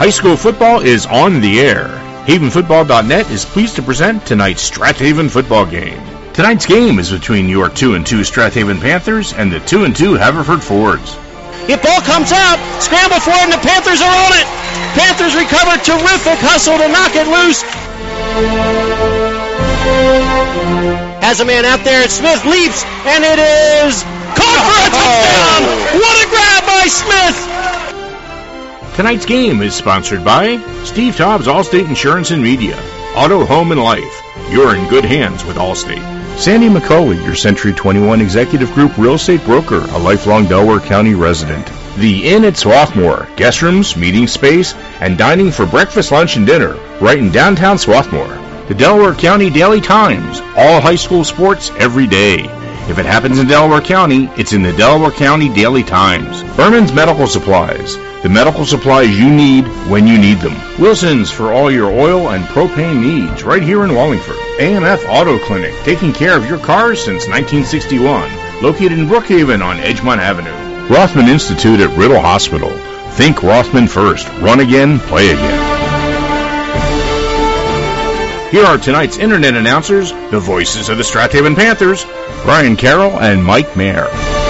High school football is on the air. HavenFootball.net is pleased to present tonight's Strathaven football game. Tonight's game is between your 2-2 Strathaven Panthers and the 2-2 Haverford Fords. If ball comes out, scramble for it, and the Panthers are on it. Panthers recover, terrific hustle to knock it loose. Has a man out there, Smith leaps, and it is caught for a touchdown. What a grab by Smith. Tonight's game is sponsored by Steve Taub's Allstate Insurance and Media, Auto, Home, and Life. You're in good hands with Allstate. Sandy McCauley, your Century 21 Executive Group real estate broker, a lifelong Delaware County resident. The Inn at Swarthmore, guest rooms, meeting space, and dining for breakfast, lunch, and dinner, right in downtown Swarthmore. The Delaware County Daily Times, all high school sports every day. If it happens in Delaware County, it's in the Delaware County Daily Times. Berman's Medical Supplies, the medical supplies you need when you need them. Wilson's for all your oil and propane needs, right here in Wallingford. AMF Auto Clinic, taking care of your cars since 1961, located in Brookhaven on Edgemont Avenue. Rothman Institute at Riddle Hospital. Think Rothman first. Run again, play again. Here are tonight's internet announcers, the voices of the Strathaven Panthers, Brian Carroll and Mike Mayer.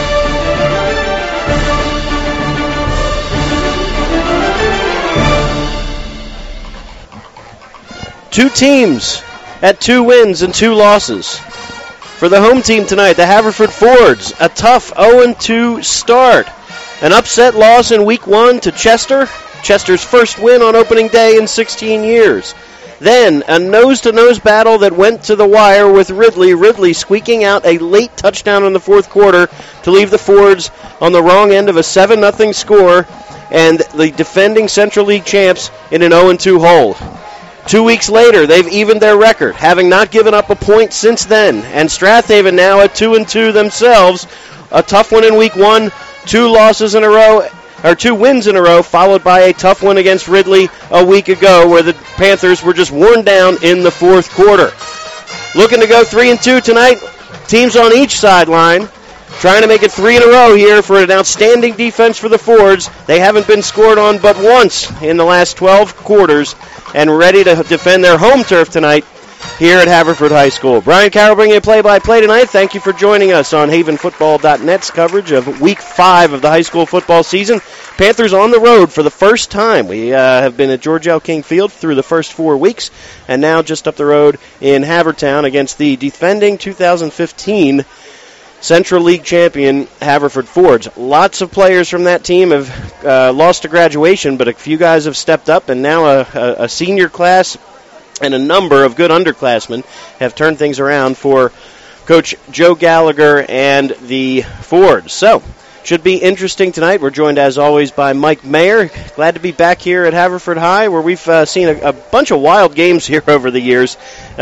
Two teams at 2 wins and 2 losses. For the home team tonight, the Haverford Fords, a tough 0-2 start. An upset loss in Week 1 to Chester. Chester's first win on opening day in 16 years. Then a nose-to-nose battle that went to the wire with Ridley. Ridley squeaking out a late touchdown in the fourth quarter to leave the Fords on the wrong end of a 7-0 score and the defending Central League champs in an 0-2 hole. 2 weeks later, they've evened their record, having not given up a point since then. And Strathaven now at 2-2 themselves. A tough one in Week 1, 2 losses in a row, or 2 wins in a row, followed by a tough one against Ridley a week ago where the Panthers were just worn down in the fourth quarter. Looking to go 3-2 tonight. Teams on each sideline trying to make it 3 in a row here for an outstanding defense for the Fords. They haven't been scored on but once in the last 12 quarters and ready to defend their home turf tonight here at Haverford High School. Brian Carroll bringing you play-by-play tonight. Thank you for joining us on HavenFootball.net's coverage of Week 5 of the high school football season. Panthers on the road for the first time. We have been at George L. King Field through the first 4 weeks, and now just up the road in Havertown against the defending 2015 Central League champion Haverford Fords. Lots of players from that team have lost to graduation, but a few guys have stepped up, and now a senior class and a number of good underclassmen have turned things around for Coach Joe Gallagher and the Fords. So, should be interesting tonight. We're joined, as always, by Mike Mayer. Glad to be back here at Haverford High, where we've seen a bunch of wild games here over the years.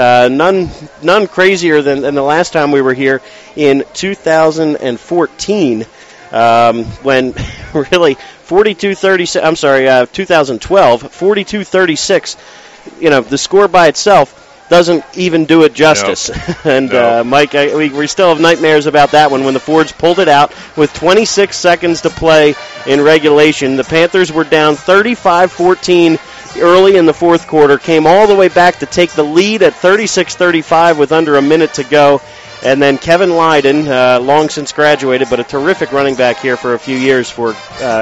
None crazier than the last time we were here in 2014, when really 42-36. I'm sorry, 2012, 42-36. You know, the score by itself doesn't even do it justice. No. And, no. Mike, we still have nightmares about that one when the Fords pulled it out with 26 seconds to play in regulation. The Panthers were down 35-14 early in the fourth quarter, came all the way back to take the lead at 36-35 with under a minute to go. And then Kevin Lyden, long since graduated, but a terrific running back here for a few years for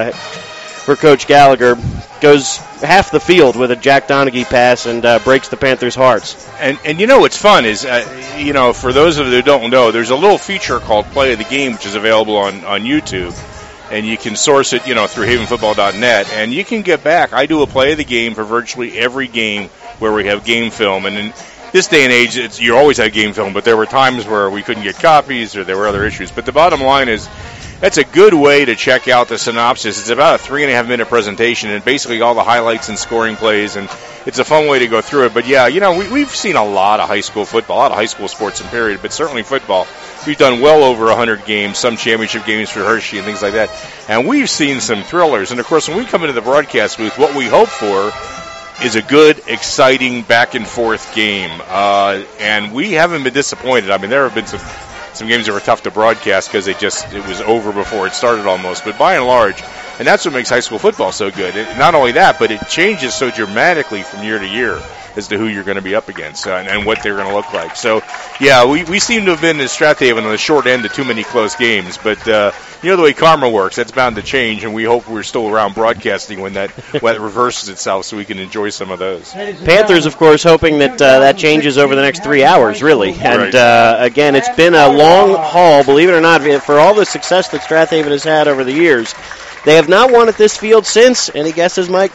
Coach Gallagher, goes half the field with a Jack Donaghy pass and breaks the Panthers' hearts. And you know what's fun is, for those of you who don't know, there's a little feature called Play of the Game, which is available on YouTube, and you can source it, through havenfootball.net, and you can get back. I do a Play of the Game for virtually every game where we have game film, and in this day and age, you always have game film, but there were times where we couldn't get copies or there were other issues. But the bottom line is, that's a good way to check out the synopsis. It's about a 3.5-minute presentation and basically all the highlights and scoring plays, and it's a fun way to go through it. But, yeah, we've seen a lot of high school football, a lot of high school sports in period, but certainly football. We've done well over 100 games, some championship games for Hershey and things like that. And we've seen some thrillers. And, of course, when we come into the broadcast booth, what we hope for is a good, exciting, back-and-forth game. And we haven't been disappointed. I mean, there have been some some games that were tough to broadcast because it was over before it started almost. But by and large, and that's what makes high school football so good. Not only that, but it changes so dramatically from year to year as to who you're going to be up against and what they're going to look like. So, yeah, we seem to have been in Strathaven on the short end of too many close games. But, you know the way karma works, that's bound to change, and we hope we're still around broadcasting when that reverses itself so we can enjoy some of those. Panthers, of course, hoping that that changes over the next 3 hours, really. And, again, it's been a long haul, believe it or not, for all the success that Strathaven has had over the years. They have not won at this field since. Any guesses, Mike?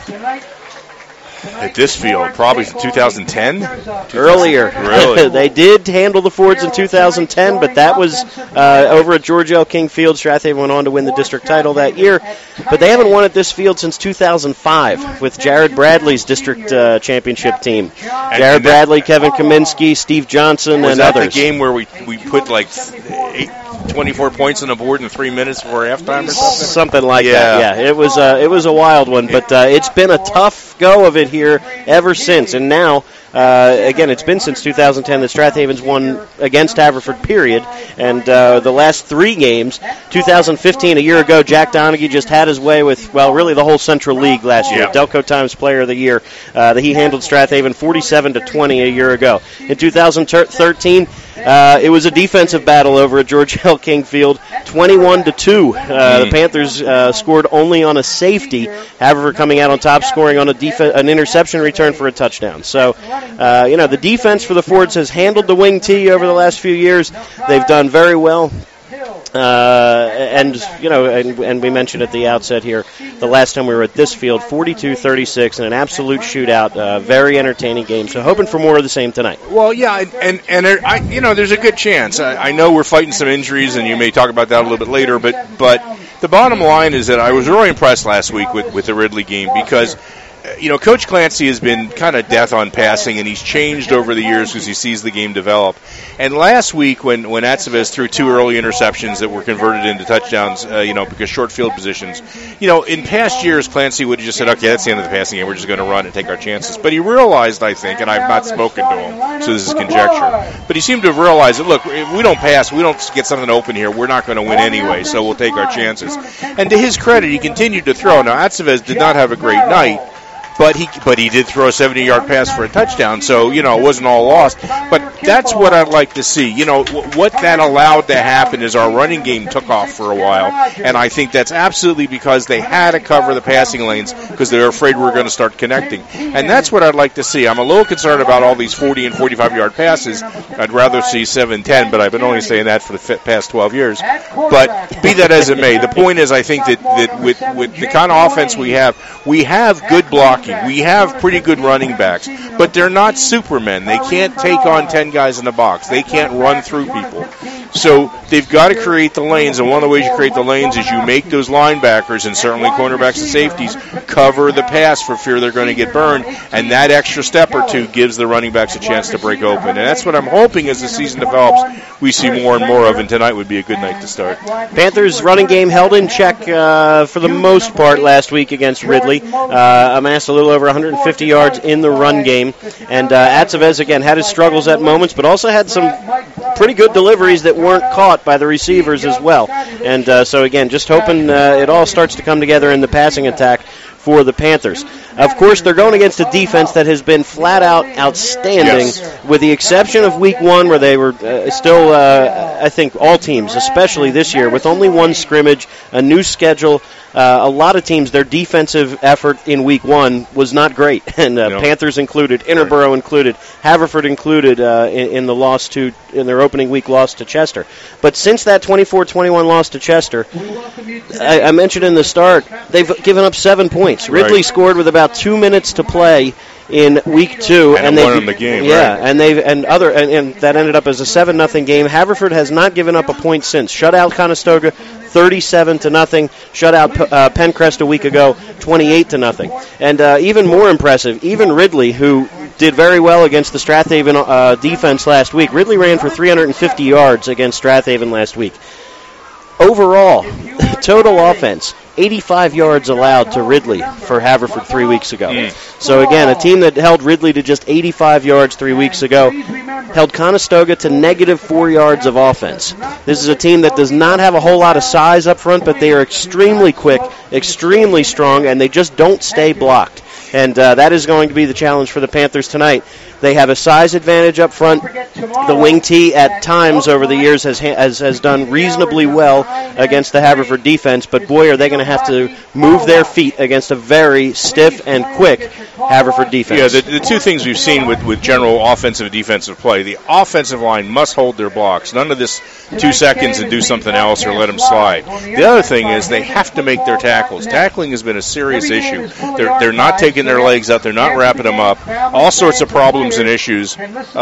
At this field, probably 2010? Earlier. Really? They did handle the Fords in 2010, but that was over at George L. King Field. Strathaven went on to win the district title that year. But they haven't won at this field since 2005 with Jared Bradley's district championship team. Jared Bradley, Kevin Kaminsky, Steve Johnson, and others. Was that the game where we put like 24 points on the board in 3 minutes before halftime or something? Something like that, yeah. It was a wild one, but it's been a tough go of it here ever since. And now, again, it's been since 2010 that Strathaven's won against Haverford, period. And the last 3 games, 2015, a year ago, Jack Donaghy just had his way with, well, really the whole Central League last year. Delco Times Player of the Year. He handled Strathaven 47-20 a year ago. In 2013, it was a defensive battle over at George L. King Field, 21-2. The Panthers scored only on a safety. Haverford coming out on top, scoring on an interception return for a touchdown. So, the defense for the Fords has handled the wing T over the last few years. They've done very well. And we mentioned at the outset here, the last time we were at this field, 42-36 in an absolute shootout. Very entertaining game. So hoping for more of the same tonight. Well, yeah, and there's a good chance. I know we're fighting some injuries, and you may talk about that a little bit later, but the bottom line is that I was really impressed last week with the Ridley game because Coach Clancy has been kind of death on passing, and he's changed over the years because he sees the game develop. And last week, when Atsevez threw 2 early interceptions that were converted into touchdowns, because short field positions, in past years, Clancy would have just said, okay, that's the end of the passing game. We're just going to run and take our chances. But he realized, I think, and I've not spoken to him, so this is conjecture, but he seemed to have realized that, look, if we don't pass, we don't get something open here, we're not going to win anyway, so we'll take our chances. And to his credit, he continued to throw. Now, Atsevez did not have a great night, but he did throw a 70-yard pass for a touchdown, so, it wasn't all lost. But that's what I'd like to see. What that allowed to happen is our running game took off for a while, and I think that's absolutely because they had to cover the passing lanes because they were afraid we were going to start connecting. And that's what I'd like to see. I'm a little concerned about all these 40- and 45-yard passes. I'd rather see 7-10, but I've been only saying that for the past 12 years. But be that as it may, the point is I think that with the kind of offense we have good blocking. We have pretty good running backs, but they're not supermen. They can't take on 10 guys in the box. They can't run through people. So they've got to create the lanes, and one of the ways you create the lanes is you make those linebackers, and certainly cornerbacks and safeties, cover the pass for fear they're going to get burned, and that extra step or two gives the running backs a chance to break open. And that's what I'm hoping as the season develops we see more and more of, and tonight would be a good night to start. Panthers' running game held in check for the most part last week against Ridley. Amassed a little over 150 yards in the run game. And Atsevez, again, had his struggles at moments, but also had some pretty good deliveries that weren't caught by the receivers as well. And so, again, just hoping it all starts to come together in the passing attack for the Panthers. Of course, they're going against a defense that has been flat-out outstanding, with the exception of Week 1, where they were still, I think, all teams, especially this year, with only one scrimmage, a new schedule. A lot of teams, their defensive effort in Week 1 was not great, and Panthers included, Interborough included, Haverford included in their opening week loss to Chester. But since that 24-21 loss to Chester, I mentioned in the start, they've given up 7 points. Ridley scored with about 2 minutes to play in Week 2, and they won the game. And that ended up as a 7-0 game. Haverford has not given up a point since. Shut out Conestoga 37-0. Shut out Pencrest a week ago 28-0. And even more impressive, even Ridley, who did very well against the Strathaven defense last week. Ridley ran for 350 yards against Strathaven last week. Overall, total offense, 85 yards allowed to Ridley for Haverford 3 weeks ago. So again, a team that held Ridley to just 85 yards 3 weeks ago held Conestoga to negative 4 yards of offense. This is a team that does not have a whole lot of size up front, but they are extremely quick, extremely strong, and they just don't stay blocked. And that is going to be the challenge for the Panthers tonight. They have a size advantage up front. The wing T at times over the years has done reasonably well against the Haverford defense, but boy, are they going to have to move their feet against a very stiff and quick Haverford defense. Yeah, the two things we've seen with general offensive and defensive play, the offensive line must hold their blocks. None of this 2 seconds and do something else or let them slide. The other thing is they have to make their tackles. Tackling has been a serious issue. They're not taking their legs out. They're not wrapping them up. All sorts of problems and issues,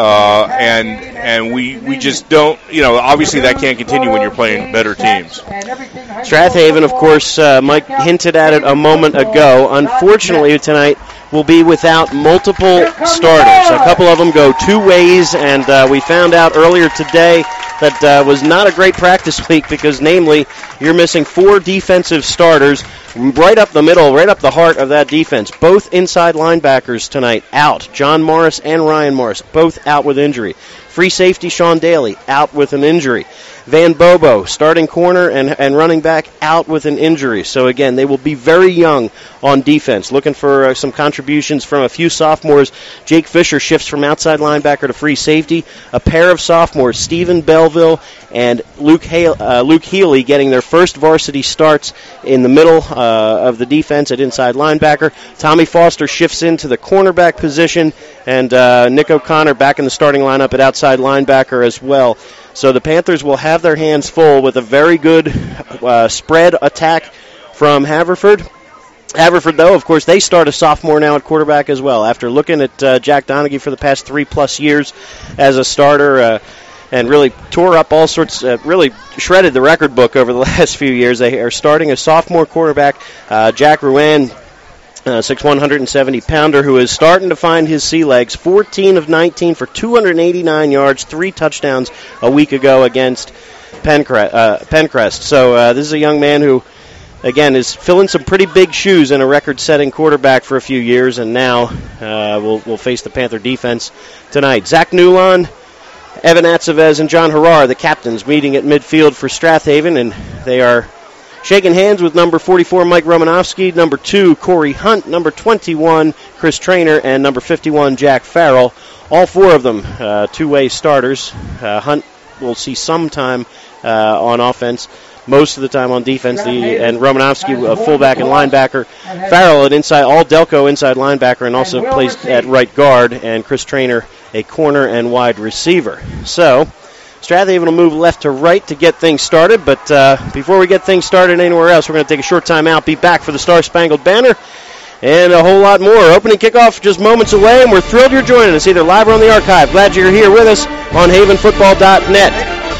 and we just don't, obviously that can't continue when you're playing better teams. Strathaven, of course, Mike hinted at it a moment ago. Unfortunately, tonight will be without multiple starters. A couple of them go 2 ways, and we found out earlier today that was not a great practice week because, namely, you're missing 4 defensive starters right up the middle, right up the heart of that defense. Both inside linebackers tonight out. John Morris and Ryan Morris, both out with injury. Free safety Sean Daly out with an injury. Van Bobo, starting corner and running back, out with an injury. So, again, they will be very young on defense. Looking for some contributions from a few sophomores. Jake Fisher shifts from outside linebacker to free safety. A pair of sophomores, Stephen Belleville and Luke Healy, getting their first varsity starts in the middle of the defense at inside linebacker. Tommy Foster shifts into the cornerback position, and Nick O'Connor back in the starting lineup at outside linebacker as well. So the Panthers will have their hands full with a very good spread attack from Haverford. Haverford, though, of course, they start a sophomore now at quarterback as well. After looking at Jack Donaghy for the past 3+ years as a starter and really tore up all sorts, really shredded the record book over the last few years, they are starting a sophomore quarterback, Jack Ruan, 6'1", 170-pounder, who is starting to find his sea legs. 14 of 19 for 289 yards, 3 touchdowns a week ago against Pencrest. So this is a young man who, again, is filling some pretty big shoes in a record-setting quarterback for a few years, and now will face the Panther defense tonight. Zach Newlon, Evan Atzavez, and John Harrar, the captains, meeting at midfield for Strathaven, and they are shaking hands with number 44, Mike Romanowski, number 2, Corey Hunt, number 21, Chris Trainer, and number 51, Jack Farrell. All 4 of them two-way starters. Hunt will see some time on offense, most of the time on defense, and Romanowski, a fullback and linebacker. Farrell, an inside, all Delco inside linebacker, and also plays at right guard, and Chris Trainer, a corner and wide receiver. So Strathaven will move left to right to get things started, but before we get things started anywhere else, we're going to take a short time out, be back for the Star-Spangled Banner, and a whole lot more. Opening kickoff just moments away, and we're thrilled you're joining us, either live or on the archive. Glad you're here with us on havenfootball.net.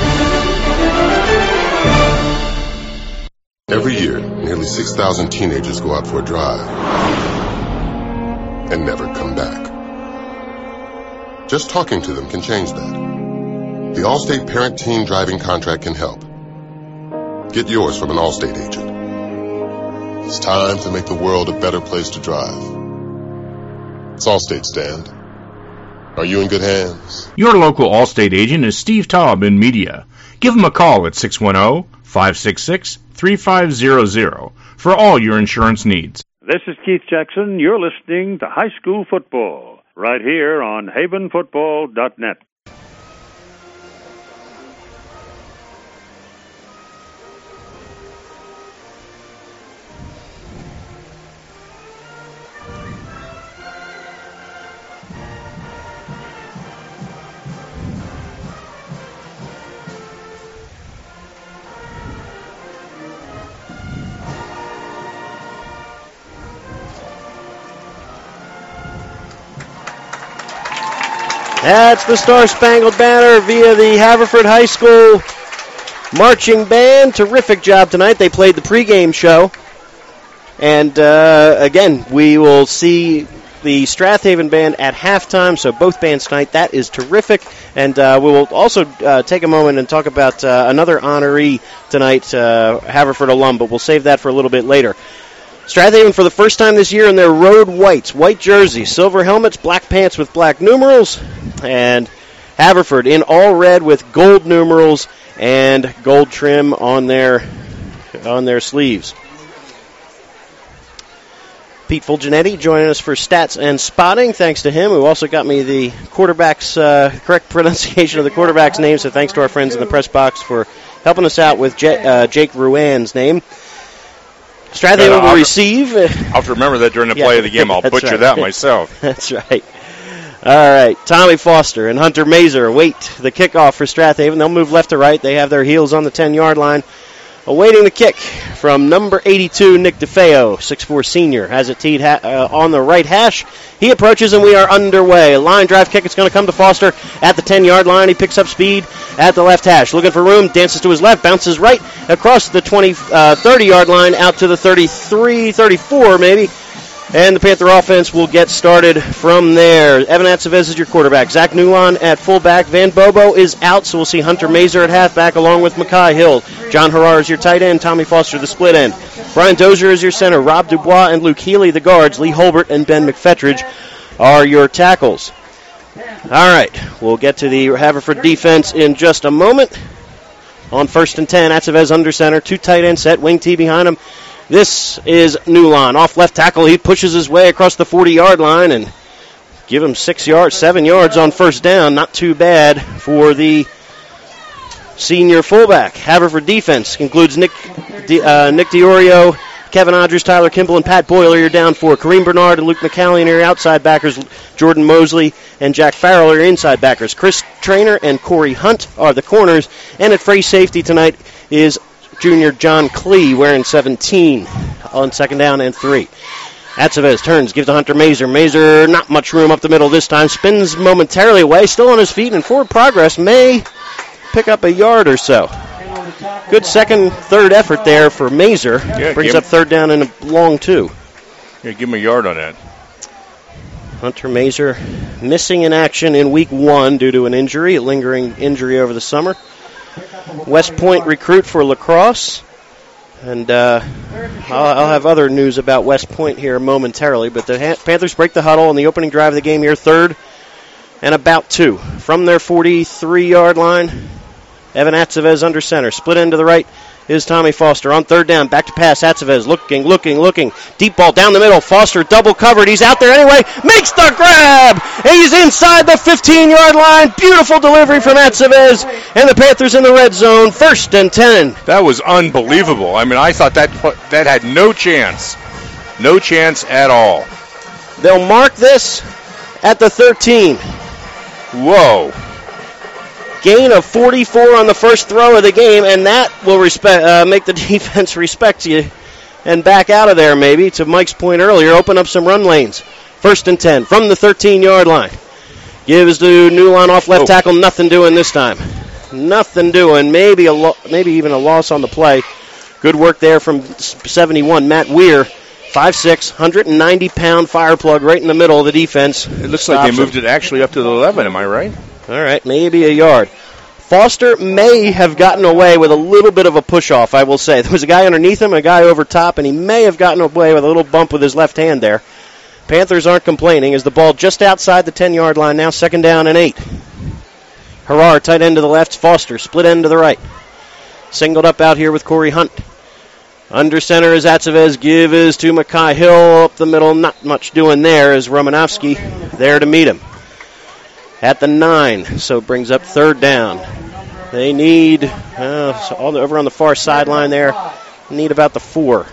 Every year, nearly 6,000 teenagers go out for a drive and never come back. Just talking to them can change that. The Allstate Parent-Teen Driving Contract can help. Get yours from an Allstate agent. It's time to make the world a better place to drive. It's Allstate, Stand. Are you in good hands? Your local Allstate agent is Steve Taub in media. Give him a call at 610-566-3500 for all your insurance needs. This is Keith Jackson. You're listening to High School Football right here on havenfootball.net. That's the Star-Spangled Banner via the Haverford High School Marching Band. Terrific job tonight. They played the pregame show. And, again, we will see the Strathaven band at halftime, so both bands tonight. That is terrific. And we will also take a moment and talk about another honoree tonight, Haverford alum, but we'll save that for a little bit later. Strathaven for the first time this year in their road whites, white jerseys, silver helmets, black pants with black numerals, and Haverford in all red with gold numerals and gold trim on their sleeves. Pete Fulgenetti joining us for stats and spotting. Thanks to him, who also got me the quarterback's correct pronunciation of the quarterback's name. So thanks to our friends in the press box for helping us out with Jake Ruan's name. Strathaven will receive. I'll have to remember that during the play of the game. I'll butcher that myself. That's right. All right, Tommy Foster and Hunter Mazer await the kickoff for Strathaven. They'll move left to right. They have their heels on the 10-yard line. Awaiting the kick from number 82, Nick DeFeo, 6'4 senior, has it teed on the right hash. He approaches, and we are underway. A line drive kick. It's going to come to Foster at the 10-yard line. He picks up speed at the left hash. Looking for room, dances to his left, bounces right across the 30-yard line out to the 33, 34 maybe. And the Panther offense will get started from there. Evan Atzavez is your quarterback. Zach Newlon at fullback. Van Bobo is out, so we'll see Hunter Mazer at halfback along with Mackay Hill. John Harrar is your tight end. Tommy Foster the split end. Brian Dozier is your center. Rob Dubois and Luke Healy the guards. Lee Holbert and Ben McFetridge are your tackles. All right, we'll get to the Haverford defense in just a moment. On 1st and 10, Atzavez under center. 2 tight end set. Wing T behind him. This is Newlon. Off left tackle, he pushes his way across the 40-yard line and give him 7 yards on first down. Not too bad for the senior fullback. Haverford defense includes Nick DiOrio, Kevin Odgers, Tyler Kimball, and Pat Boyle are your down 4. Kareem Bernard and Luke McCallion are your outside backers. Jordan Mosley and Jack Farrell are your inside backers. Chris Traynor and Corey Hunt are the corners. And at free safety tonight is junior John Klee wearing 17 on 2nd down and 3. Atzavez turns, gives to Hunter Mazer. Mazer, not much room up the middle this time. Spins momentarily away, still on his feet, and forward progress may pick up a yard or so. Good third effort there for Mazer. Yeah, brings up 3rd down and a long 2. Yeah, give him a yard on that. Hunter Mazer missing in action in week 1 due to an injury, a lingering injury over the summer. West Point recruit for lacrosse. And I'll have other news about West Point here momentarily. But the Panthers break the huddle on the opening drive of the game here. 3rd and about 2. From their 43-yard line, Evan Atzavez under center. Split end to the right is Tommy Foster. On 3rd down, back to pass. Atzavez looking. Deep ball down the middle. Foster double covered. He's out there anyway. Makes the grab. He's inside the 15-yard line. Beautiful delivery from Atzavez. And the Panthers in the red zone. 1st and 10. That was unbelievable. I mean, I thought that had no chance. No chance at all. They'll mark this at the 13. Whoa. Gain of 44 on the first throw of the game, and that will make the defense respect you and back out of there maybe, to Mike's point earlier, open up some run lanes. 1st and 10 from the 13-yard line. Gives to Newlon off left tackle, nothing doing this time. Nothing doing, maybe even a loss on the play. Good work there from 71, Matt Weir. 5'6", 190-pound fire plug right in the middle of the defense. It looks like they moved it actually up to the 11, am I right? All right, maybe a yard. Foster may have gotten away with a little bit of a push-off, I will say. There was a guy underneath him, a guy over top, and he may have gotten away with a little bump with his left hand there. Panthers aren't complaining as the ball just outside the 10-yard line now, 2nd down and 8. Harrar, tight end to the left, Foster, split end to the right. Singled up out here with Corey Hunt. Under center is Atzavez, give is to Mackay Hill, up the middle, not much doing there as Romanowski there to meet him. At the 9, so it brings up 3rd down. They need, over on the far sideline there, need about the 4.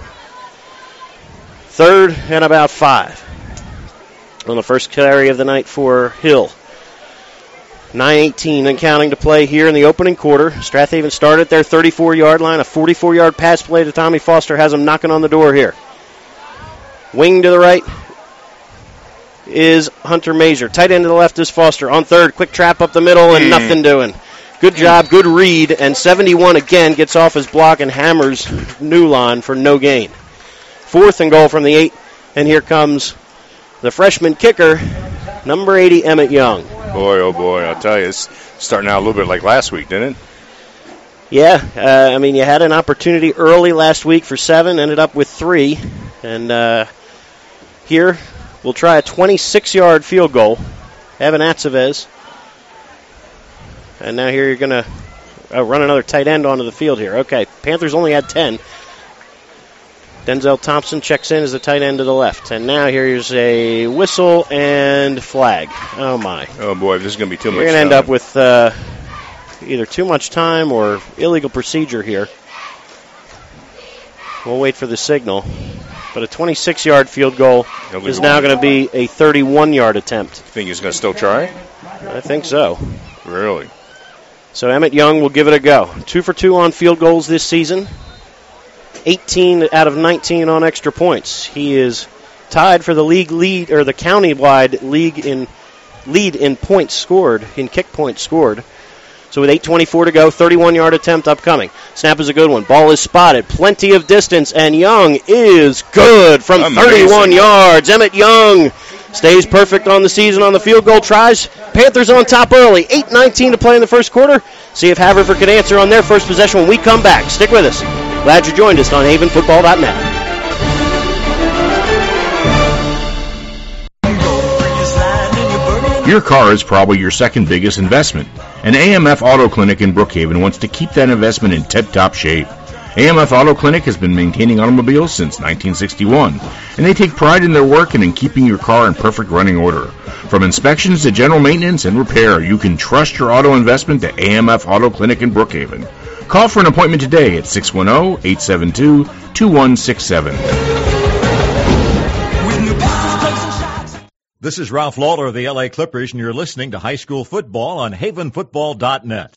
3rd and about 5. On the first carry of the night for Hill. 9:18 and counting to play here in the opening quarter. Strathaven started at their 34-yard line. A 44-yard pass play to Tommy Foster has him knocking on the door here. Wing to the right is Hunter Mazer. Tight end to the left is Foster. On 3rd, quick trap up the middle and nothing doing. Good job, good read, and 71 again gets off his block and hammers Newlon for no gain. 4th and goal from the 8, and here comes the freshman kicker, number 80, Emmett Young. Boy, oh boy, I'll tell you, it's starting out a little bit like last week, didn't it? Yeah, you had an opportunity early last week for 7, ended up with 3. And here we'll try a 26-yard field goal. Evan Atzevez. And now here you're going to run another tight end onto the field here. Okay, Panthers only had 10. Denzel Thompson checks in as the tight end to the left. And now here's a whistle and flag. Oh, my. Oh, boy, this is going to be too much time. You're going to end up with either too much time or illegal procedure here. We'll wait for the signal. But a 26-yard field goal is now going to be a 31-yard attempt. You think he's going to still try? I think so. Really? So Emmett Young will give it a go. 2 for 2 on field goals this season. 18 out of 19 on extra points. He is tied for the league lead, or the county-wide league lead in points scored, in kick points scored. So with 8:24 to go, 31-yard attempt upcoming. Snap is a good one. Ball is spotted. Plenty of distance, and Young is good from 31 yards. Emmett Young stays perfect on the season on the field goal tries. Panthers on top early. 8:19 to play in the first quarter. See if Haverford can answer on their first possession when we come back. Stick with us. Glad you joined us on havenfootball.net. Your car is probably your second biggest investment, and AMF Auto Clinic in Brookhaven wants to keep that investment in tip-top shape. AMF Auto Clinic has been maintaining automobiles since 1961, and they take pride in their work and in keeping your car in perfect running order. From inspections to general maintenance and repair, you can trust your auto investment to AMF Auto Clinic in Brookhaven. Call for an appointment today at 610-872-2167. This is Ralph Lawler of the LA Clippers, and you're listening to High School Football on havenfootball.net.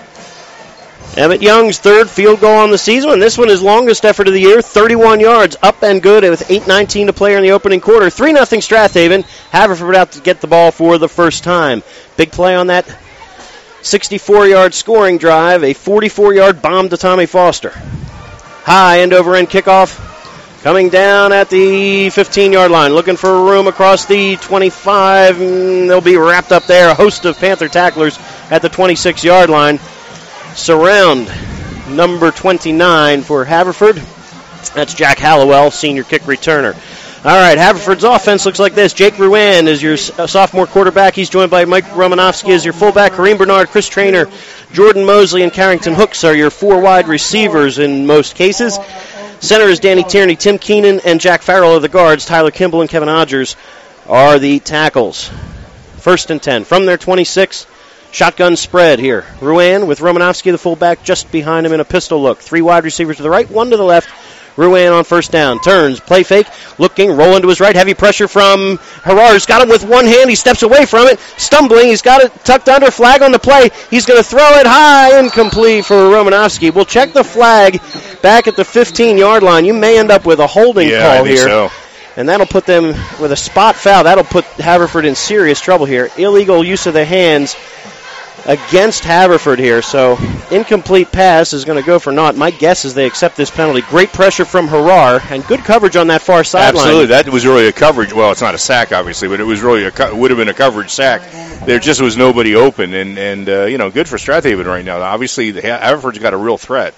Emmett Young's third field goal on the season, and this one is longest effort of the year, 31 yards, up and good with 8:19 to play in the opening quarter. 3-0 Strathaven. Haverford out to get the ball for the first time. Big play on that 64-yard scoring drive, a 44-yard bomb to Tommy Foster. High end-over-end kickoff. Coming down at the 15-yard line, looking for room across the 25. They'll be wrapped up there. A host of Panther tacklers at the 26-yard line. Surround number 29 for Haverford. That's Jack Hallowell, senior kick returner. All right, Haverford's offense looks like this. Jake Ruan is your sophomore quarterback. He's joined by Mike Romanowski as your fullback. Kareem Bernard, Chris Traynor, Jordan Mosley, and Carrington Hooks are your 4 wide receivers in most cases. Center is Danny Tierney, Tim Keenan, and Jack Farrell are the guards. Tyler Kimball and Kevin Odgers are the tackles. 1st and 10 from their 26. Shotgun spread here. Ruan with Romanowski, the fullback, just behind him in a pistol look. 3 wide receivers to the right, 1 to the left. Ruan on first down. Turns, play fake, looking, rolling to his right. Heavy pressure from Herrera's got him with one hand. He steps away from it, stumbling. He's got it tucked under. Flag on the play. He's going to throw it high, incomplete for Romanowski. We'll check the flag back at the 15-yard line. You may end up with a holding call here. So. And that'll put them with a spot foul. That'll put Haverford in serious trouble here. Illegal use of the hands against Haverford here. So incomplete pass is going to go for naught. My guess is they accept this penalty. Great pressure from Herrar and good coverage on that far sideline. Absolutely. That was really a coverage. Well, it's not a sack, obviously, but it was really would have been a coverage sack. There just was nobody open. And good for Strathaven right now. Obviously, Haverford's got a real threat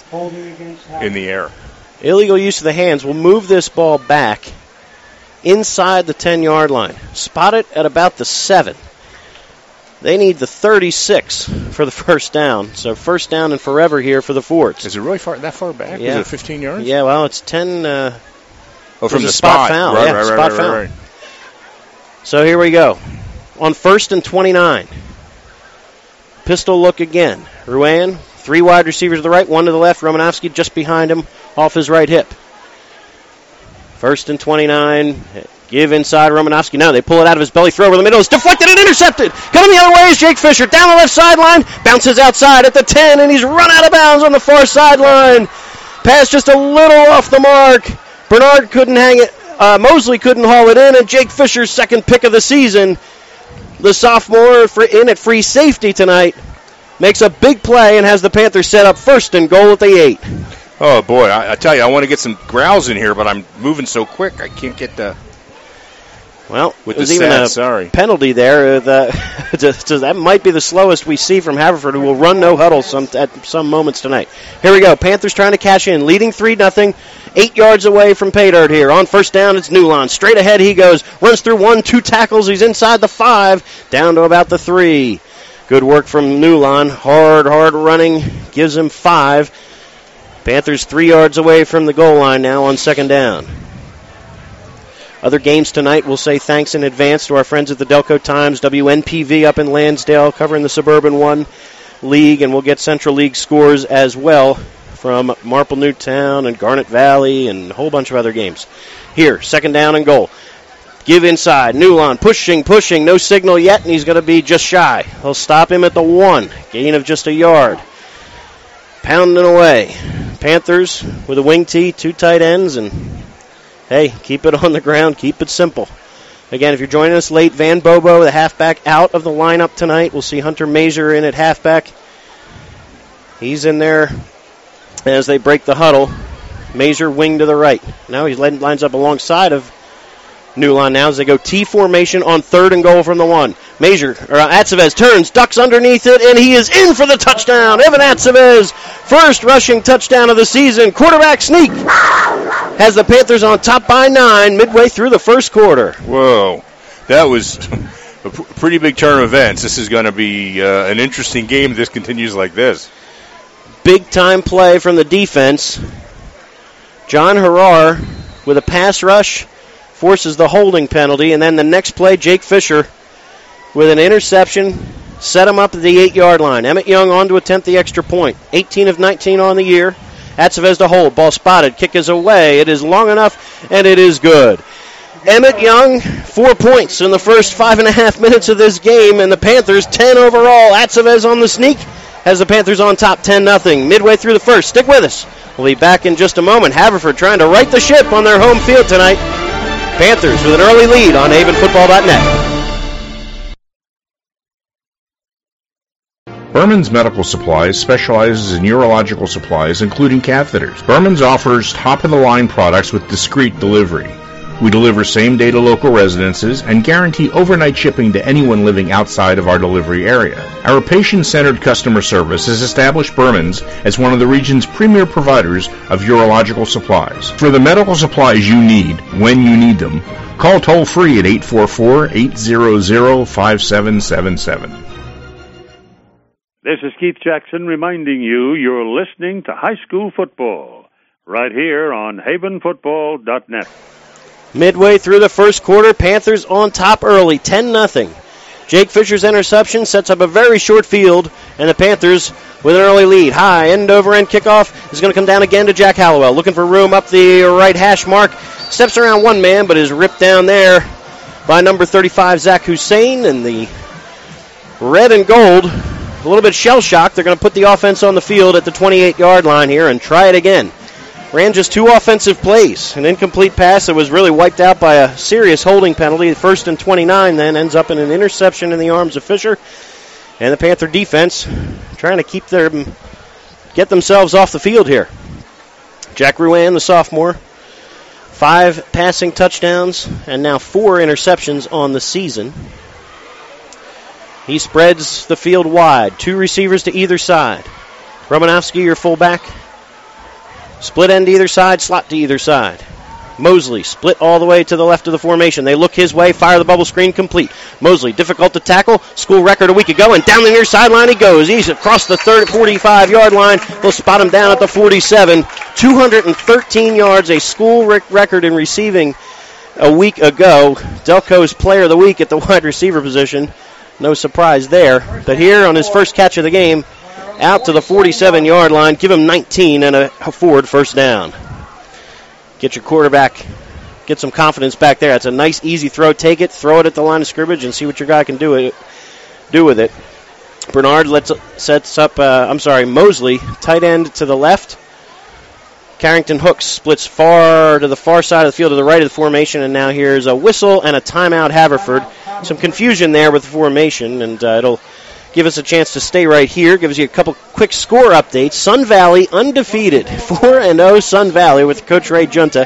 in the air. Illegal use of the hands will move this ball back inside the 10-yard line. Spot it at about the 7. They need the 36 for the first down. So first down and forever here for the Fords. Is it really that far back? Yeah. Is it 15 yards? Yeah, well, it's 10. From the spot foul. Right, spot foul. Right. So here we go. On 1st and 29. Pistol look again. Ruan, 3 wide receivers to the right, 1 to the left. Romanowski just behind him off his right hip. 1st and 29. Give inside Romanowski. Now they pull it out of his belly. Throw over the middle. It's deflected and intercepted. Coming the other way is Jake Fisher. Down the left sideline. Bounces outside at the 10, and he's run out of bounds on the far sideline. Pass just a little off the mark. Bernard couldn't hang it. Mosley couldn't haul it in, and Jake Fisher's second pick of the season. The sophomore in at free safety tonight makes a big play and has the Panthers set up 1st and goal at the 8. Oh, boy. I tell you, I want to get some growls in here, but I'm moving so quick I can't get the... Well, with there's the even stats, a penalty there. That might be the slowest we see from Haverford, who will run no huddle at some moments tonight. Here we go. Panthers trying to cash in, leading 3-0. 8 yards away from pay dirt here. On first down, it's Newland. Straight ahead he goes. Runs through 1-2 tackles. He's inside the 5, down to about the 3. Good work from Newland. Hard running. Gives him 5. Panthers 3 yards away from the goal line now on second down. Other games tonight, we'll say thanks in advance to our friends at the Delco Times, WNPV up in Lansdale, covering the Suburban 1 League, and we'll get Central League scores as well from Marple Newtown and Garnet Valley and a whole bunch of other games. Here, second down and goal. Give inside. Newland pushing, no signal yet, and he's going to be just shy. They'll stop him at the 1, gain of just a yard. Pounding away. Panthers with a wing tee, 2 tight ends, and hey, keep it on the ground, keep it simple. Again, if you're joining us late, Van Bobo, the halfback, out of the lineup tonight. We'll see Hunter Mazur in at halfback. He's in there as they break the huddle. Mazur wing to the right. Now he lines up alongside of Newland now as they go T formation on 3rd and goal from the 1. Atsevez turns, ducks underneath it, and he is in for the touchdown. Evan Atsevez, first rushing touchdown of the season. Quarterback sneak has the Panthers on top by 9 midway through the first quarter. Whoa, that was a pretty big turn of events. This is going to be an interesting game if this continues like this. Big time play from the defense. John Harrar with a pass rush forces the holding penalty, and then the next play, Jake Fisher with an interception, set him up at the 8-yard line. Emmett Young on to attempt the extra point. 18 of 19 on the year. Atsevez to hold. Ball spotted. Kick is away. It is long enough, and it is good. Emmett Young, 4 points in the first 5.5 minutes of this game, and the Panthers 10 overall. Atsevez on the sneak has the Panthers on top 10-0. Midway through the first. Stick with us. We'll be back in just a moment. Haverford trying to right the ship on their home field tonight. Panthers with an early lead on havenfootball.net. Berman's Medical Supplies specializes in urological supplies, including catheters. Berman's offers top-of-the-line products with discreet delivery. We deliver same-day to local residences and guarantee overnight shipping to anyone living outside of our delivery area. Our patient-centered customer service has established Berman's as one of the region's premier providers of urological supplies. For the medical supplies you need, when you need them, call toll-free at 844-800-5777. This is Keith Jackson reminding you you're listening to High School Football right here on havenfootball.net. Midway through the first quarter, Panthers on top early, 10-0. Jake Fisher's interception sets up a very short field, and the Panthers with an early lead. High, end-over-end kickoff is going to come down again to Jack Hallowell. Looking for room up the right hash mark. Steps around one man, but is ripped down there by number 35, Zach Hussein. And the red and gold, a little bit shell-shocked. They're going to put the offense on the field at the 28-yard line here and try it again. Ran just 2 offensive plays. An incomplete pass that was really wiped out by a serious holding penalty. First and 29 then ends up in an interception in the arms of Fisher. And the Panther defense trying to get themselves off the field here. Jack Ruan, the sophomore, 5 passing touchdowns and now 4 interceptions on the season. He spreads the field wide. 2 receivers to either side. Romanowski, your fullback. Split end to either side, slot to either side. Mosley split all the way to the left of the formation. They look his way, fire the bubble screen complete. Mosley, difficult to tackle, school record a week ago, and down the near sideline he goes. He's across the 45-yard line. They'll spot him down at the 47. 213 yards, a school record in receiving a week ago. Delco's player of the week at the wide receiver position. No surprise there. But here on his first catch of the game, out to the 47-yard line, give him 19 and a forward first down. Get your quarterback, get some confidence back there. It's a nice, easy throw. Take it, throw it at the line of scrimmage, and see what your guy can do with it. Bernard sets up, Mosley, tight end to the left. Carrington Hooks splits far to the far side of the field to the right of the formation, and now here's a whistle and a timeout, Haverford. Some confusion there with the formation, and it'll give us a chance to stay right here. Gives you a couple quick score updates. Sun Valley undefeated. 4-0 Sun Valley with Coach Ray Junta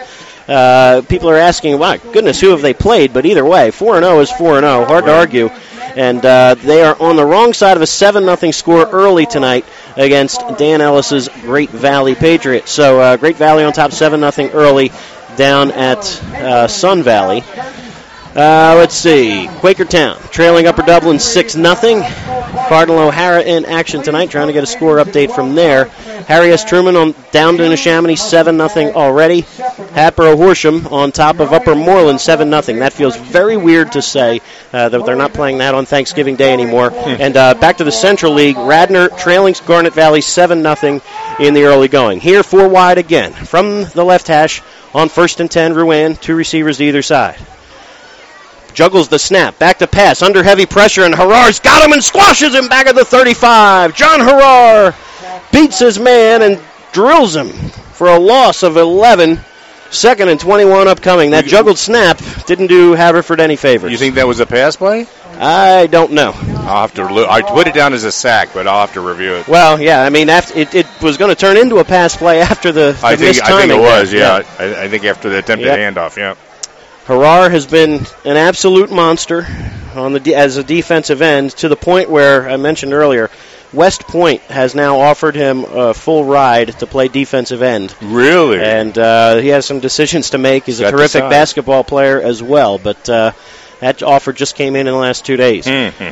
People are asking, wow, goodness, who have they played? But either way, 4-0 is 4-0. Hard to argue. And they are on the wrong side of a 7-0 score early tonight against Dan Ellis's Great Valley Patriots. So Great Valley on top 7-0 early down at Sun Valley. Let's see. Quakertown trailing Upper Dublin 6-0. Cardinal O'Hara in action tonight, trying to get a score update from there. Harry S. Truman on down to Neshaminy 7-0 already. Hatboro Horsham on top of Upper Moreland 7-0. That feels very weird to say that they're not playing that on Thanksgiving Day anymore. And back to the Central League, Radnor trailing Garnet Valley 7-0 in the early going. Here 4 wide again from the left hash on 1st and 10. Ruan, 2 receivers to either side. Juggles the snap, back to pass, under heavy pressure, and Harar's got him and squashes him back at the 35. John Harar beats his man and drills him for a loss of 11. 2nd and 21 upcoming. That juggled snap didn't do Haverford any favors. You think that was a pass play? I don't know. I'll have to I put it down as a sack, but I'll have to review it. Well, yeah, I mean, after it was going to turn into a pass play after the missed timing. I think it was, yeah. I think after the attempted handoff, yeah. Harar has been an absolute monster as a defensive end, to the point where I mentioned earlier, West Point has now offered him a full ride to play defensive end. Really? And he has some decisions to make. He's a terrific basketball player as well, but that offer just came in the last 2 days.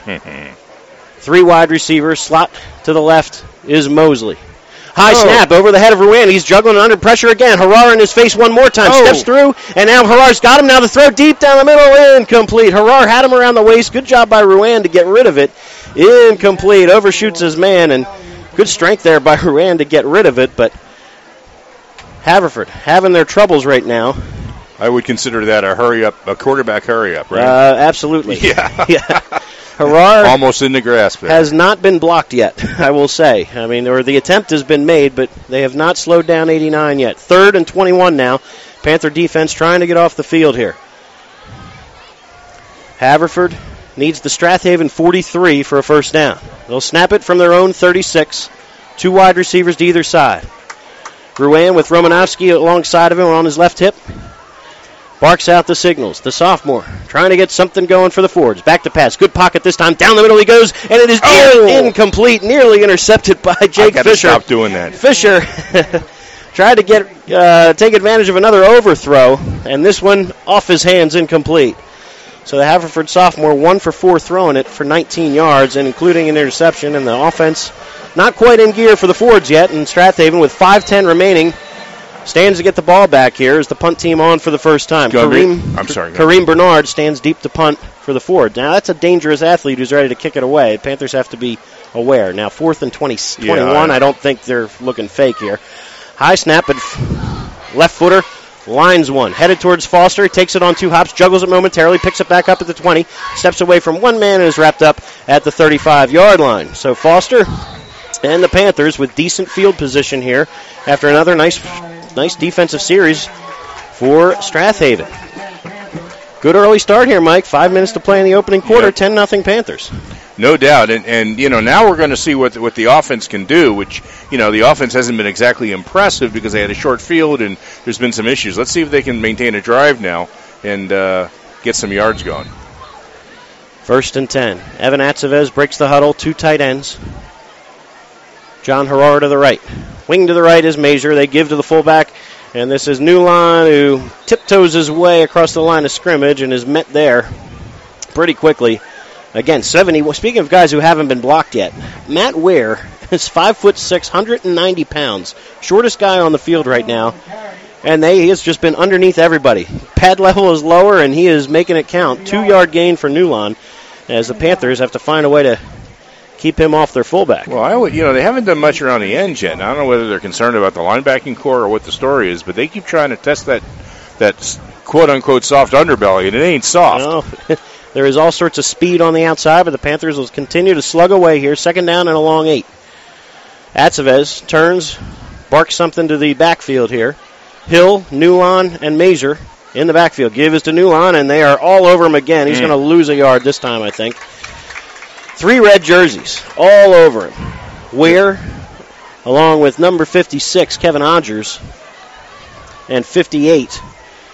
3 wide receivers, slot to the left is Mosley. High snap over the head of Ruan. He's juggling under pressure again. Harar in his face one more time. Steps through, and now Harar's got him. Now the throw deep down the middle, incomplete. Harar had him around the waist. Good job by Ruan to get rid of it. Incomplete. Overshoots his man, and good strength there by Ruan to get rid of it, but Haverford having their troubles right now. I would consider that a quarterback hurry-up, right? Absolutely. Yeah. Harar almost in the grasp there. Has not been blocked yet, I will say. I mean, or the attempt has been made, but they have not slowed down 89 yet. 3rd and 21 now. Panther defense trying to get off the field here. Haverford needs the Strathaven 43 for a first down. They'll snap it from their own 36. 2 wide receivers to either side. Ruan with Romanowski alongside of him on his left hip. Barks out the signals. The sophomore trying to get something going for the Fords. Back to pass. Good pocket this time. Down the middle he goes, and it is incomplete. Nearly intercepted by Jake Fisher. Stop doing that. Fisher tried to take advantage of another overthrow, and this one off his hands, incomplete. So the Haverford sophomore 1 for 4 throwing it for 19 yards, and including an interception. And the offense not quite in gear for the Fords yet. And Strathaven with 5:10 remaining stands to get the ball back here as the punt team on for the first time. Kareem Bernard stands deep to punt for the Ford. Now, that's a dangerous athlete who's ready to kick it away. The Panthers have to be aware. Now, 4th and 21. I don't think they're looking fake here. High snap, but left footer lines one. Headed towards Foster. Takes it on 2 hops. Juggles it momentarily. Picks it back up at the 20. Steps away from one man and is wrapped up at the 35-yard line. So Foster and the Panthers with decent field position here after another nice defensive series for Strathaven. Good early start here, Mike. 5 minutes to play in the opening quarter. 10-0 Panthers. No doubt. And now we're going to see what the offense can do, which, the offense hasn't been exactly impressive because they had a short field and there's been some issues. Let's see if they can maintain a drive now and get some yards going. 1st and 10. Evan Atzevez breaks the huddle. 2 tight ends. John Harar to the right. Wing to the right is Mazur. They give to the fullback. And this is Newline, who tiptoes his way across the line of scrimmage and is met there pretty quickly. Again, 70. Speaking of guys who haven't been blocked yet, Matt Ware is 5'6", 190 pounds. Shortest guy on the field right now. And he has just been underneath everybody. Pad level is lower, and he is making it count. 2-yard gain for Newline as the Panthers have to find a way to keep him off their fullback. Well, they haven't done much around the end yet. I don't know whether they're concerned about the linebacking core or what the story is, but they keep trying to test that quote-unquote soft underbelly, and it ain't soft. No. There is all sorts of speed on the outside, but the Panthers will continue to slug away here. 2nd down and a long 8. Atzevez turns, barks something to the backfield here. Hill, Newline, and Mazur in the backfield. Give is to Newline, and they are all over him again. He's going to lose a yard this time, I think. 3 red jerseys all over him. Ware, along with number 56, Kevin Odgers, and 58,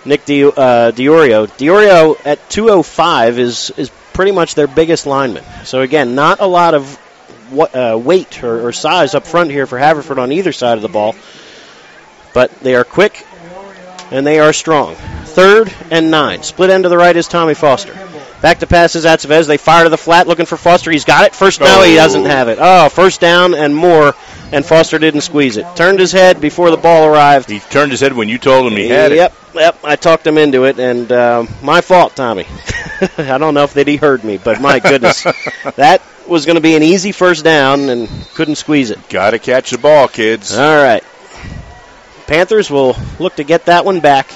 Nick Diorio. Diorio at 205 is pretty much their biggest lineman. So, again, not a lot of weight or size up front here for Haverford on either side of the ball. But they are quick and they are strong. 3rd and 9. Split end to the right is Tommy Foster. Back to pass is Aceves. They fire to the flat looking for Foster. He's got it. First, no, he doesn't have it. Oh, first down and more, and Foster didn't squeeze it. Turned his head before the ball arrived. He turned his head when you told him he had it. Yep, I talked him into it, and my fault, Tommy. I don't know if that he heard me, but my goodness. That was going to be an easy first down and couldn't squeeze it. Got to catch the ball, kids. All right. Panthers will look to get that one back.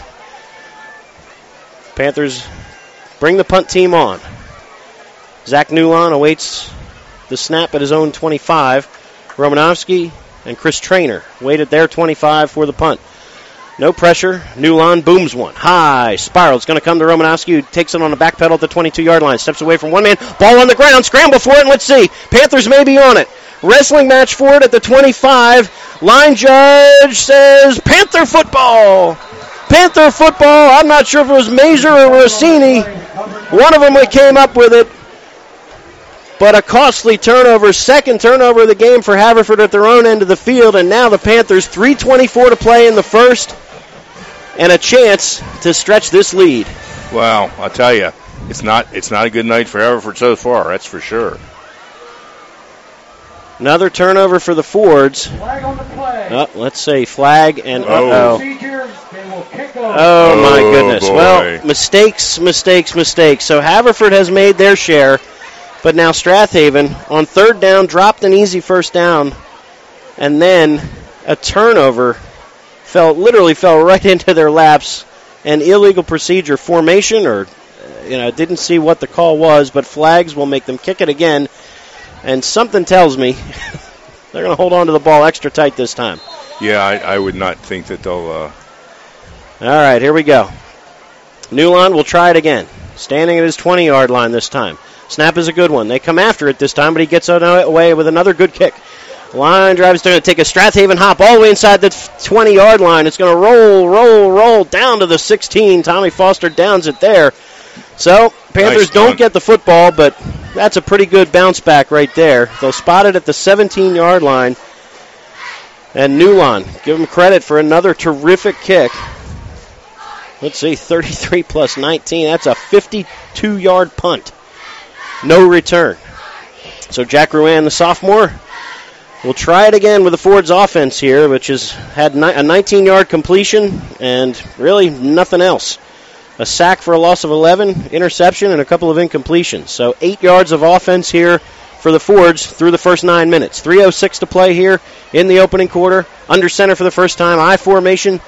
Panthers bring the punt team on. Zach Newland awaits the snap at his own 25. Romanowski and Chris Traynor wait at their 25 for the punt. No pressure. Newland booms one. High spiral. It's going to come to Romanowski, who takes it on the back pedal at the 22-yard line. Steps away from one man. Ball on the ground. Scramble for it, and let's see. Panthers may be on it. Wrestling match for it at the 25. Line judge says Panther football. Panther football. I'm not sure if it was Mazur or Rossini. One of them came up with it. But a costly turnover, second turnover of the game for Haverford at their own end of the field. And now the Panthers, 3:24 to play in the first, and a chance to stretch this lead. Wow, I'll tell you, it's not a good night for Haverford so far, that's for sure. Another turnover for the Fords. Flag on the play. Let's say flag and Oh. Oh, my goodness. Boy. Well, mistakes. So Haverford has made their share, but now Strathaven on 3rd down dropped an easy first down, and then a turnover literally fell right into their laps. An illegal procedure formation, or didn't see what the call was, but flags will make them kick it again. And something tells me they're going to hold on to the ball extra tight this time. Yeah, I would not think that they'll... All right, here we go. Newland will try it again. Standing at his 20-yard line this time. Snap is a good one. They come after it this time, but he gets away with another good kick. Line drive is going to take a Strathaven hop all the way inside the 20-yard line. It's going to roll down to the 16. Tommy Foster downs it there. So, Panthers don't get the football, but that's a pretty good bounce back right there. They'll spot it at the 17-yard line. And Newland, give him credit for another terrific kick. Let's see, 33 plus 19. That's a 52-yard punt. No return. So Jack Ruan, the sophomore, will try it again with the Fords offense here, which has had a 19-yard completion and really nothing else. A sack for a loss of 11, interception, and a couple of incompletions. So 8 yards of offense here for the Fords through the first 9 minutes. 3:06 to play here in the opening quarter. Under center for the first time. I formation.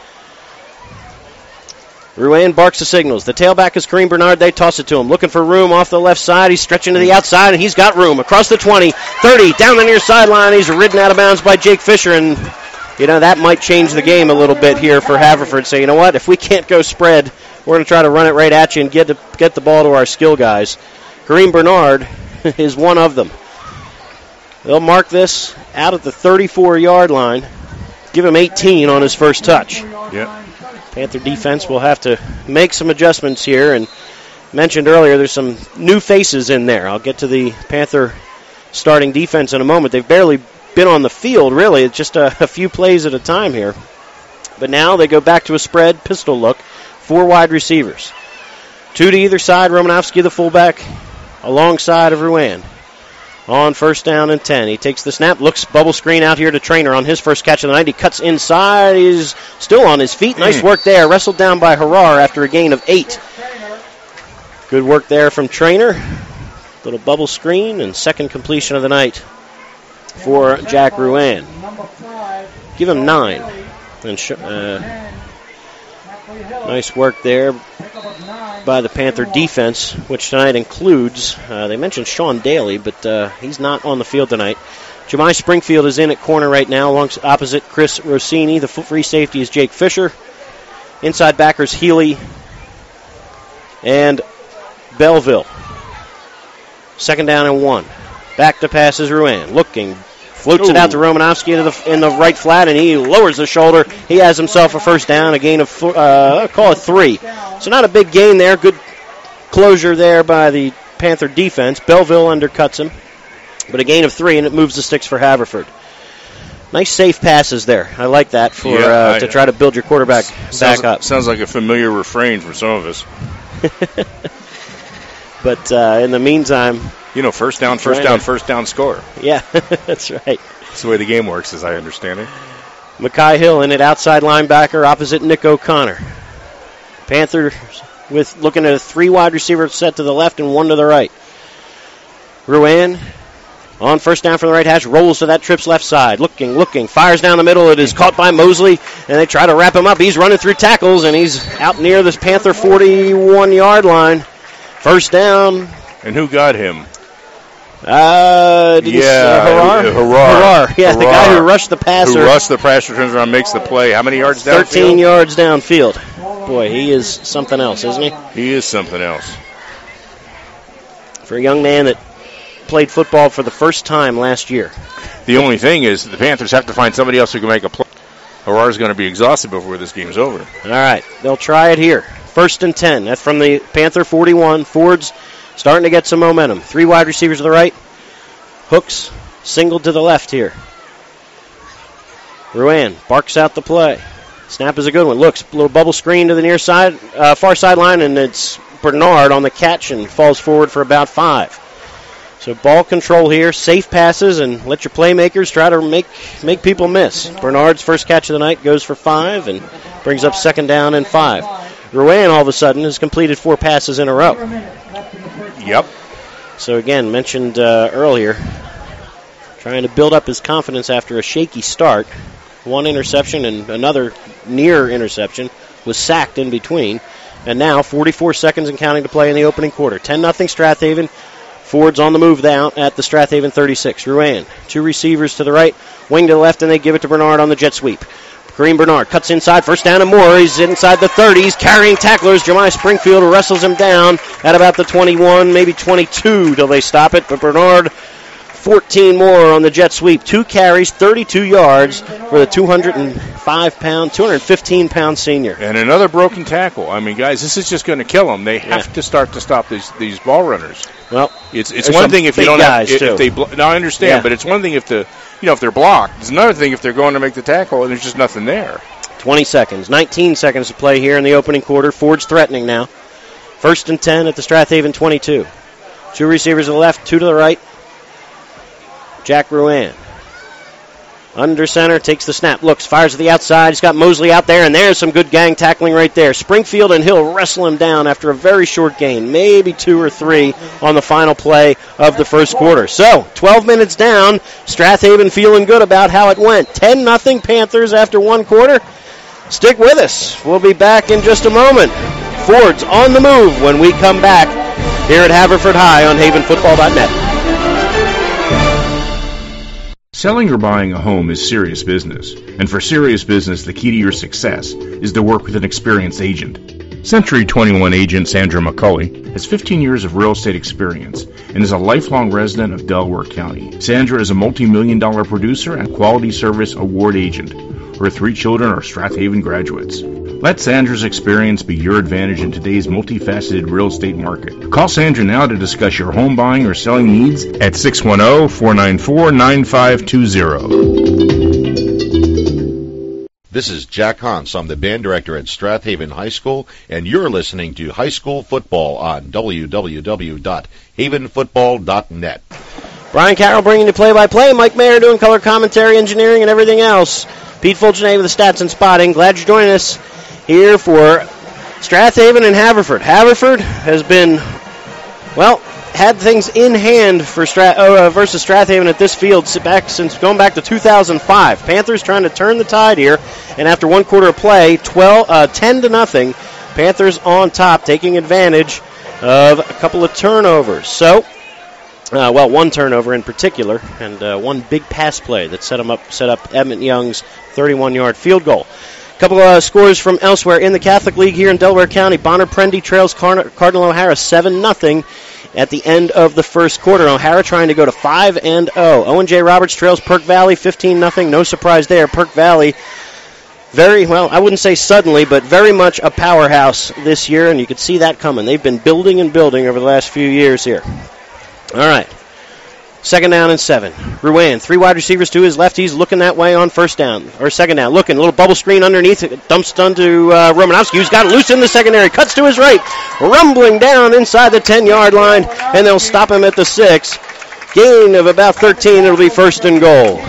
Ruan barks the signals. The tailback is Kareem Bernard. They toss it to him. Looking for room off the left side. He's stretching to the outside, and he's got room. Across the 20, 30, down the near sideline. He's ridden out of bounds by Jake Fisher, and that might change the game a little bit here for Haverford. So, you know what? If we can't go spread, we're going to try to run it right at you and get the ball to our skill guys. Kareem Bernard is one of them. They'll mark this out at the 34-yard line. Give him 18 on his first touch. Yep. Panther defense will have to make some adjustments here. And mentioned earlier, there's some new faces in there. I'll get to the Panther starting defense in a moment. They've barely been on the field, really. It's just a few plays at a time here. But now they go back to a spread pistol look. 4 wide receivers. 2 to either side. Romanowski, the fullback, alongside of Ruan. On first down and 10. He takes the snap, looks bubble screen out here to Traynor on his first catch of the night. He cuts inside. He's still on his feet. Nice work there. Wrestled down by Harar after a gain of 8. Good work there from Traynor. Little bubble screen and second completion of the night for Jack Ruan. Give him 9. And nice work there by the Panther defense, which tonight includes, they mentioned Sean Daly, but he's not on the field tonight. Jemai Springfield is in at corner right now, opposite Chris Rossini. The free safety is Jake Fisher. Inside backers Healy and Belleville. Second down and 1. Back to pass is Ruan, looking Floats it out to Romanowski in the right flat, and he lowers the shoulder. He has himself a first down, a gain of, call it 3. So not a big gain there. Good closure there by the Panther defense. Belleville undercuts him, but a gain of 3, and it moves the sticks for Haverford. Nice safe passes there. I like that for to try to build your quarterback back up. Sounds like a familiar refrain from some of us. But in the meantime... first down, score. Yeah, that's right. That's the way the game works, as I understand it. Mackay Hill in at outside linebacker opposite Nick O'Connor. Panthers looking at a 3 wide receiver set to the left and 1 to the right. Ruan on first down from the right hash, rolls to that trips left side. Looking, fires down the middle. It is caught by Mosley, and they try to wrap him up. He's running through tackles, and he's out near this Panther 41-yard line. First down. And who got him? Harar. Yeah, the guy who rushed the passer. Turns around, makes the play. How many yards downfield? 13 yards downfield. Boy, he is something else, isn't he? He is something else. For a young man that played football for the first time last year. The only thing is the Panthers have to find somebody else who can make a play. Harar's going to be exhausted before this game's over. All right, they'll try it here. 1st and 10. That's from the Panther 41. Ford's starting to get some momentum. 3 wide receivers to the right. Hooks singled to the left here. Ruan barks out the play. Snap is a good one. Looks, a little bubble screen to the near side, far sideline, and it's Bernard on the catch and falls forward for about 5. So ball control here, safe passes, and let your playmakers try to make people miss. Bernard's first catch of the night goes for 5 and brings up 2nd down and 5. Ruan all of a sudden has completed 4 passes in a row. Yep. So again, mentioned earlier, trying to build up his confidence after a shaky start. 1 interception and another near interception, was sacked in between. And now 44 seconds and counting to play in the opening quarter. 10-0 Strathaven. Ford's on the move down at the Strathaven 36. Ruan, 2 receivers to the right, wing to the left, and they give it to Bernard on the jet sweep. Kareem Bernard cuts inside, first down and more. He's inside the 30. He's carrying tacklers. Jemiah Springfield wrestles him down at about the 21, maybe 22 till they stop it. But Bernard, 14 more on the jet sweep. 2 carries, 32 yards for the 215-pound senior. And another broken tackle. I mean, guys, this is just going to kill them. They have to start to stop these ball runners. Well, it's one thing if you don't have if they. Now I understand, Yeah. but it's one thing if they're blocked. It's another thing if they're going to make the tackle and there's just nothing there. 20 seconds, 19 seconds to play here in the opening quarter. Ford's threatening now. 1st and 10 at the Strathaven 22. 2 receivers to the left, 2 to the right. Jack Ruan. Under center, takes the snap, looks, fires to the outside. He's got Mosley out there, and there's some good gang tackling right there. Springfield and Hill wrestle him down after a very short gain, maybe 2 or 3 on the final play of the first quarter. So, 12 minutes down, Strathaven feeling good about how it went. 10-0 Panthers after 1 quarter. Stick with us. We'll be back in just a moment. Ford's on the move when we come back here at Haverford High on HavenFootball.net. Selling or buying a home is serious business, and for serious business, the key to your success is to work with an experienced agent. Century 21 agent Sandra McCulley has 15 years of real estate experience and is a lifelong resident of Delaware County. Sandra is a multi-million-dollar producer and quality service award agent. Her 3 children are Strathaven graduates. Let Sandra's experience be your advantage in today's multifaceted real estate market. Call Sandra now to discuss your home buying or selling needs at 610-494-9520. This is Jack Hans. I'm the band director at Strathaven High School, and you're listening to High School Football on www.havenfootball.net. Brian Carroll bringing you play-by-play. Mike Mayer doing color commentary, engineering, and everything else. Pete Fulgenay with the stats and spotting. Glad you're joining us here for Strathaven and Haverford. Haverford has been, had things in hand for versus Strathaven at this field since going back to 2005. Panthers trying to turn the tide here, and after 1 quarter of play, 10-0. Panthers on top, taking advantage of a couple of turnovers. So, 1 turnover in particular, and 1 big pass play that set up Emmett Young's 31-yard field goal. Couple of scores from elsewhere in the Catholic League here in Delaware County. Bonner Prendy trails Cardinal O'Hara 7-0 at the end of the first quarter. O'Hara trying to go to 5-0. Owen J. Roberts trails Perk Valley 15-0. No surprise there. Perk Valley, very, well, I wouldn't say suddenly, but very much a powerhouse this year, and you could see that coming. They've been building and building over the last few years here. All right. 2nd down and 7. Ruan, 3 wide receivers to his left. He's looking that way on 1st down, or 2nd down. Looking, a little bubble screen underneath. Dumps onto Romanowski, who's got it loose in the secondary. Cuts to his right. Rumbling down inside the 10-yard line, and they'll stop him at the 6. Gain of about 13. It'll be 1st and goal.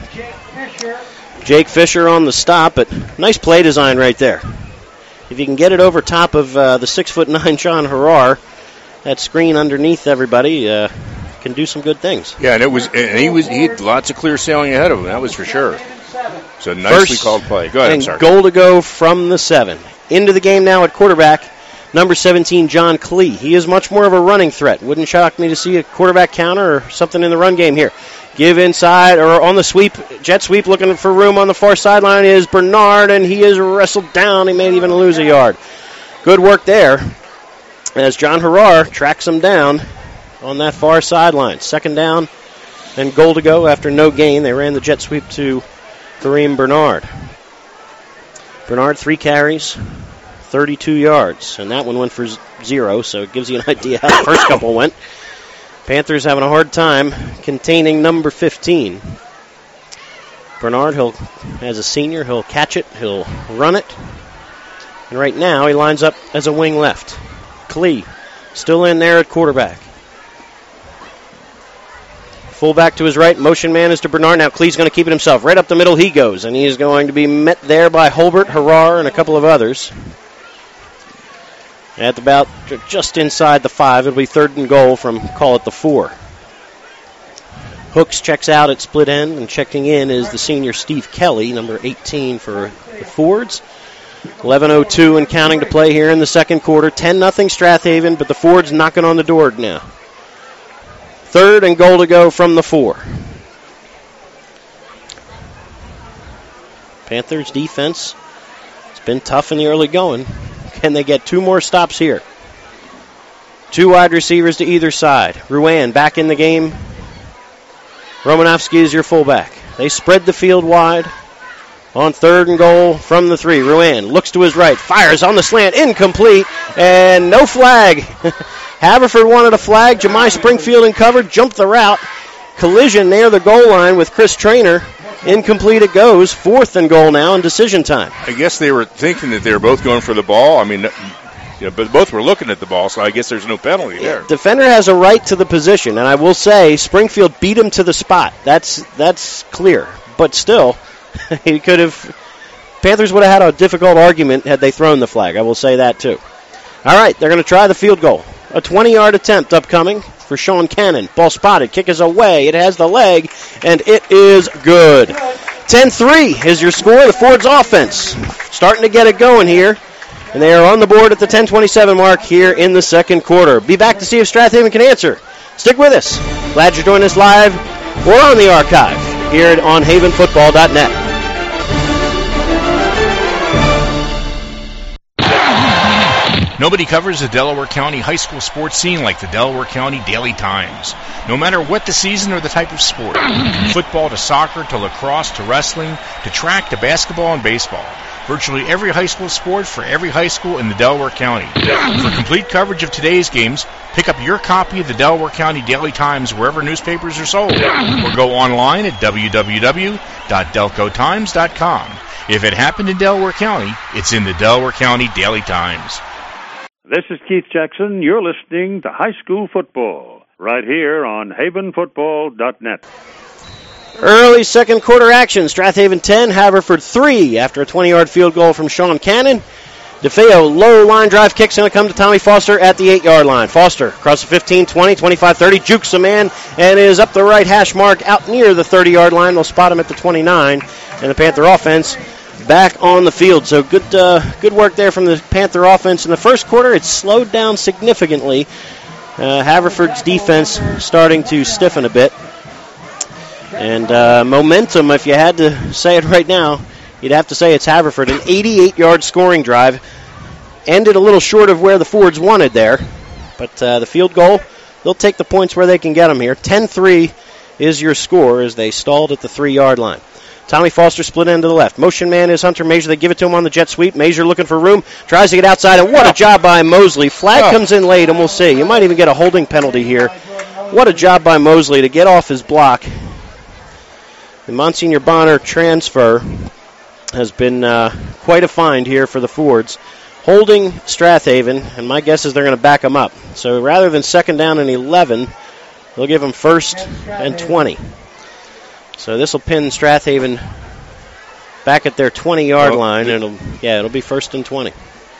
Jake Fisher on the stop, but nice play design right there. If you can get it over top of the 6'9" John Harrar, that screen underneath everybody, can do some good things. Yeah, and he had lots of clear sailing ahead of him. That was for sure. So nicely called play. Go ahead. I'm sorry. Goal to go from the 7. Into the game now at quarterback, number 17, John Klee. He is much more of a running threat. Wouldn't shock me to see a quarterback counter or something in the run game here. Give inside or on the sweep, jet sweep, looking for room on the far sideline is Bernard, and he is wrestled down. He may even lose a yard. Good work there as John Harrar tracks him down on that far sideline. 2nd down and goal to go after no gain. They ran the jet sweep to Kareem Bernard. Bernard, 3 carries, 32 yards, and that one went for 0, so it gives you an idea how the first couple went. Panthers having a hard time containing number 15. Bernard, as a senior, he'll catch it, he'll run it, and right now he lines up as a wing left. Klee still in there at quarterback. Fullback to his right, motion man is to Bernard. Now Klee's going to keep it himself. Right up the middle he goes, and he is going to be met there by Holbert, Harrar, and a couple of others. At about just inside the 5, it'll be 3rd and goal from, call it the 4. Hooks checks out at split end, and checking in is the senior Steve Kelly, number 18 for the Fords. 11:02 and counting to play here in the second quarter. 10-0 Strathaven, but the Fords knocking on the door now. 3rd and goal to go from the 4. Panthers defense, it's been tough in the early going. Can they get 2 more stops here? 2 wide receivers to either side. Ruan back in the game. Romanowski is your fullback. They spread the field wide. On 3rd and goal from the 3. Ruan looks to his right, fires on the slant, incomplete, and no flag. Haverford wanted a flag. Jemai Springfield in cover, jumped the route. Collision near the goal line with Chris Traynor. Incomplete it goes. 4th and goal now in decision time. I guess they were thinking that they were both going for the ball. I mean, but both were looking at the ball, so I guess there's no penalty there. Defender has a right to the position, and I will say Springfield beat him to the spot. That's clear. But still, he could have. Panthers would have had a difficult argument had they thrown the flag. I will say that too. All right, they're going to try the field goal. A 20-yard attempt upcoming for Sean Cannon. Ball spotted. Kick is away. It has the leg, and it is good. 10-3 is your score. The Fords offense starting to get it going here, and they are on the board at the 10:27 mark here in the second quarter. Be back to see if Strathaven can answer. Stick with us. Glad you're joining us live or on the archive here on havenfootball.net. Nobody covers the Delaware County high school sports scene like the Delaware County Daily Times. No matter what the season or the type of sport, from football to soccer to lacrosse to wrestling to track to basketball and baseball, virtually every high school sport for every high school in the Delaware County. For complete coverage of today's games, pick up your copy of the Delaware County Daily Times wherever newspapers are sold, or go online at www.delcotimes.com. If it happened in Delaware County, it's in the Delaware County Daily Times. This is Keith Jackson. You're listening to High School Football right here on havenfootball.net. Early second quarter action. Strathaven 10, Haverford 3 after a 20-yard field goal from Sean Cannon. DeFeo low line drive kick's going to come to Tommy Foster at the 8-yard line. Foster across the 15, 20, 25, 30, jukes a man and is up the right hash mark out near the 30-yard line. They'll spot him at the 29, and the Panther offense back on the field. So good work there from the Panther offense in the first quarter. It's slowed down significantly. Haverford's defense starting to stiffen a bit. And momentum, if you had to say it right now, you'd have to say it's Haverford. An 88-yard scoring drive. Ended a little short of where the Fords wanted there. But the field goal, they'll take the points where they can get them here. 10-3 is your score as they stalled at the 3-yard line. Tommy Foster split end to the left. Motion man is Hunter Major. They give it to him on the jet sweep. Major looking for room. Tries to get outside, and what a job by Mosley. Flag comes in late, and we'll see. You might even get a holding penalty here. What a job by Mosley to get off his block. The Monsignor Bonner transfer has been quite a find here for the Fords. Holding Strathaven, and my guess is they're going to back them up. So rather than 2nd down and 11, they'll give them 1st and 20. So this will pin Strathaven back at their 20-yard line, and it'll be 1st and 20.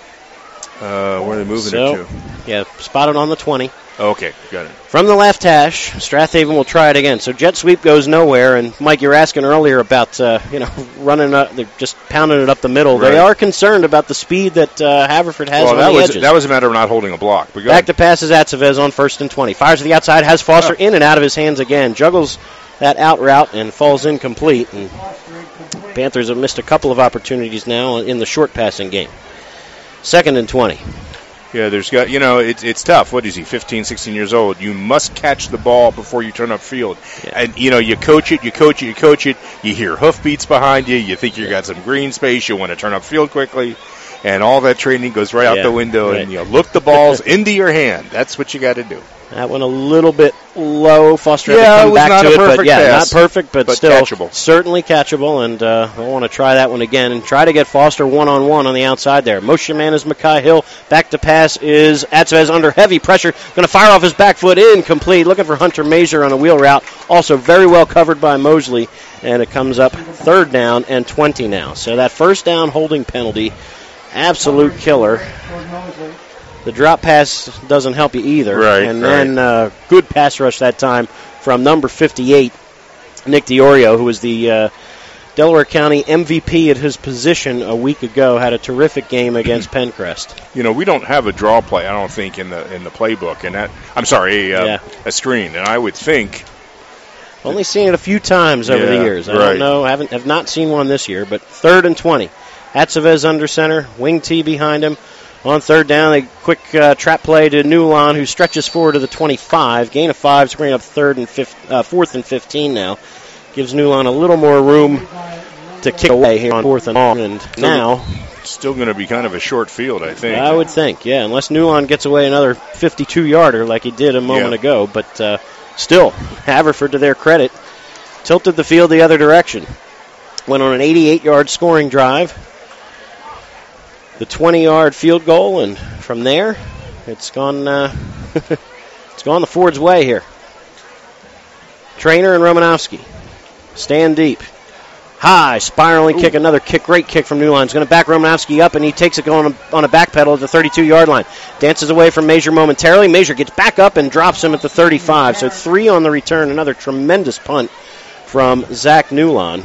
Where are they moving it to? Yeah, spotted on the 20. Okay, got it. From the left hash, Strathaven will try it again. So jet sweep goes nowhere, and Mike, you were asking earlier about running up, they're just pounding it up the middle. Right. They are concerned about the speed that Haverford has on the edges. That was a matter of not holding a block. But back to passes Atzavez on 1st and 20. Fires to the outside, has Foster in and out of his hands again. Juggles that out route and falls incomplete. And Panthers have missed a couple of opportunities now in the short passing game. 2nd and 20. Yeah, it's tough. What is he, 15, 16 years old? You must catch the ball before you turn upfield. Yeah. And, you coach it. You hear hoofbeats behind you. You think you got some green space. You want to turn upfield quickly. And all that training goes right out the window. Right. And you look the balls into your hand. That's what you got to do. That one a little bit low. Foster had to come back to it. But not perfect, but still catchable. Certainly catchable. And I want to try that one again and try to get Foster one-on-one on the outside there. Motion man is Makai Hill. Back to pass is Atzavez under heavy pressure. Going to fire off his back foot. Incomplete. Looking for Hunter Major on a wheel route. Also very well covered by Mosley. And it comes up 3rd down and 20 now. So that 1st down holding penalty, absolute killer. The drop pass doesn't help you either. Right, and then good pass rush that time from number 58, Nick DiOrio, who was the Delaware County MVP at his position a week ago, had a terrific game against Pencrest. We don't have a draw play, I don't think, in the playbook. And a screen. And I would think... Only seen it a few times over the years. I don't know. Have not seen one this year, but 3rd and 20. Atzavez under center, wing T behind him. On 3rd down, a quick trap play to Newlon, who stretches forward to the 25. Gain of 5, bringing up 4th and 15 now. Gives Newlon a little more room to kick away here on 4th and long. And now... Still going to be kind of a short field, I think. I would think, yeah, unless Newlon gets away another 52-yarder like he did a moment ago. But still, Haverford, to their credit, tilted the field the other direction. Went on an 88-yard scoring drive. The 20-yard field goal, and from there, it's gone it's gone the Ford's way here. Trainer and Romanowski stand deep. High, spiraling kick, another kick, great kick from Newline. He's going to back Romanowski up, and he takes it on a back pedal at the 32-yard line. Dances away from Major momentarily. Major gets back up and drops him at the 35. So 3 on the return, another tremendous punt from Zach Newline.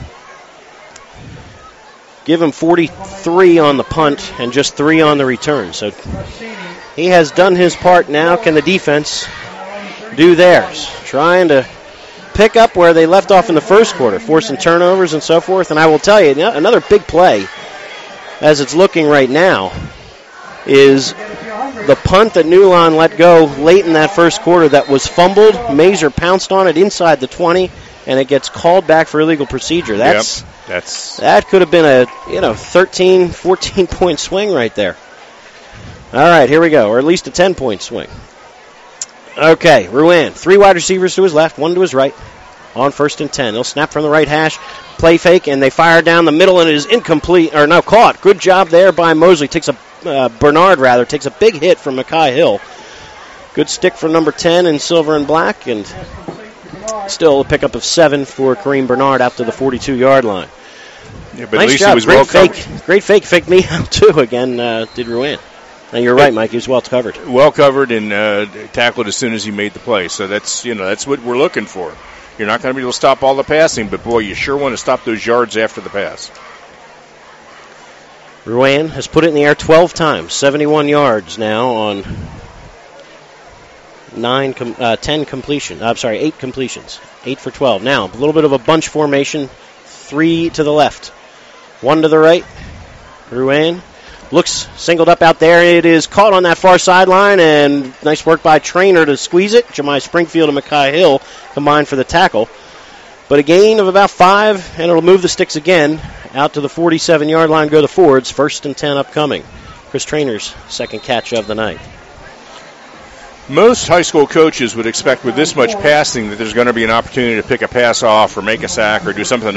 Give him 43 on the punt and just 3 on the return. So he has done his part now. Can the defense do theirs? Trying to pick up where they left off in the first quarter, forcing turnovers and so forth. And I will tell you, another big play, as it's looking right now, is the punt that Newline let go late in that first quarter that was fumbled. Major pounced on it inside the 20, and it gets called back for illegal procedure. That could have been a 13, 14-point swing right there. All right, here we go, or at least a 10-point swing. Okay, Ruan, 3 wide receivers to his left, 1 to his right. On 1st and 10, they'll snap from the right hash, play fake, and they fire down the middle, and it is incomplete, or no, caught. Good job there by Mosley. Bernard takes a big hit from Makai Hill. Good stick from number 10 in silver and black, and still a pickup of 7 for Kareem Bernard out to the 42-yard line. Yeah, but nice at least job. he was well covered. Great fake. Faked me out, too, again, did Ruan. And you're right, Mike. He was well covered. Well covered and tackled as soon as he made the play. So that's what we're looking for. You're not going to be able to stop all the passing, but, boy, you sure want to stop those yards after the pass. Ruan has put it in the air 12 times, 71 yards now on 8 completions. 8 for 12. Now, a little bit of a bunch formation, 3 to the left. One to the right. Ruan looks singled up out there. It is caught on that far sideline, and nice work by Trainer to squeeze it. Jemiah Springfield and Makai Hill combined for the tackle. But a gain of about 5, and it'll move the sticks again out to the 47-yard line. Go the Fords. 1st and 10 upcoming. Chris Trainer's second catch of the night. Most high school coaches would expect with this much passing that there's going to be an opportunity to pick a pass off or make a sack or do something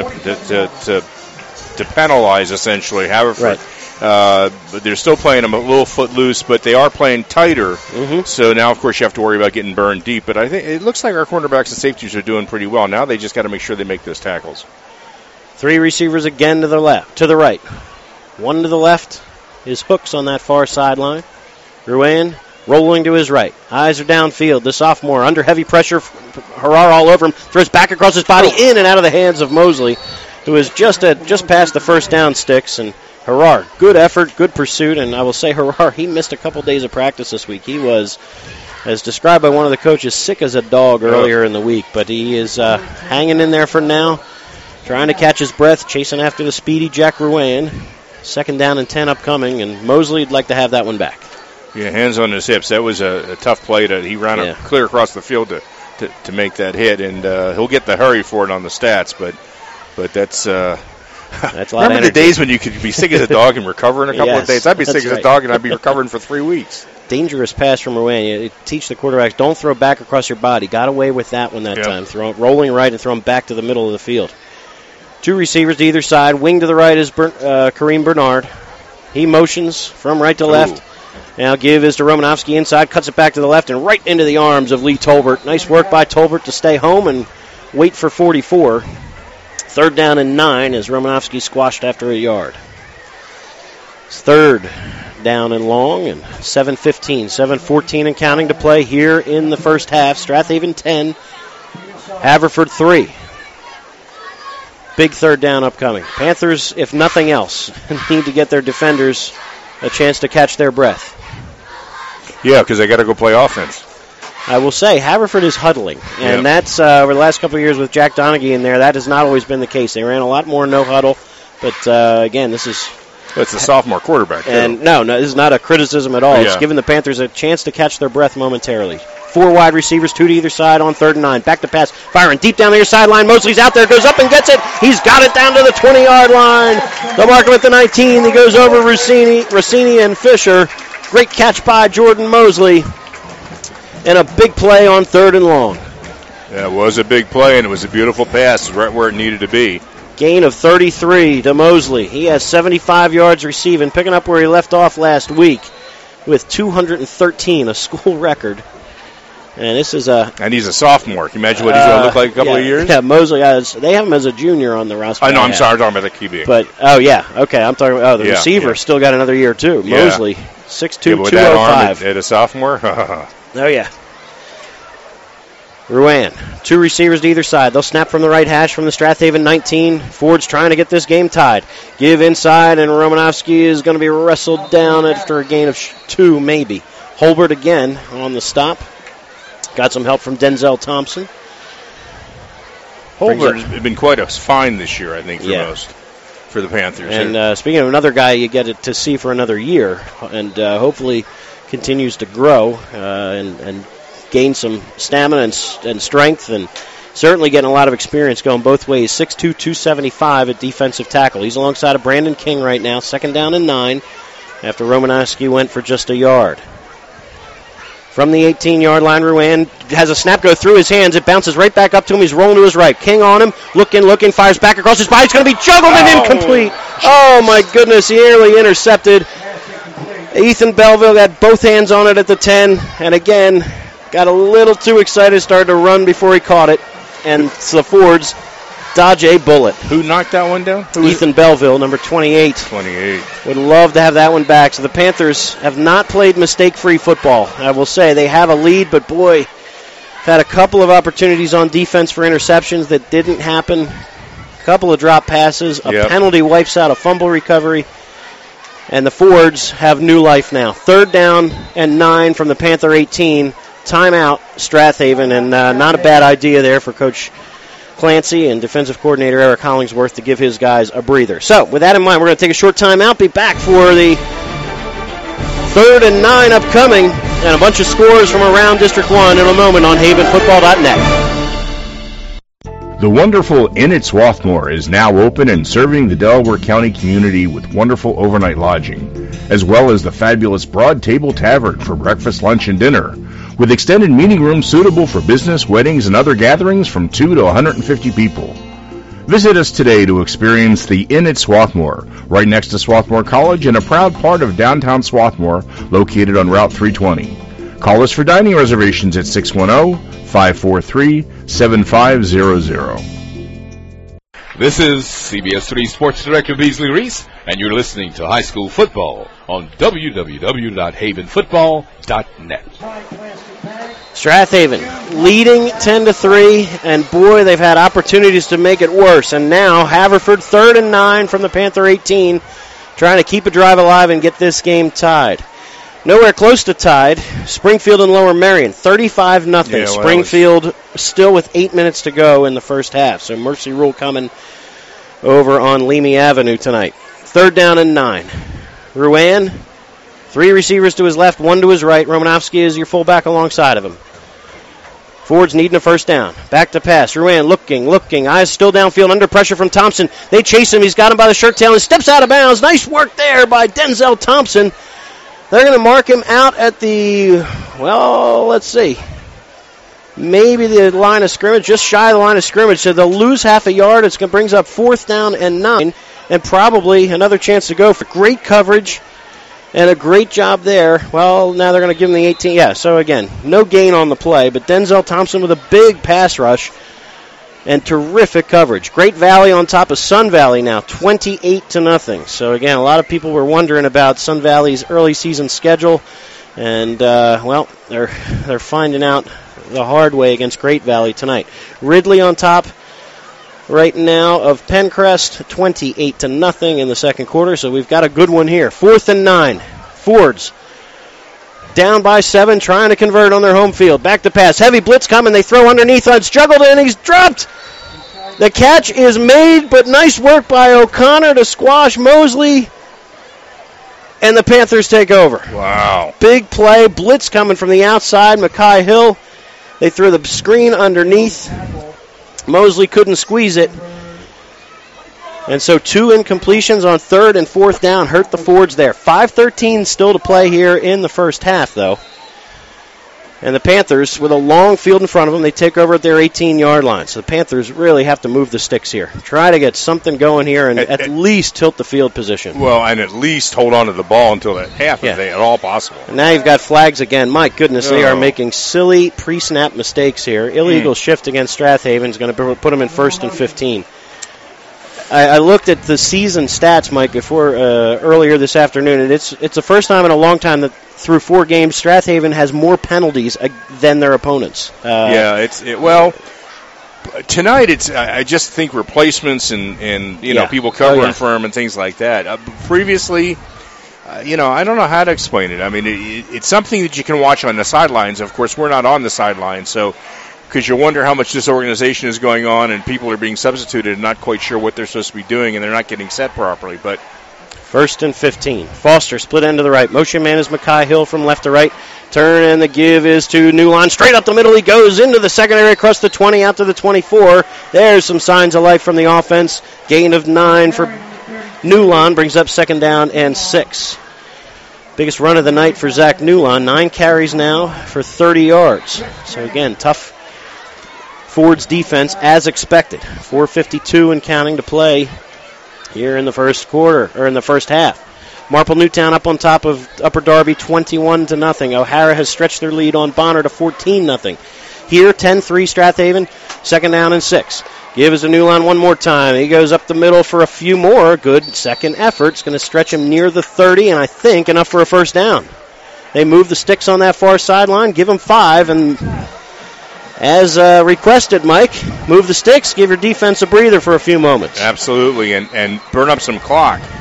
to penalize, essentially, Haverford. Right. But they're still playing them a little foot loose, but they are playing tighter. Mm-hmm. So now, of course, you have to worry about getting burned deep. But I think it looks like our cornerbacks and safeties are doing pretty well. Now they just got to make sure they make those tackles. 3 receivers again to the right. One to the left is Hooks on that far sideline. Ruan rolling to his right. Eyes are downfield. The sophomore under heavy pressure. Harar all over him. Throws back across his body in and out of the hands of Mosley, who is just past the first down sticks. And Harar, good effort, good pursuit. And I will say Harar, he missed a couple days of practice this week. He was, as described by one of the coaches, sick as a dog earlier in the week. But he is hanging in there for now, trying to catch his breath, chasing after the speedy Jack Ruan. 2nd down and 10 upcoming, and Mosley would like to have that one back. Yeah, hands on his hips. That was a tough play. He ran clear across the field to make that hit, and he'll get the hurry for it on the stats. But that's a lot remember of the days when you could be sick as a dog and recover in a couple of days? I'd be sick as a dog and I'd be recovering for 3 weeks. Dangerous pass from Ruan. You teach the quarterbacks, don't throw back across your body. Got away with that one that time. Rolling right and throw him back to the middle of the field. 2 receivers to either side. Wing to the right is Kareem Bernard. He motions from right to left. Now give is to Romanowski inside, cuts it back to the left and right into the arms of Lee Tolbert. Nice work by Tolbert to stay home and wait for 44. 3rd down and 9 as Romanowski squashed after a yard. It's 3rd down and long and 7:15, 7:14 and counting to play here in the first half. Strathaven 10, Haverford 3. Big 3rd down upcoming. Panthers, if nothing else, need to get their defenders a chance to catch their breath. Yeah, because they got to go play offense. I will say, Haverford is huddling, and that's over the last couple of years with Jack Donaghy in there. That has not always been the case. They ran a lot more no huddle, but again, this is... It's a sophomore quarterback, and no, this is not a criticism at all. It's giving the Panthers a chance to catch their breath momentarily. 4 wide receivers, 2 to either side on 3rd and 9. Back to pass, firing deep down the near sideline. Mosley's out there, goes up and gets it. He's got it down to the 20-yard line. They'll mark him at the 19. He goes over Rossini and Fisher. Great catch by Jordan Mosley. And a big play on 3rd and long. Yeah, it was a big play, and it was a beautiful pass right where it needed to be. Gain of 33 to Mosley. He has 75 yards receiving, picking up where he left off last week with 213, a school record. And this is and he's a sophomore. Can you imagine what he's going to look like in a couple of years? Yeah, Mosley they have him as a junior on the roster. I know, I'm sorry, I'm talking about the QB. But, I'm talking about, the receiver still got another year, too. Mosley, 6'2", 205. At a sophomore? Oh, yeah. Ruan, 2 receivers to either side. They'll snap from the right hash from the Strathaven 19. Ford's trying to get this game tied. Give inside, and Romanowski is going to be wrestled down after a gain of 2, maybe. Holbert again on the stop. Got some help from Denzel Thompson. Holbert has been quite a find this year, I think, for the Panthers. And speaking of another guy you get to see for another year, and hopefully continues to grow and gain some stamina and strength, and certainly getting a lot of experience going both ways. 6'2", 275 at defensive tackle. He's alongside of Brandon King right now, 2nd down and 9, after Romanowski went for just a yard. From the 18-yard line, Ruan has a snap go through his hands. It bounces right back up to him. He's rolling to his right. King on him, looking, fires back across his body. It's going to be juggled and incomplete. Oh, my goodness, nearly intercepted. Ethan Belleville got both hands on it at the 10, and again, got a little too excited, started to run before he caught it, and the Fords dodge a bullet. Who knocked that one down? Ethan Belleville, number 28. 28. Would love to have that one back. So the Panthers have not played mistake-free football. I will say they have a lead, but boy, had a couple of opportunities on defense for interceptions that didn't happen. A couple of drop passes. A penalty wipes out a fumble recovery. And the Fords have new life now. 3rd down and 9 from the Panther 18. Timeout, Strathaven, and not a bad idea there for Coach Clancy and defensive coordinator Eric Hollingsworth to give his guys a breather. So, with that in mind, we're going to take a short time out, be back for the 3rd and 9 upcoming, and a bunch of scores from around District 1 in a moment on havenfootball.net. The wonderful Inn at Swarthmore is now open and serving the Delaware County community with wonderful overnight lodging, as well as the fabulous Broad Table Tavern for breakfast, lunch, and dinner, with extended meeting rooms suitable for business, weddings, and other gatherings from 2 to 150 people. Visit us today to experience the Inn at Swarthmore, right next to Swarthmore College and a proud part of downtown Swarthmore, located on Route 320. Call us for dining reservations at 610-543-7500. This is CBS 3 Sports Director Beasley Reese, and you're listening to High School Football on www.havenfootball.net. Strathaven leading 10-3, and boy, they've had opportunities to make it worse. And now Haverford 3rd and 9 from the Panther 18, trying to keep a drive alive and get this game tied. Nowhere close to tied, Springfield and Lower Merion, 35-0. Yeah, Springfield still with 8 minutes to go in the first half. So Mercy Rule coming over on Leamy Avenue tonight. 3rd down and 9. Ruan, 3 receivers to his left, 1 to his right. Romanowski is your fullback alongside of him. Ford's needing a first down. Back to pass. Ruan looking. Eyes still downfield, under pressure from Thompson. They chase him. He's got him by the shirt tail and steps out of bounds. Nice work there by Denzel Thompson. They're going to mark him out at the, well, let's see, maybe the line of scrimmage, just shy of the line of scrimmage. So they'll lose half a yard. It brings up 4th down and 9, and probably another chance to go for great coverage and a great job there. Well, now they're going to give him the 18. Yeah, so again, no gain on the play, but Denzel Thompson with a big pass rush and terrific coverage. Great Valley on top of Sun Valley now, 28-0. So again, a lot of people were wondering about Sun Valley's early season schedule, and well, they're finding out the hard way against Great Valley tonight. Ridley on top right now of Pencrest, 28-0 in the second quarter. So we've got a good one here. 4th and 9. Fords down by 7, trying to convert on their home field. Back to pass. Heavy blitz coming. They throw underneath. Struggled, and he's dropped. The catch is made, but nice work by O'Connor to squash Mosley. And the Panthers take over. Wow. Big play. Blitz coming from the outside. Mackay Hill. They threw the screen underneath. Mosley couldn't squeeze it. And so 2 incompletions on 3rd and 4th down hurt the Fords there. 5:13 still to play here in the first half, though. And the Panthers, with a long field in front of them, they take over at their 18-yard line. So the Panthers really have to move the sticks here. Try to get something going here and at least tilt the field position. Well, and at least hold on to the ball until that half if at all possible. And now you've got flags again. My goodness, they are making silly pre-snap mistakes here. Illegal shift against Strathaven is going to put them in 1st and 15. I looked at the season stats, Mike, before earlier this afternoon, and it's the first time in a long time that through 4 games, Strathaven has more penalties than their opponents. Tonight I just think replacements and people covering for him and things like that. Previously, I don't know how to explain it. I mean, it's something that you can watch on the sidelines. Of course, we're not on the sidelines, so because you wonder how much disorganization is going on and people are being substituted and not quite sure what they're supposed to be doing and they're not getting set properly. But 1st and 15. Foster split end to the right. Motion man is Mackay Hill from left to right. Turn and the give is to Newline. Straight up the middle he goes into the secondary across the 20 out to the 24. There's some signs of life from the offense. Gain of 9 for Newline brings up 2nd down and 6. Biggest run of the night for Zach Newline. 9 carries now for 30 yards. So again, tough Ford's defense as expected. 4:52 and counting to play here in the first quarter, or in the first half. Marple Newtown up on top of Upper Darby 21-0. O'Hara has stretched their lead on Bonner to 14-0. Here 10-3 Strathaven, 2nd down and 6. Give us a Newline one more time. He goes up the middle for a few more. Good second effort. It's going to stretch him near the 30, and I think enough for a first down. They move the sticks on that far sideline, give him 5, and as requested, Mike, move the sticks, give your defense a breather for a few moments. Absolutely, and burn up some clock.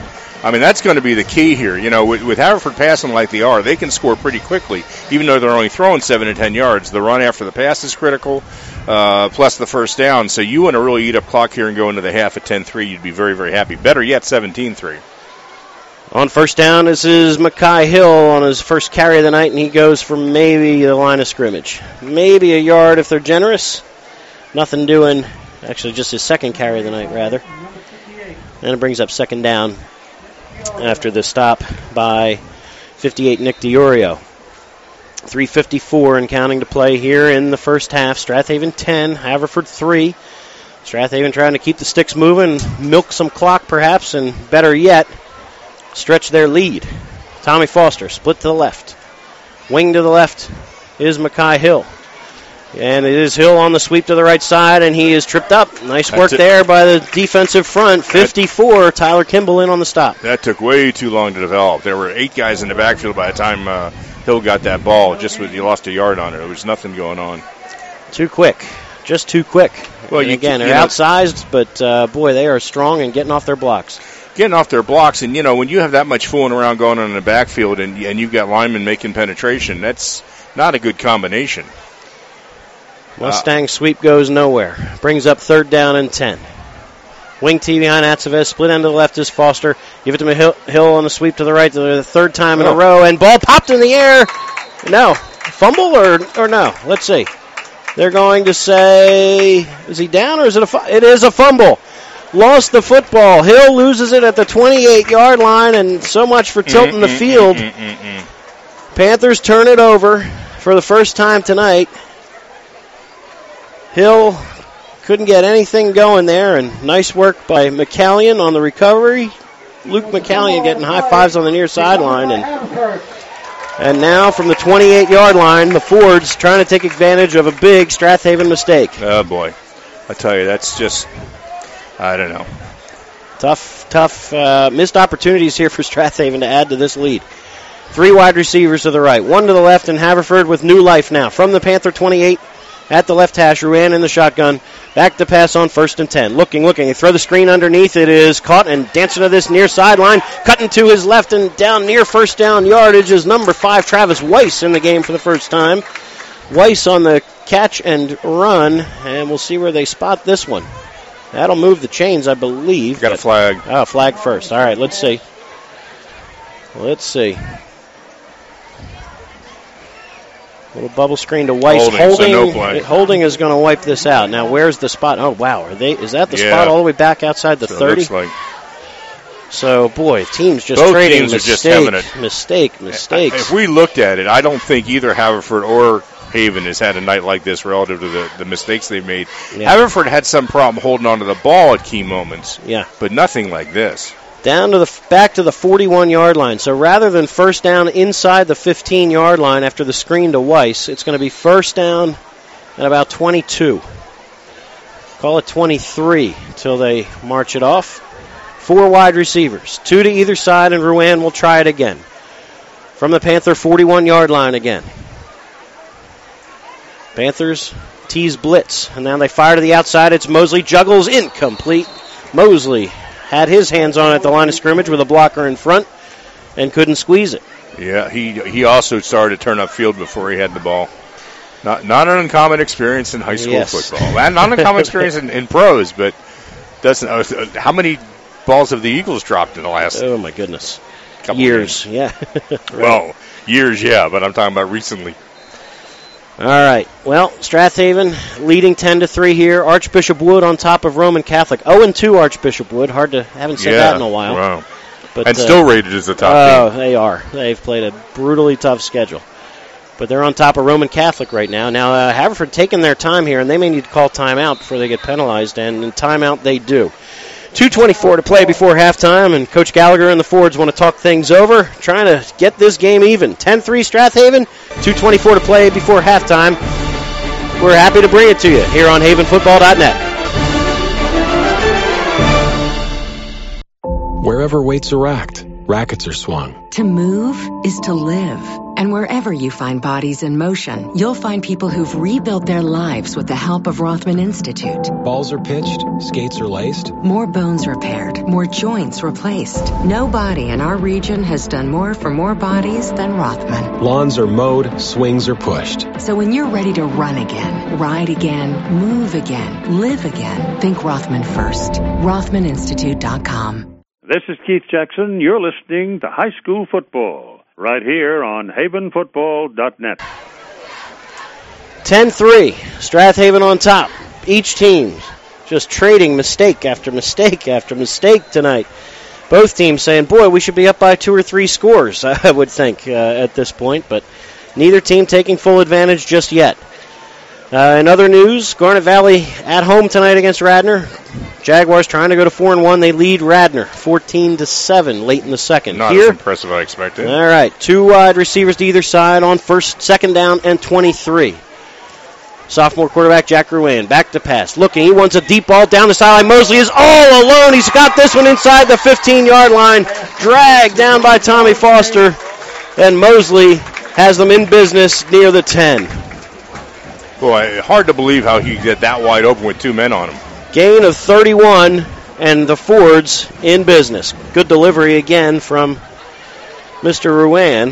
I mean, that's going to be the key here. You know, with Haverford passing like they are, they can score pretty quickly, even though they're only throwing 7 to 10 yards. The run after the pass is critical, plus the first down. So you want to really eat up clock here and go into the half at 10-3. You'd be very, very happy. Better yet, 17-3. On first down, this is Mekhi Hill on his first carry of the night, and he goes for maybe the line of scrimmage. Maybe a yard if they're generous. Nothing doing. Actually, just his second carry of the night, rather. And it brings up second down after the stop by 58 Nick DiOrio. 3:54 and counting to play here in the first half. Strathaven 10, Haverford 3. Strathaven trying to keep the sticks moving, milk some clock perhaps, and better yet, stretch their lead. Tommy Foster, split to the left. Wing to the left is Mekhi Hill. And it is Hill on the sweep to the right side, and he is tripped up. Nice work there by the defensive front. 54, Tyler Kimball in on the stop. That took way too long to develop. There were 8 guys in the backfield by the time Hill got that ball. He lost a yard on it. There was nothing going on. Too quick. Just too quick. Well, they're outsized, but, boy, they are strong and getting off their blocks. Getting off their blocks, and, you know, when you have that much fooling around going on in the backfield and you've got linemen making penetration, that's not a good combination. Mustang sweep goes nowhere. Brings up third down and 10. Wing T behind Atsevez. Split end to the left is Foster. Give it to Hill on the sweep to the right. The third time in a row. And ball popped in the air. No. Fumble or no? Let's see. They're going to say, is he down or is it it is a fumble. Lost the football. Hill loses it at the 28-yard line, and so much for tilting the field. Panthers turn it over for the first time tonight. Hill couldn't get anything going there, and nice work by McCallion on the recovery. Luke McCallion getting high fives on the near sideline. And now from the 28-yard line, the Fords trying to take advantage of a big Strathaven mistake. Oh, boy. I tell you, that's just, I don't know. Tough missed opportunities here for Strathaven to add to this lead. 3 wide receivers to the right, 1 to the left, and Haverford with new life now. From the Panther 28, at the left hash, Ruan in the shotgun. Back to pass on first and 10. Looking. They throw the screen underneath. It is caught and dancing to this near sideline. Cutting to his left and down near first down yardage is number 5, Travis Weiss, in the game for the first time. Weiss on the catch and run, and we'll see where they spot this one. That'll move the chains, I believe. Got a flag. Oh, flag first. All right, let's see. Little bubble screen to Weiss. Holding is going to wipe this out. Now, where's the spot? Oh, wow. Is that the spot all the way back outside the 30? Looks like. So, boy, teams just Both trading teams are just having mistakes. If we looked at it, I don't think either Haverford or Haven has had a night like this relative to the mistakes they've made. Yeah. Haverford had some problem holding on to the ball at key moments, but nothing like this. Back to the 41-yard line. So rather than first down inside the 15-yard line after the screen to Weiss, it's going to be first down at about 22. Call it 23 until they march it off. 4 wide receivers, 2 to either side, and Ruan will try it again. From the Panther 41-yard line again. Panthers tease blitz, and now they fire to the outside. It's Mosley, juggles, incomplete. Mosley had his hands on it at the line of scrimmage with a blocker in front and couldn't squeeze it. Yeah, he also started to turn up field before he had the ball. Not an uncommon experience in high school football. And not an uncommon experience in pros, but doesn't. How many balls have the Eagles dropped in the last? Oh my goodness, years. Yeah. Right. Well, years, yeah, but I'm talking about recently. All right. Well, Strathaven leading 10-3 here. Archbishop Wood on top of Roman Catholic. 0-2 Archbishop Wood. Haven't said that in a while. Wow. But, and still rated as a top team. They are. They've played a brutally tough schedule. But they're on top of Roman Catholic right now. Now, Haverford taking their time here, and they may need to call timeout before they get penalized, and in timeout they do. 2:24 to play before halftime, and Coach Gallagher and the Fords want to talk things over, trying to get this game even. 10-3 Strathaven, 2:24 to play before halftime. We're happy to bring it to you here on havenfootball.net. Wherever weights are racked, rackets are swung. To move is to live. And wherever you find bodies in motion, you'll find people who've rebuilt their lives with the help of Rothman Institute. Balls are pitched, skates are laced. More bones repaired, more joints replaced. Nobody in our region has done more for more bodies than Rothman. Lawns are mowed, swings are pushed. So when you're ready to run again, ride again, move again, live again, think Rothman first. RothmanInstitute.com. This is Keith Jackson. You're listening to High School Football right here on havenfootball.net. 10-3, Strathaven on top. Each team just trading mistake after mistake after mistake tonight. Both teams saying, boy, we should be up by 2 or 3 scores, I would think, at this point. But neither team taking full advantage just yet. In other news, Garnet Valley at home tonight against Radnor. Jaguars trying to go to 4-1. They lead Radnor 14-7 late in the second. Not as impressive as I expected. All right, 2 wide receivers to either side on second down and 23. Sophomore quarterback Jack Ruane back to pass. Looking, he wants a deep ball down the sideline. Mosley is all alone. He's got this one inside the 15-yard line. Dragged down by Tommy Foster. And Mosley has them in business near the 10. Boy, hard to believe how he get that wide open with 2 men on him. Gain of 31, and the Fords in business. Good delivery again from Mr. Ruane.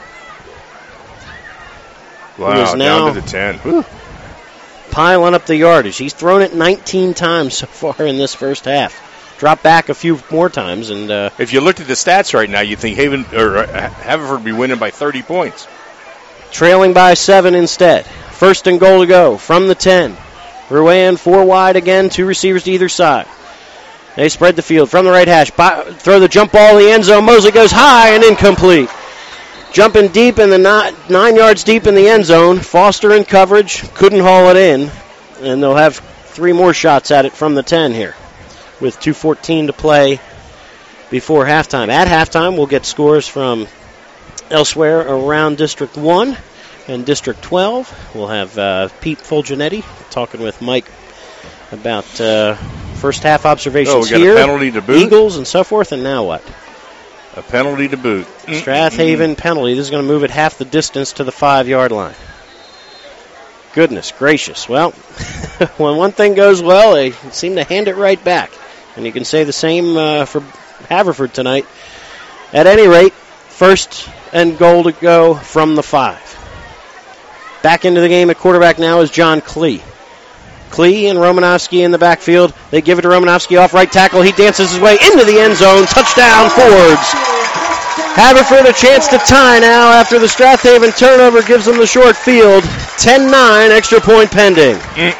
Wow, down to the 10. Whew. Piling up the yardage. He's thrown it 19 times so far in this first half. Dropped back a few more times. And if you looked at the stats right now, you'd think Haverford would be winning by 30 points. Trailing by 7 instead. First and goal to go from the 10. Ruane 4 wide again, 2 receivers to either side. They spread the field from the right hash. Throw the jump ball in the end zone. Mosley goes high and incomplete. Jumping deep in the 9 yards deep in the end zone. Foster in coverage. Couldn't haul it in. And they'll have 3 more shots at it from the 10 here with 2:14 to play before halftime. At halftime, we'll get scores from elsewhere around District 1. And District 12, we'll have Pete Fulgenetti talking with Mike about first half observations we got here. A penalty to boot. Eagles and so forth, and now what? A penalty to boot. Strathaven penalty. This is going to move it half the distance to the 5-yard line. Goodness gracious. Well, when one thing goes well, they seem to hand it right back. And you can say the same for Haverford tonight. At any rate, first and goal to go from the 5. Back into the game at quarterback now is John Klee. Klee and Romanowski in the backfield. They give it to Romanowski off right tackle. He dances his way into the end zone. Touchdown, Fords. Haverford a chance to tie now after the Strathaven turnover gives them the short field. 10-9, extra point pending.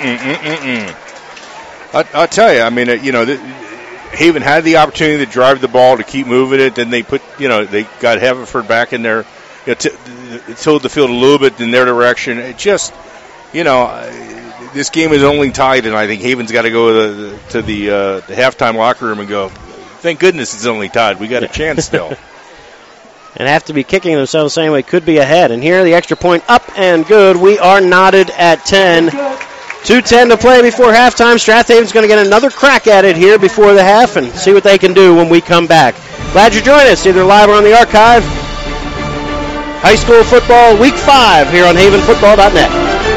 I'll tell you, I mean, Haven had the opportunity to drive the ball, to keep moving it. Then they they got Haverford back in there. Tilled the field a little bit in their direction. It just, this game is only tied, and I think Haven's got to go to the halftime locker room and go, thank goodness it's only tied. We got a chance still. And have to be kicking themselves the same way. Could be ahead. And here the extra point up and good. We are knotted at 10. 2:10 to play before halftime. Strathaven's going to get another crack at it here before the half and see what they can do when we come back. Glad you joined us, either live or on the archive. High school football week 5 here on havenfootball.net.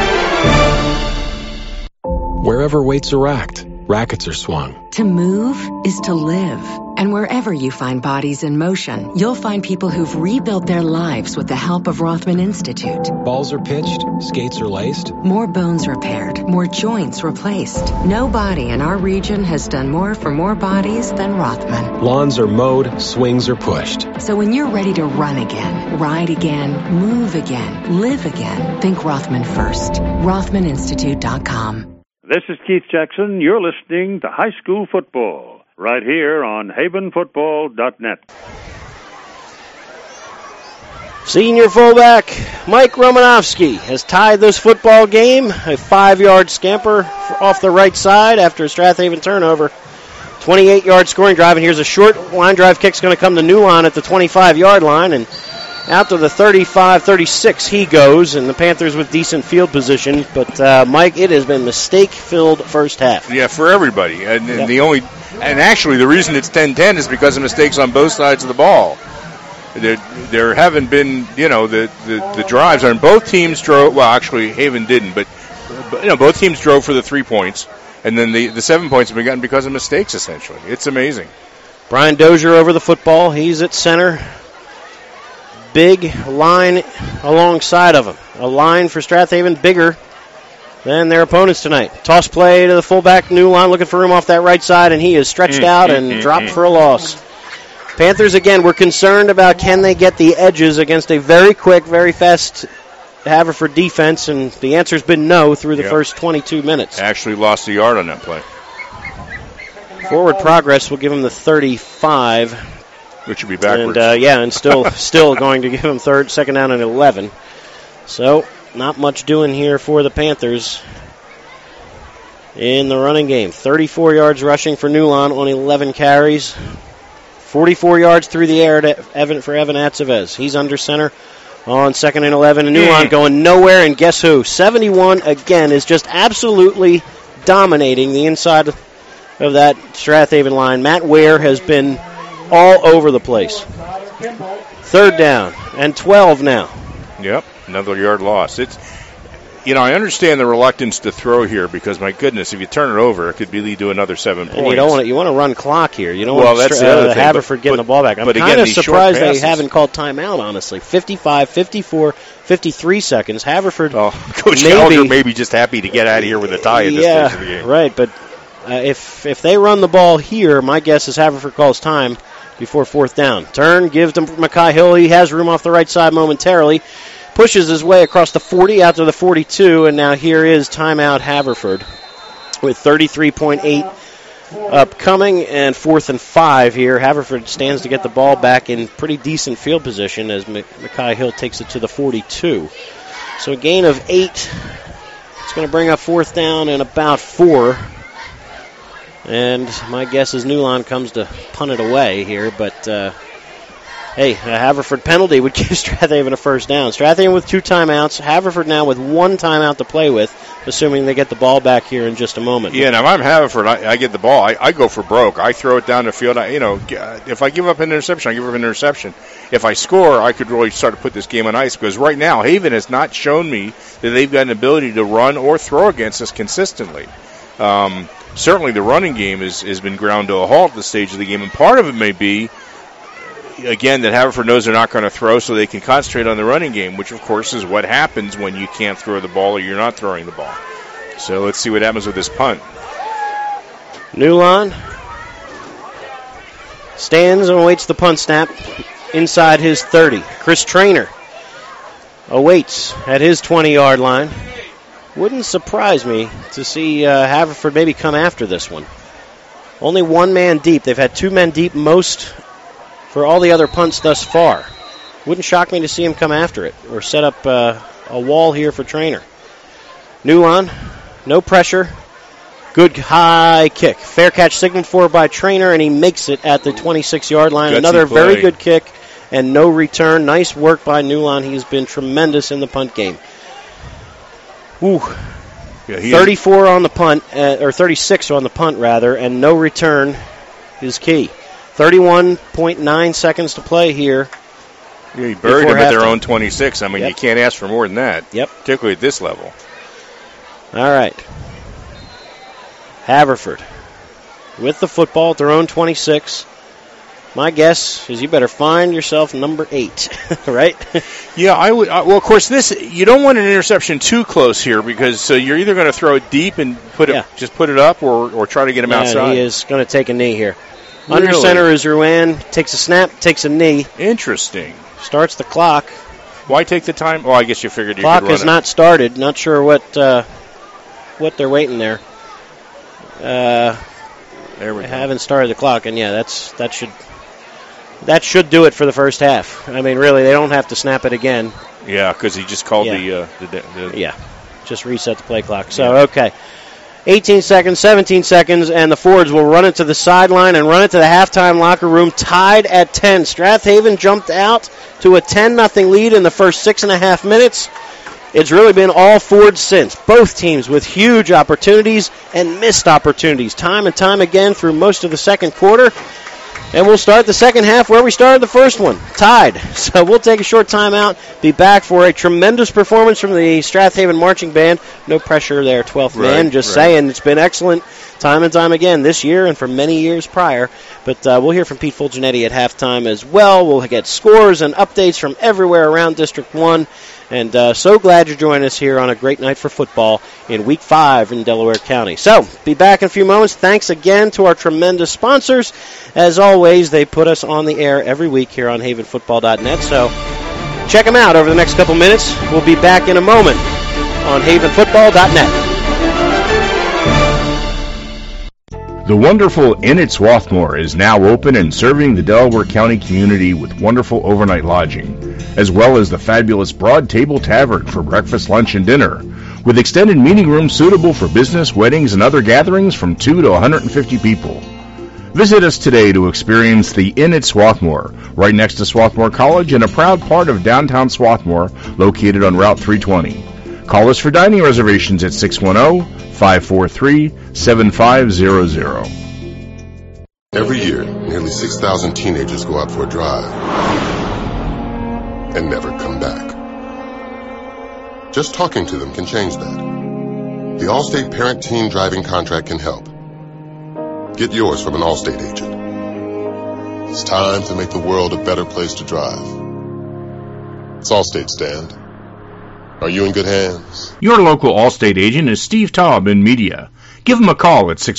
Wherever weights are racked, rackets are swung. To move is to live. And wherever you find bodies in motion, you'll find people who've rebuilt their lives with the help of Rothman Institute. Balls are pitched, skates are laced. More bones repaired, more joints replaced. Nobody in our region has done more for more bodies than Rothman. Lawns are mowed, swings are pushed. So when you're ready to run again, ride again, move again, live again, think Rothman first. RothmanInstitute.com. This is Keith Jackson. You're listening to High School Football right here on havenfootball.net. Senior fullback Mike Romanowski has tied this football game. A 5-yard scamper off the right side after a Strathaven turnover. 28-yard scoring drive, and here's a short line drive kick's going to come to Newline at the 25-yard line, and out to the 35-36 he goes, and the Panthers with decent field position. But, Mike, it has been mistake-filled first half. Yeah, for everybody. And actually the reason it's 10-10 is because of mistakes on both sides of the ball. there haven't been, the drives. And both teams drove. Well, actually, Haven didn't, but both teams drove for the 3 points, and then the 7 points have been gotten because of mistakes. Essentially, it's amazing. Brian Dozier over the football. He's at center. Big line alongside of him. A line for Strathaven bigger than their opponents tonight. Toss play to the fullback, Newline looking for room off that right side, and he is stretched out and dropped for a loss. Panthers, again, we're concerned about can they get the edges against a very quick, very fast Haverford defense, and the answer's been no through the first 22 minutes. Actually lost a yard on that play. Forward progress will give him the 35. Which would be backwards. And still going to give him second down and 11. So, not much doing here for the Panthers in the running game. 34 yards rushing for Newlon on 11 carries. 44 yards through the air for Evan Atzevez. He's under center on 2nd and 11. And Newlon going nowhere, and guess who? 71 again is just absolutely dominating the inside of that Strathaven line. Matt Ware has been all over the place. 3rd down and 12 now. Yep, another yard loss. It's, I understand the reluctance to throw here because, my goodness, if you turn it over, it could be lead to another 7 points. You want to run clock here. You don't want Haverford getting the ball back. I'm kind of surprised they haven't called timeout, honestly. 55, 54, 53 seconds. Haverford. Coach Gallagher may be just happy to get out of here with a tie at this stage of the game. Right, but if they run the ball here, my guess is Haverford calls time before 4th down. Turn, gives to Mackay Hill. He has room off the right side momentarily. Pushes his way across the 40 out to the 42, and now here is timeout Haverford with 33.8 upcoming and 4th and 5 here. Haverford stands to get the ball back in pretty decent field position as Mackay Hill takes it to the 42. So a gain of 8. It's going to bring up 4th down and about 4. And my guess is Newlon comes to punt it away here, but a Haverford penalty would give Strathaven a 1st down. Strathaven with 2 timeouts. Haverford now with 1 timeout to play with, assuming they get the ball back here in just a moment. Yeah, now if I'm Haverford, I get the ball. I go for broke. I throw it down the field. If I give up an interception, I give up an interception. If I score, I could really start to put this game on ice because right now Haven has not shown me that they've got an ability to run or throw against us consistently. Certainly the running game has been ground to a halt at this stage of the game, and part of it may be, again, that Haverford knows they're not going to throw so they can concentrate on the running game, which, of course, is what happens when you can't throw the ball or you're not throwing the ball. So let's see what happens with this punt. Newlon stands and awaits the punt snap inside his 30. Chris Traynor awaits at his 20-yard line. Wouldn't surprise me to see Haverford maybe come after this one. Only 1 man deep. They've had 2 men deep most for all the other punts thus far. Wouldn't shock me to see him come after it or set up a wall here for Traynor. Newlon, no pressure. Good high kick. Fair catch signaled for by Traynor, and he makes it at the 26-yard line. Another very good kick and no return. Nice work by Newlon. He's been tremendous in the punt game. Ooh. Yeah, 34 on the punt, or 36 on the punt, rather, and no return is key. 31.9 seconds to play here. Yeah, you buried them at their own 26. I mean, you can't ask for more than that. Yep. Particularly at this level. All right. Haverford with the football at their own 26. My guess is you better find yourself number 8, right? Yeah, I would. Well, of course, you don't want an interception too close here because you're either going to throw it deep and just put it up, or try to get him outside. He is going to take a knee here. Really? Under center is Ruan. Takes a snap, takes a knee. Interesting. Starts the clock. Why take the time? Well, I guess you figured you could run it. Clock has not started. Not sure what they're waiting there. There we go. Haven't started the clock, and that should do it for the first half. I mean, really, they don't have to snap it again. Yeah, because he just called just reset the play clock. So, okay. 18 seconds, 17 seconds, and the Fords will run it to the sideline and run it to the halftime locker room, tied at 10. Strathaven jumped out to a 10-0 lead in the first 6.5 minutes. It's really been all Fords since. Both teams with huge opportunities and missed opportunities time and time again through most of the second quarter. And we'll start the second half where we started the first one, tied. So we'll take a short time out, be back for a tremendous performance from the Strathaven Marching Band. No pressure there, 12th man, just saying. It's been excellent time and time again this year and for many years prior. But we'll hear from Pete Fulgenetti at halftime as well. We'll get scores and updates from everywhere around District 1. And so glad you're joining us here on a great night for football in Week 5 in Delaware County. So, be back in a few moments. Thanks again to our tremendous sponsors. As always, they put us on the air every week here on havenfootball.net. So, check them out over the next couple minutes. We'll be back in a moment on havenfootball.net. The wonderful Inn at Swarthmore is now open and serving the Delaware County community with wonderful overnight lodging, as well as the fabulous Broad Table Tavern for breakfast, lunch, and dinner, with extended meeting rooms suitable for business, weddings, and other gatherings from 2 to 150 people. Visit us today to experience the Inn at Swarthmore, right next to Swarthmore College and a proud part of downtown Swarthmore, located on Route 320. Call us for dining reservations at 610-543-7500. Every year, nearly 6,000 teenagers go out for a drive and never come back. Just talking to them can change that. The Allstate Parent-Teen Driving Contract can help. Get yours from an Allstate agent. It's time to make the world a better place to drive. It's Allstate, Stand. Are you in good hands? Your local Allstate agent is Steve Taub in Media. Give him a call at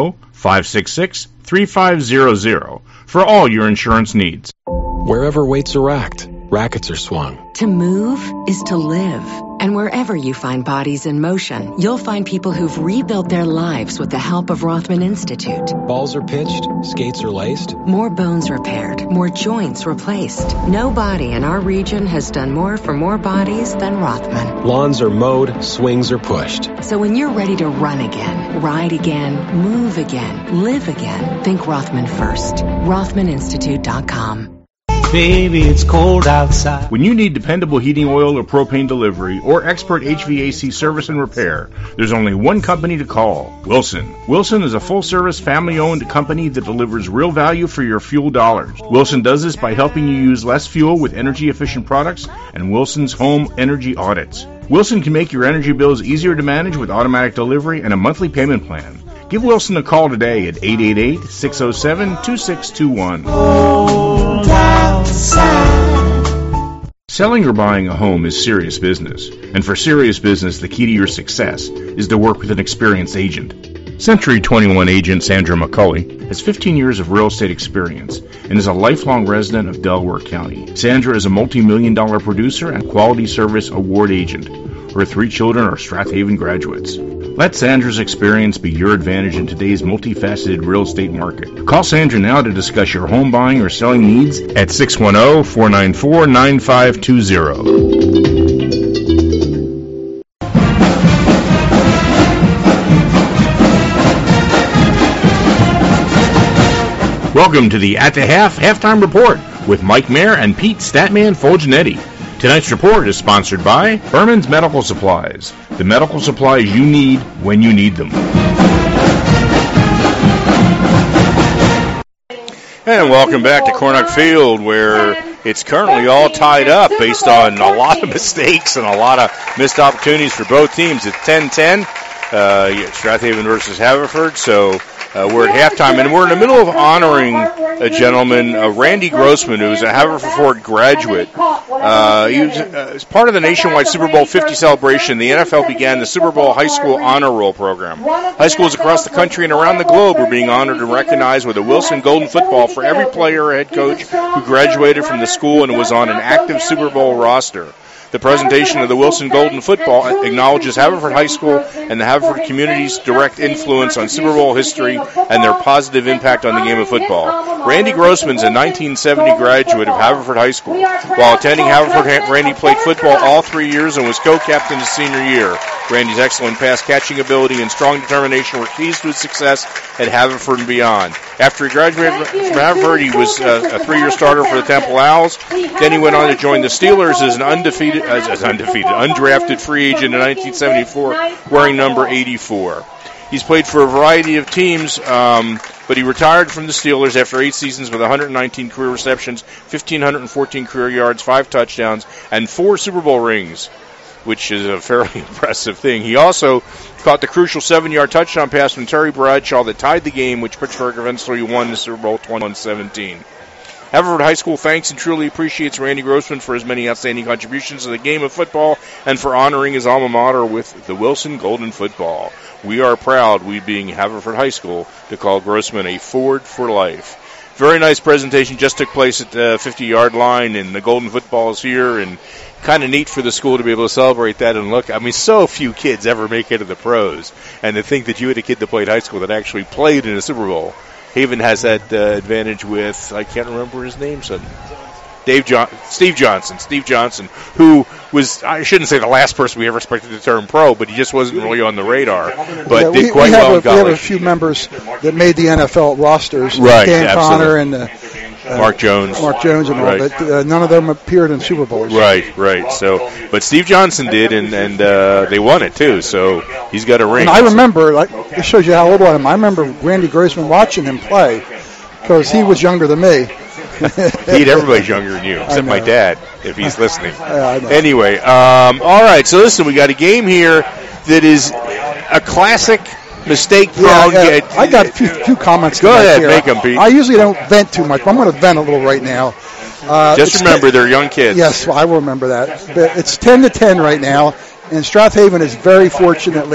610-566-3500 for all your insurance needs. Wherever weights are racked, rackets are swung. To move is to live. And wherever you find bodies in motion, you'll find people who've rebuilt their lives with the help of Rothman Institute. Balls are pitched, skates are laced. More bones repaired, more joints replaced. Nobody in our region has done more for more bodies than Rothman. Lawns are mowed, swings are pushed. So when you're ready to run again, ride again, move again, live again, think Rothman first. RothmanInstitute.com. Baby, it's cold outside. When you need dependable heating oil or propane delivery or expert HVAC service and repair, there's only one company to call, Wilson. Wilson is a full-service, family-owned company that delivers real value for your fuel dollars. Wilson does this by helping you use less fuel with energy-efficient products and Wilson's home energy audits. Wilson can make your energy bills easier to manage with automatic delivery and a monthly payment plan. Give Wilson a call today at 888-607-2621. Selling or buying a home is serious business, and for serious business, the key to your success is to work with an experienced agent. Century 21 agent Sandra McCulley has 15 years of real estate experience and is a lifelong resident of Delaware County. Sandra is a multi-million-dollar producer and quality service award agent. Her 3 children are Strathaven graduates. Let Sandra's experience be your advantage in today's multifaceted real estate market. Call Sandra now to discuss your home buying or selling needs at 610-494-9520. Welcome to the At the Halftime Report with Mike Mayer and Pete Statman Fulgenetti. Tonight's report is sponsored by Berman's Medical Supplies, the medical supplies you need when you need them. And welcome back to Cornuck Field, where it's currently all tied up based on a lot of mistakes and a lot of missed opportunities for both teams. It's 10-10, Strathaven versus Haverford, so we're at halftime, and we're in the middle of honoring a gentleman, Randy Grossman, who's a Haverford graduate. He was as part of the nationwide Super Bowl 50 celebration. The NFL began the Super Bowl High School Honor Roll program. High schools across the country and around the globe are being honored and recognized with a Wilson Golden Football for every player or head coach who graduated from the school and was on an active Super Bowl roster. The presentation of the Wilson Golden Football acknowledges Haverford High School and the Haverford community's direct influence on Super Bowl history and their positive impact on the game of football. Randy Grossman's a 1970 graduate of Haverford High School. While attending Haverford, Randy played football all 3 years and was co-captain his senior year. Randy's excellent pass-catching ability and strong determination were keys to his success at Haverford and beyond. After he graduated from Haverford, he was a 3-year starter for the Temple Owls. Then he went on to join the Steelers as an undrafted free agent in 1974, wearing number 84. He's played for a variety of teams, but he retired from the Steelers after 8 seasons with 119 career receptions, 1,514 career yards, 5 touchdowns, and 4 Super Bowl rings, which is a fairly impressive thing. He also caught the crucial 7-yard touchdown pass from Terry Bradshaw that tied the game, which Pittsburgh eventually won the Super Bowl 21-17. Haverford High School thanks and truly appreciates Randy Grossman for his many outstanding contributions to the game of football and for honoring his alma mater with the Wilson Golden Football. We are proud, we being Haverford High School, to call Grossman a Ford for life. Very nice presentation just took place at the 50-yard line, and the Golden Football is here, and kind of neat for the school to be able to celebrate that. And look, I mean, so few kids ever make it to the pros, and to think that you had a kid that played high school that actually played in a Super Bowl. Haven has that advantage with, I can't remember his name suddenly. Steve Johnson, who was, I shouldn't say the last person we ever expected to turn pro, but he just wasn't really on the radar, but did quite well in college. We have a few members that made the NFL rosters, right, Dan absolutely. Connor and Mark Jones and all, right. But none of them appeared in Super Bowls. Right. So, but Steve Johnson did, and they won it too. So he's got a ring. And I remember, it shows you how old I am. I remember Randy Grossman watching him play because he was younger than me. Pete, everybody's younger than you, except my dad, if he's listening. I know. Anyway, all right. So listen, we got a game here that is a classic. Mistake-prone. Yeah. I got a few comments. Go ahead, here. make them, Pete. I usually don't vent too much, but I'm going to vent a little right now. Just remember, they're young kids. Yes, I will remember that. But it's 10-10 right now, and Strathaven is very fortunate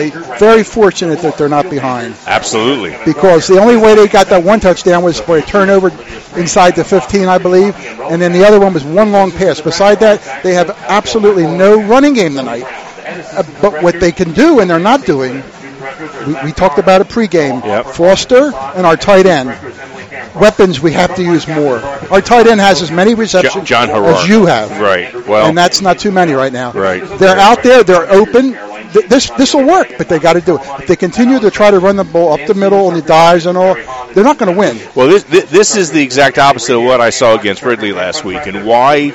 that they're not behind. Absolutely. Because the only way they got that one touchdown was for a turnover inside the 15, I believe, and then the other one was one long pass. Beside that, they have absolutely no running game tonight. But what they can do, and they're not doing, we talked about it pregame. Yep. Foster and our tight end. Weapons we have to use more. Our tight end has as many receptions John Herrera. as you have. Right. Well, and that's not too many right now. Right. They're out there. They're open. This will work, but they got to do it. If they continue to try to run the ball up the middle and the dives and all, they're not going to win. Well, this is the exact opposite of what I saw against Ridley last week, and why.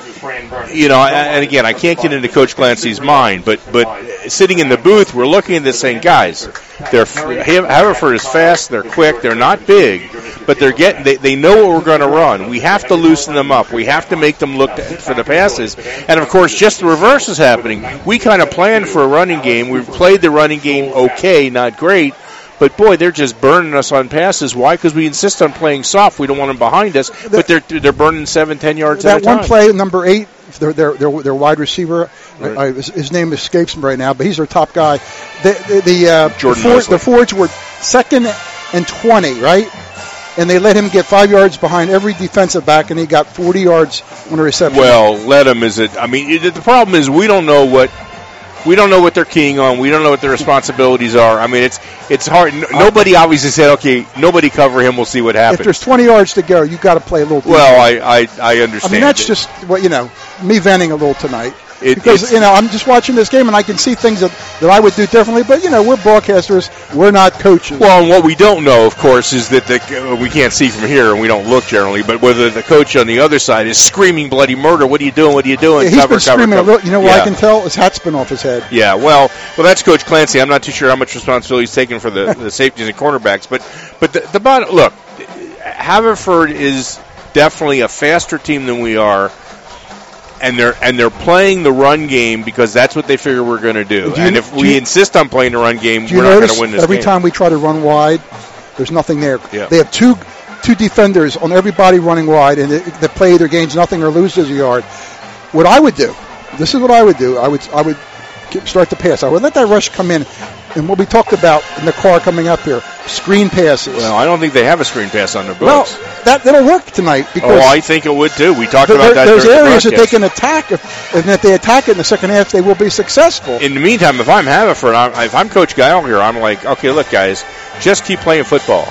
And again, I can't get into Coach Clancy's mind, but sitting in the booth, we're looking at this saying, guys, Haverford is fast, they're quick, they're not big, but they know what we're going to run. We have to loosen them up. We have to make them look for the passes. And, of course, just the reverse is happening. We kind of planned for a running game. We've played the running game okay, not great. But, boy, they're just burning us on passes. Why? Because we insist on playing soft. We don't want them behind us. But they're burning 7-10 yards at a time. That one play, number 8, their wide receiver, right. His name escapes me right now, but he's their top guy. The Fords were 2nd and 20, right? And they let him get 5 yards behind every defensive back, and he got 40 yards on a reception. Well, let him is it. I mean, the problem is we don't know what they're keying on. We don't know what their responsibilities are. I mean, it's hard. Nobody obviously said, okay, nobody cover him. We'll see what happens. If there's 20 yards to go, you got to play a little. Well, I understand. I mean, that's just me venting a little tonight. Because I'm just watching this game and I can see things that I would do differently. But we're broadcasters, we're not coaches. Well, and what we don't know, of course, is that we can't see from here and we don't look generally. But whether the coach on the other side is screaming bloody murder, what are you doing? What are you doing? Yeah, he's been screaming. What I can tell, his hat's been off his head. Yeah, well, that's Coach Clancy. I'm not too sure how much responsibility he's taking for the safeties and cornerbacks. But the bottom, look, Haverford is definitely a faster team than we are. And they're playing the run game because that's what they figure we're going to do. And if we insist on playing the run game, we're not going to win this game. Every time we try to run wide, there's nothing there. Yeah. They have two defenders on everybody running wide, and they play either gains nothing or loses a yard. What I would do, this is what I would do. I would start the pass. I would let that rush come in. And what we talked about in the car coming up here, screen passes. Well, I don't think they have a screen pass on their books. Well, that'll work tonight. Because I think it would too. We talked about that. There's areas that they can attack, and if they attack it in the second half, they will be successful. In the meantime, if I'm Haverford, if I'm Coach Geil here, I'm like, okay, look, guys, just keep playing football.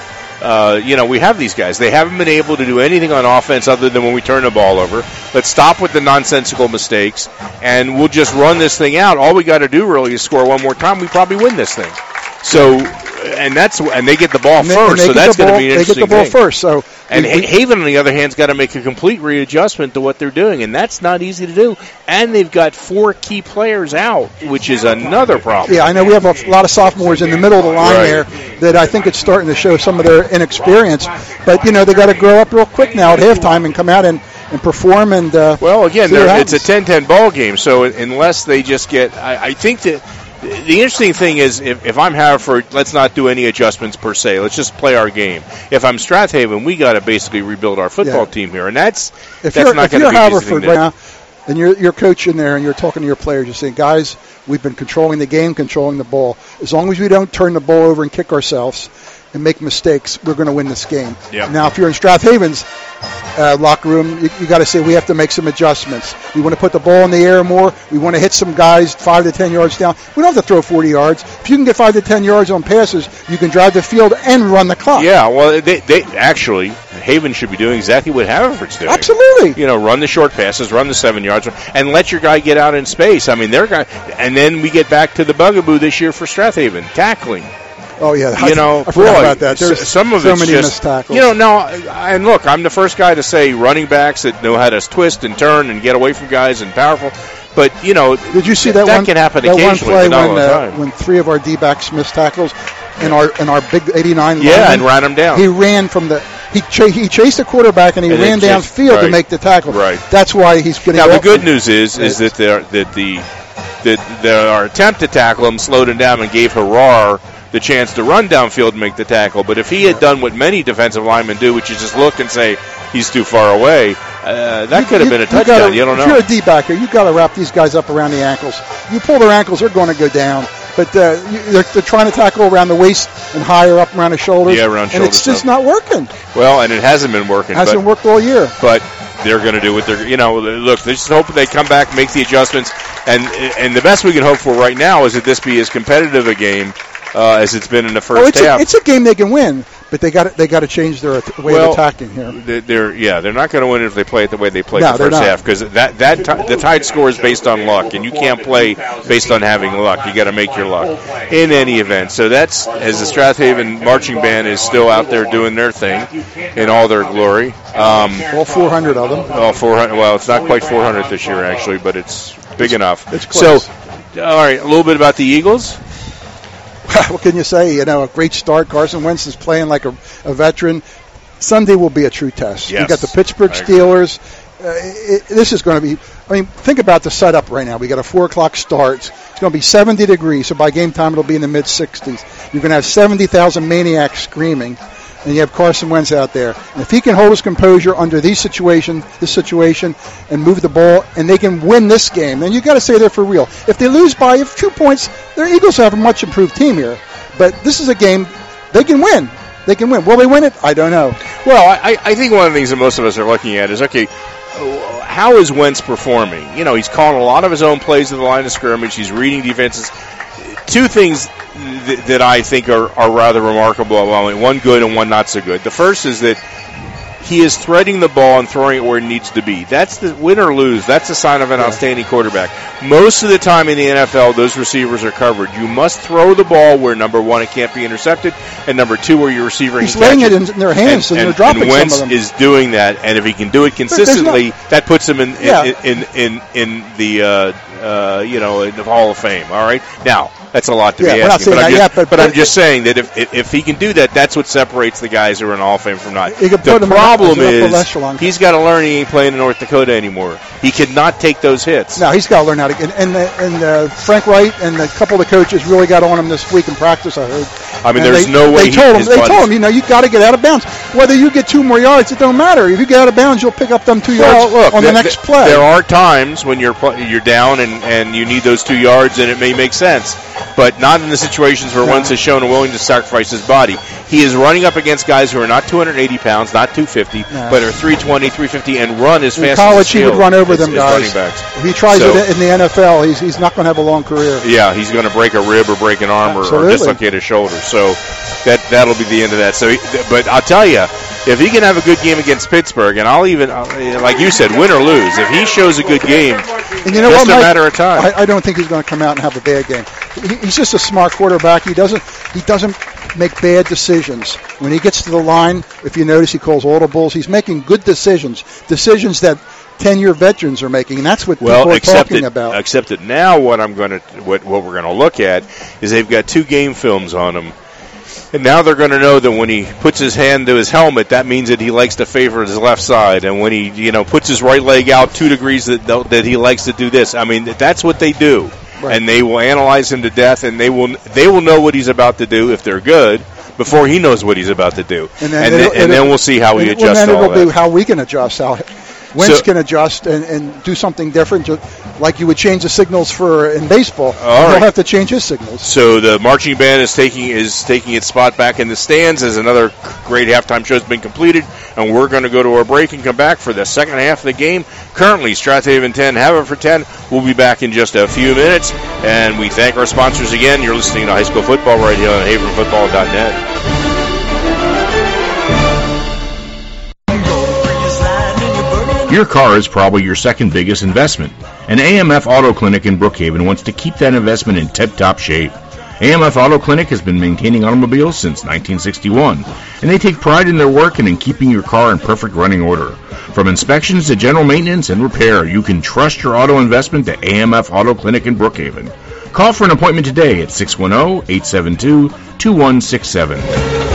We have these guys. They haven't been able to do anything on offense other than when we turn the ball over. Let's stop with the nonsensical mistakes, and we'll just run this thing out. All we got to do really is score one more time. We probably win this thing. So, and they get the ball first. So that's going to be an interesting thing. They get the ball first. So, and Haven, on the other hand, has got to make a complete readjustment to what they're doing, and that's not easy to do. And they've got 4 key players out, which is another problem. Yeah, I know we have a lot of sophomores in the middle of the line there that I think it's starting to show some of their inexperience. But, they got to grow up real quick now at halftime and come out and perform. And well, again, it's a 10-10 ball game, so unless they just get – I think that the interesting thing is if I'm Haverford, let's not do any adjustments per se. Let's just play our game. If I'm Strathaven, we got to basically rebuild our football team here, and that's not going to be Haverford right now, and you're coaching there and you're talking to your players, you're saying, guys, we've been controlling the game, controlling the ball. As long as we don't turn the ball over and kick ourselves and make mistakes, we're going to win this game. Yep. Now, if you're in Strathaven's locker room, you got to say we have to make some adjustments. We want to put the ball in the air more. We want to hit some guys 5 to 10 yards down. We don't have to throw 40 yards. If you can get 5 to 10 yards on passes, you can drive the field and run the clock. Yeah, well, they actually, Haven should be doing exactly what Haverford's doing. Absolutely. Run the short passes, run the 7 yards, and let your guy get out in space. I mean, and then we get back to the bugaboo this year for Strathaven, tackling. Oh, yeah. I forgot about that. There's some of so it's many just, missed tackles. And look, I'm the first guy to say running backs that know how to twist and turn and get away from guys and powerful. But, did you see that one, can happen that occasionally, one play but not all the time. when 3 of our D-backs missed tackles in our big 89 Yeah, lineman, and ran him down. He ran from he chased the quarterback and he ran downfield to make the tackle. Right. That's why he's getting. Now the good news is that our attempt to tackle him slowed him down and gave Harar the chance to run downfield and make the tackle. But if he had done what many defensive linemen do, which is just look and say he's too far away, that could have been a touchdown. You don't know. If you're a D-backer, you've got to wrap these guys up around the ankles. You pull their ankles, they're going to go down. But they're trying to tackle around the waist and higher up around the shoulders. Yeah, around shoulders. And it's just not working. Well, and it hasn't been working. Hasn't worked all year. But they're going to do what they're, look, they just hope they come back, make the adjustments. And the best we can hope for right now is that this be as competitive a game as it's been in the first half. It's a game they can win, but they got to change their way of attacking here. They're not going to win if they play it the way they played the first half, because the Tide score is based on luck, and you can't play based on having luck. You got to make your luck in any event. So that's, as the Strathaven marching band is still out there doing their thing in all their glory. All 400 of them. All 400. Well, it's not quite 400 this year actually, but it's big enough. It's close. So, all right, a little bit about the Eagles. What can you say? A great start. Carson Wentz is playing like a veteran. Sunday will be a true test. Yes, you got the Pittsburgh Steelers. This is going to be, think about the setup right now. We got a 4 o'clock start. It's going to be 70 degrees, so by game time it'll be in the mid-60s. You're going to have 70,000 maniacs screaming, and you have Carson Wentz out there. And if he can hold his composure under this situation, and move the ball, and they can win this game, then you got to say they're for real. If they lose by 2 points, the Eagles have a much improved team here. But this is a game they can win. They can win. Will they win it? I don't know. Well, I think one of the things that most of us are looking at is, okay, how is Wentz performing? He's calling a lot of his own plays at the line of scrimmage. He's reading defenses. Two things that I think are rather remarkable. Well, one good and one not so good. The first is that he is threading the ball and throwing it where it needs to be. That's the win or lose. That's a sign of an outstanding quarterback. Most of the time in the NFL, those receivers are covered. You must throw the ball where, number one, it can't be intercepted, and number two, where your receiver can catch it. He's laying it in their hands, and they're dropping and Wentz some of them. is doing that, and if he can do it consistently, that puts him in the Hall of Fame. All right, now that's a lot to be asking, but I'm just saying that if he can do that, that's what separates the guys who are in the Hall of Fame from not. The problem is he's got to learn he ain't playing in North Dakota anymore. He cannot take those hits. No, he's got to learn how to. And Frank Wright and a couple of the coaches really got on him this week in practice, I heard. There's no way. They told him, you got to get out of bounds. Whether you get 2 more yards, it don't matter. If you get out of bounds, you'll pick up them 2 yards on the next play. There are times when you're down and you need those 2 yards, and it may make sense, but not in the situations where Wentz has shown a willingness to sacrifice his body. He is running up against guys who are not 280 pounds, not 250, but are 320, 350, and run as fast as in college, he would run over them guys. If he tries it in the NFL, he's not going to have a long career. Yeah, he's going to break a rib or break an arm or dislocate his shoulder. So that'll be the end of that. So, but I'll tell you, if he can have a good game against Pittsburgh, and I'll like you said, win or lose, if he shows a good game, and you know just what, a matter of time. I don't think he's going to come out and have a bad game. He's just a smart quarterback. He doesn't make bad decisions. When he gets to the line, if you notice, he calls audibles. He's making good decisions that 10-year veterans are making, and that's what people are talking about. Except that now what we're going to look at is they've got 2 game films on him. And now they're going to know that when he puts his hand to his helmet, that means that he likes to favor his left side. And when he, puts his right leg out 2 degrees, that he likes to do this. I mean, that's what they do. Right. And they will analyze him to death, and they will know what he's about to do if they're good before he knows what he's about to do. And then we'll see how he adjusts. And then it will be how we can adjust, how Wentz can adjust and do something different, like you would change the signals in baseball. He'll have to change his signals. So the marching band is taking its spot back in the stands as another great halftime show has been completed, and we're going to go to our break and come back for the second half of the game. Currently, Strathaven 10, Haverford 10. We'll be back in just a few minutes, and we thank our sponsors again. You're listening to High School Football right here on havenfootball.net. Your car is probably your second biggest investment, and AMF Auto Clinic in Brookhaven wants to keep that investment in tip-top shape. AMF Auto Clinic has been maintaining automobiles since 1961, and they take pride in their work and in keeping your car in perfect running order. From inspections to general maintenance and repair, you can trust your auto investment to AMF Auto Clinic in Brookhaven. Call for an appointment today at 610-872-2167.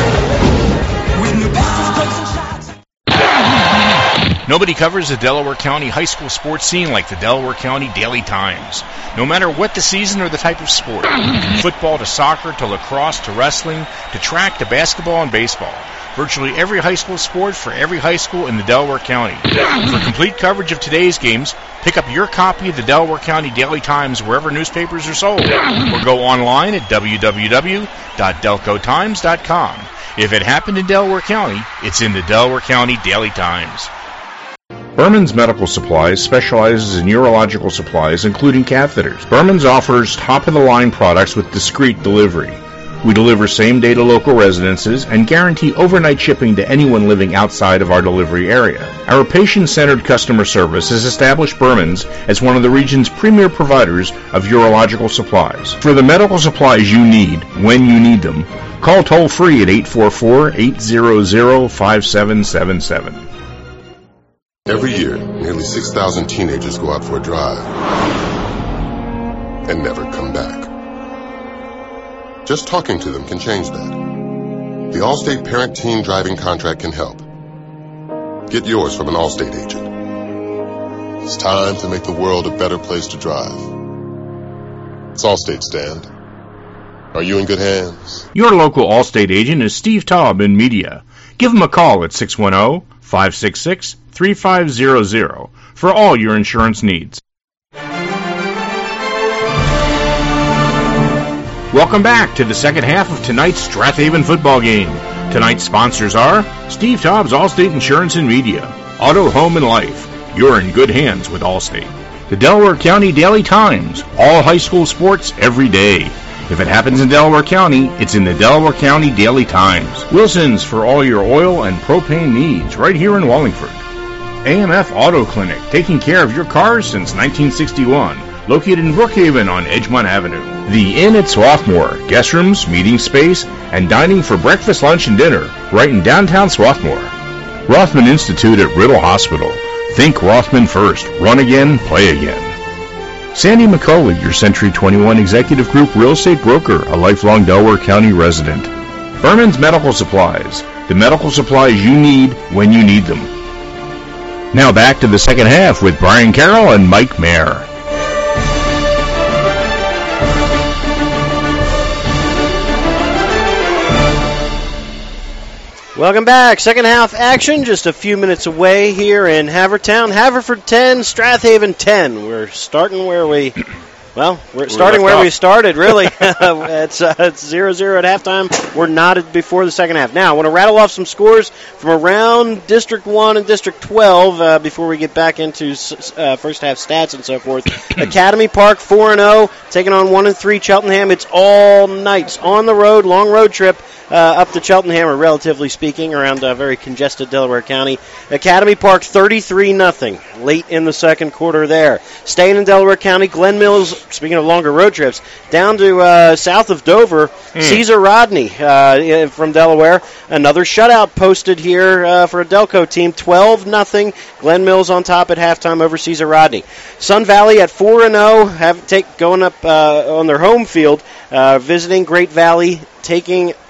Nobody covers the Delaware County high school sports scene like the Delaware County Daily Times. No matter what the season or the type of sport, from football to soccer to lacrosse to wrestling to track to basketball and baseball, virtually every high school sport for every high school in the Delaware County. For complete coverage of today's games, pick up your copy of the Delaware County Daily Times wherever newspapers are sold, or go online at www.delcotimes.com. If it happened in Delaware County, it's in the Delaware County Daily Times. Berman's Medical Supplies specializes in urological supplies, including catheters. Berman's offers top-of-the-line products with discreet delivery. We deliver same-day to local residences and guarantee overnight shipping to anyone living outside of our delivery area. Our patient-centered customer service has established Berman's as one of the region's premier providers of urological supplies. For the medical supplies you need, when you need them, call toll-free at 844-800-5777. Every year, nearly 6,000 teenagers go out for a drive and never come back. Just talking to them can change that. The Allstate Parent-Teen Driving Contract can help. Get yours from an Allstate agent. It's time to make the world a better place to drive. It's Allstate, Stand. Are you in good hands? Your local Allstate agent is Steve Taub in Media. Give him a call at 610-566-3500 for all your insurance needs. Welcome back to the second half of tonight's Strathaven football game. Tonight's sponsors are Steve Taub's Allstate Insurance and Media, Auto, Home, and Life. You're in good hands with Allstate. The Delaware County Daily Times, all high school sports every day. If it happens in Delaware County, it's in the Delaware County Daily Times. Wilson's for all your oil and propane needs, right here in Wallingford. AMF Auto Clinic, taking care of your cars since 1961. Located in Brookhaven on Edgemont Avenue. The Inn at Swarthmore, guest rooms, meeting space, and dining for breakfast, lunch, and dinner, right in downtown Swarthmore. Rothman Institute at Riddle Hospital. Think Rothman first. Run again, play again. Sandy McCauley, your Century 21 Executive Group real estate broker, a lifelong Delaware County resident. Berman's Medical Supplies, the medical supplies you need when you need them. Now back to the second half with Brian Carroll and Mike Mayer. Welcome back. Second half action, just a few minutes away here in Havertown. Haverford 10, Strathaven 10. We're starting where we... Well, we're starting where we started, really. It's 0-0 at halftime. We're knotted before the second half. Now, I want to rattle off some scores from around District 1 and District 12 before we get back into first half stats and so forth. Academy Park 4-0, taking on 1-3 Cheltenham. It's all nights on the road, long road trip up to Cheltenham, or relatively speaking, around very congested Delaware County. Academy Park 33-0 late in the second quarter there. Staying in Delaware County, Glen Mills, speaking of longer road trips, down to south of Dover, Caesar Rodney from Delaware. Another shutout posted here for a Delco team, 12-0. Glen Mills on top at halftime over Caesar Rodney. Sun Valley at 4-0, going up on their home field, visiting Great Valley, taking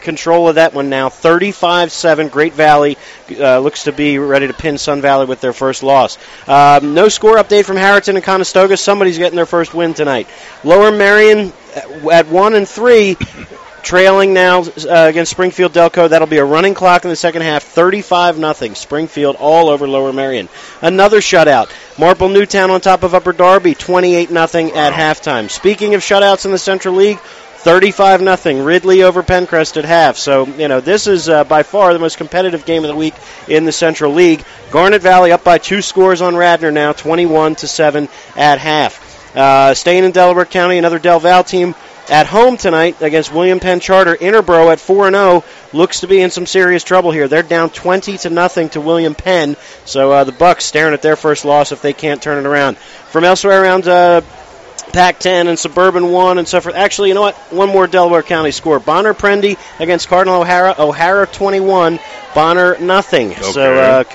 control of that one now. 35-7. Great Valley looks to be ready to pin Sun Valley with their first loss. No score update from Harrington and Conestoga. Somebody's getting their first win tonight. Lower Marion at 1-3. Trailing now against Springfield Delco. That'll be a running clock in the second half. 35-0. Springfield all over Lower Marion. Another shutout. Marple Newtown on top of Upper Darby. 28-0 at halftime. Speaking of shutouts in the Central League, 35-0. Ridley over Pencrest at half. So, this is by far the most competitive game of the week in the Central League. Garnet Valley up by 2 scores on Radnor now, 21-7 at half. Staying in Delaware County, another Del Val team at home tonight against William Penn Charter. Interboro at 4-0 looks to be in some serious trouble here. They're down 20-0 to William Penn. So the Bucks staring at their first loss if they can't turn it around. From elsewhere around Pac-10 and Suburban 1 and so forth. Actually, you know what? One more Delaware County score. Bonner Prendy against Cardinal O'Hara. O'Hara 21, Bonner nothing. Okay. So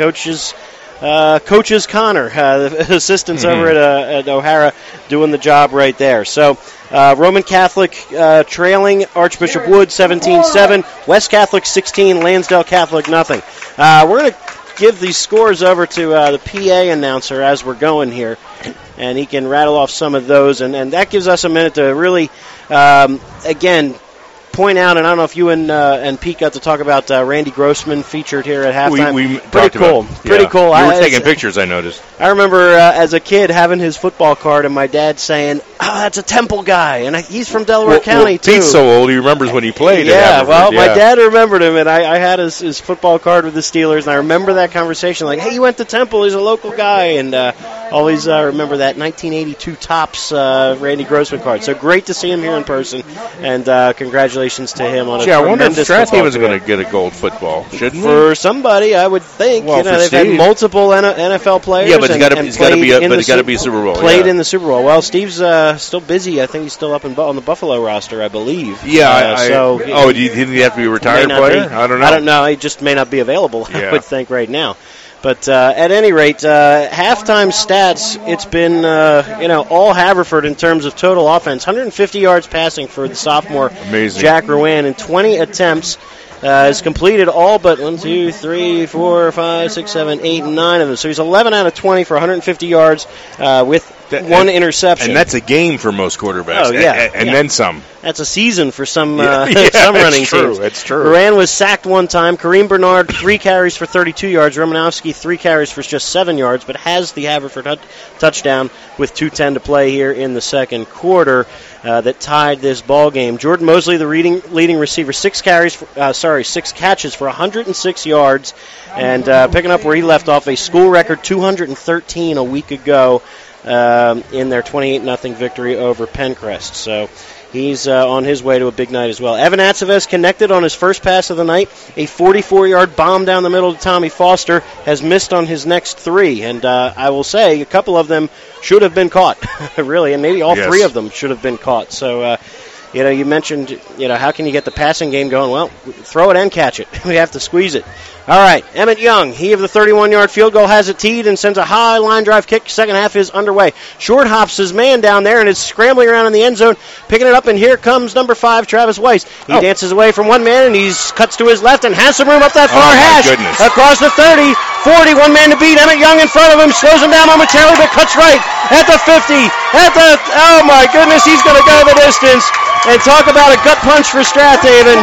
Coaches Connor, the assistants over at O'Hara, doing the job right there. So Roman Catholic trailing Archbishop Wood 17-7. West Catholic 16. Lansdale Catholic nothing. We're going to give these scores over to the PA announcer as we're going here, and he can rattle off some of those. And that gives us a minute to really, again, point out, and I don't know if you and Pete got to talk about Randy Grossman featured here at halftime. We pretty cool. Pretty cool. You were taking pictures, I noticed. I remember as a kid having his football card and my dad saying, that's a Temple guy, and he's from Delaware County, too. Pete's so old, he remembers when he played. Yeah, my dad remembered him, and I had his football card with the Steelers, and I remember that conversation, like, hey, you went to Temple, he's a local guy, and always remember that 1982 Topps Randy Grossman card. So great to see him here in person, and congratulations to him on a tremendous I wonder if Strathaven's going to get a gold football, shouldn't for somebody, I would think. Well, they've had multiple NFL players. Yeah, but it's got to be a Super Bowl. Played in the Super Bowl. Well, Steve's still busy. I think he's still up on the Buffalo roster, I believe. Yeah. Do you think he have to be a retired player? I don't know. I don't know. He just may not be available. I would think right now. But at any rate, halftime stats, it's been, all Haverford in terms of total offense. 150 yards passing for the sophomore Jack Rowan in 20 attempts. Has completed all but 1, 2, 3, 4, 5, 6, 7, 8, 9 of them. So he's 11 out of 20 for 150 yards with one interception. And that's a game for most quarterbacks. Oh, yeah. And then some. That's a season for some running teams. That's true. Moran was sacked one time. Kareem Bernard, 3 carries for 32 yards. Romanowski, 3 carries for just 7 yards, but has the Haverford touchdown with 2:10 to play here in the second quarter that tied this ball game. Jordan Mosley, the leading receiver, 6 catches for 106 yards, and picking up where he left off, a school record 213 a week ago in their 28-0 victory over Pencrest. So he's on his way to a big night as well. Evan Atzeves connected on his first pass of the night. A 44-yard bomb down the middle to Tommy Foster, has missed on his next 3. And I will say a couple of them should have been caught, really, and maybe all 3 of them should have been caught. So, you mentioned, how can you get the passing game going? Well, throw it and catch it. We have to squeeze it. All right, Emmett Young, he of the 31-yard field goal has it teed and sends a high line drive kick. Second half is underway. Short hops his man down there and is scrambling around in the end zone, picking it up, and here comes number 5, Travis Weiss. He dances away from one man, and he cuts to his left and has some room up that far hash. Across the 30, 40, one man to beat. Emmett Young in front of him, slows him down momentarily, but cuts right at the 50. Oh my goodness, he's going to go the distance. And talk about a gut punch for Strathaven.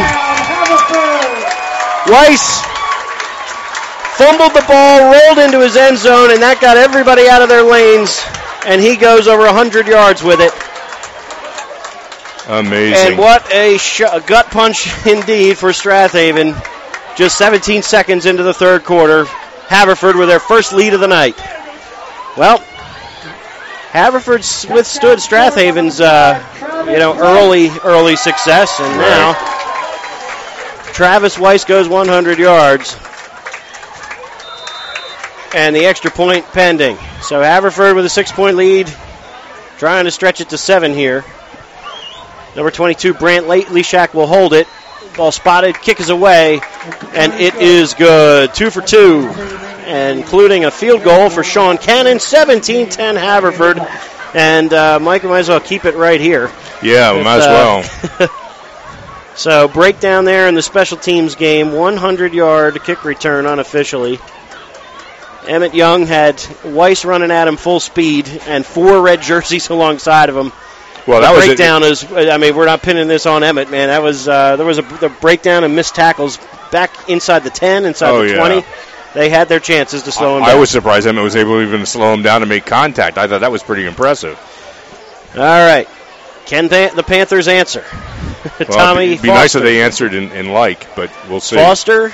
Weiss fumbled the ball, rolled into his end zone, and that got everybody out of their lanes, and he goes over 100 yards with it. Amazing. And what a gut punch indeed for Strathaven. Just 17 seconds into the third quarter, Haverford with their first lead of the night. Well, Haverford withstood Strathaven's, early success, and now Travis Weiss goes 100 yards. And the extra point pending. So Haverford with a 6-point lead, trying to stretch it to 7 here. Number 22, Brant Leshak will hold it. Ball spotted, kick is away, and it is good. 2 for 2, including a field goal for Sean Cannon. 17-10 Haverford. And Mike, we might as well keep it right here. Yeah, we might as well. So breakdown there in the special teams game, 100-yard kick return unofficially. Emmett Young had Weiss running at him full speed and 4 red jerseys alongside of him. Well, that breakdown is, I mean, we're not pinning this on Emmett, man. That was there was a breakdown and missed tackles back inside the 10, inside the 20. They had their chances to slow him down. I was surprised Emmett was able even to slow him down and make contact. I thought that was pretty impressive. All right. Can the Panthers answer? Tommy it'd be nice if they answered in but we'll see. Foster,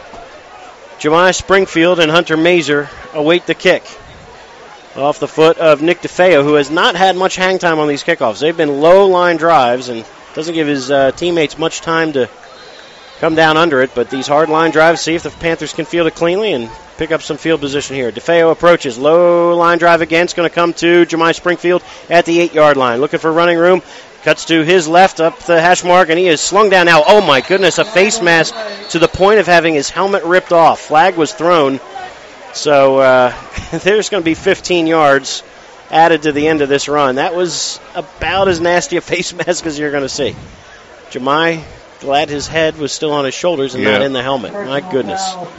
Jemiah Springfield, and Hunter Mazer await the kick. Off the foot of Nick DeFeo, who has not had much hang time on these kickoffs. They've been low-line drives and doesn't give his teammates much time to come down under it, but these hard-line drives, see if the Panthers can field it cleanly and pick up some field position here. DeFeo approaches. Low-line drive again. It's going to come to Jemiah Springfield at the 8-yard line. Looking for running room. Cuts to his left up the hash mark, and he is slung down now. Oh, my goodness, a face mask to the point of having his helmet ripped off. Flag was thrown. So there's going to be 15 yards added to the end of this run. That was about as nasty a face mask as you're going to see. Jemiah, glad his head was still on his shoulders and not in the helmet. My goodness.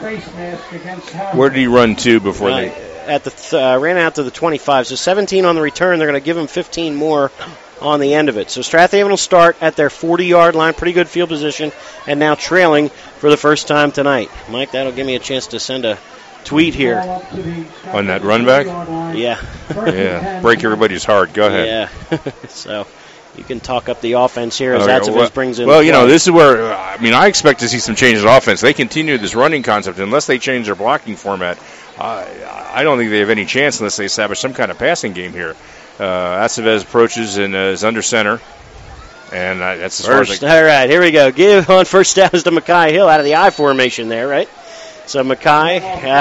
Where did he run to before they... ran out to the 25. So 17 on the return. They're going to give him 15 more on the end of it. So Strathaven will start at their 40-yard line. Pretty good field position. And now trailing for the first time tonight. Mike, that'll give me a chance to send a tweet here. On that run back? Yeah. Break everybody's heart. Go ahead. Yeah. So you can talk up the offense here as Atzavez brings in. Well, this is where, I expect to see some changes in offense. They continue this running concept. Unless they change their blocking format, I don't think they have any chance unless they establish some kind of passing game here. Atzavez approaches and is under center. And that's as far as all right, here we go. Give on first down is to Mackay Hill out of the I formation there, right? So Mackay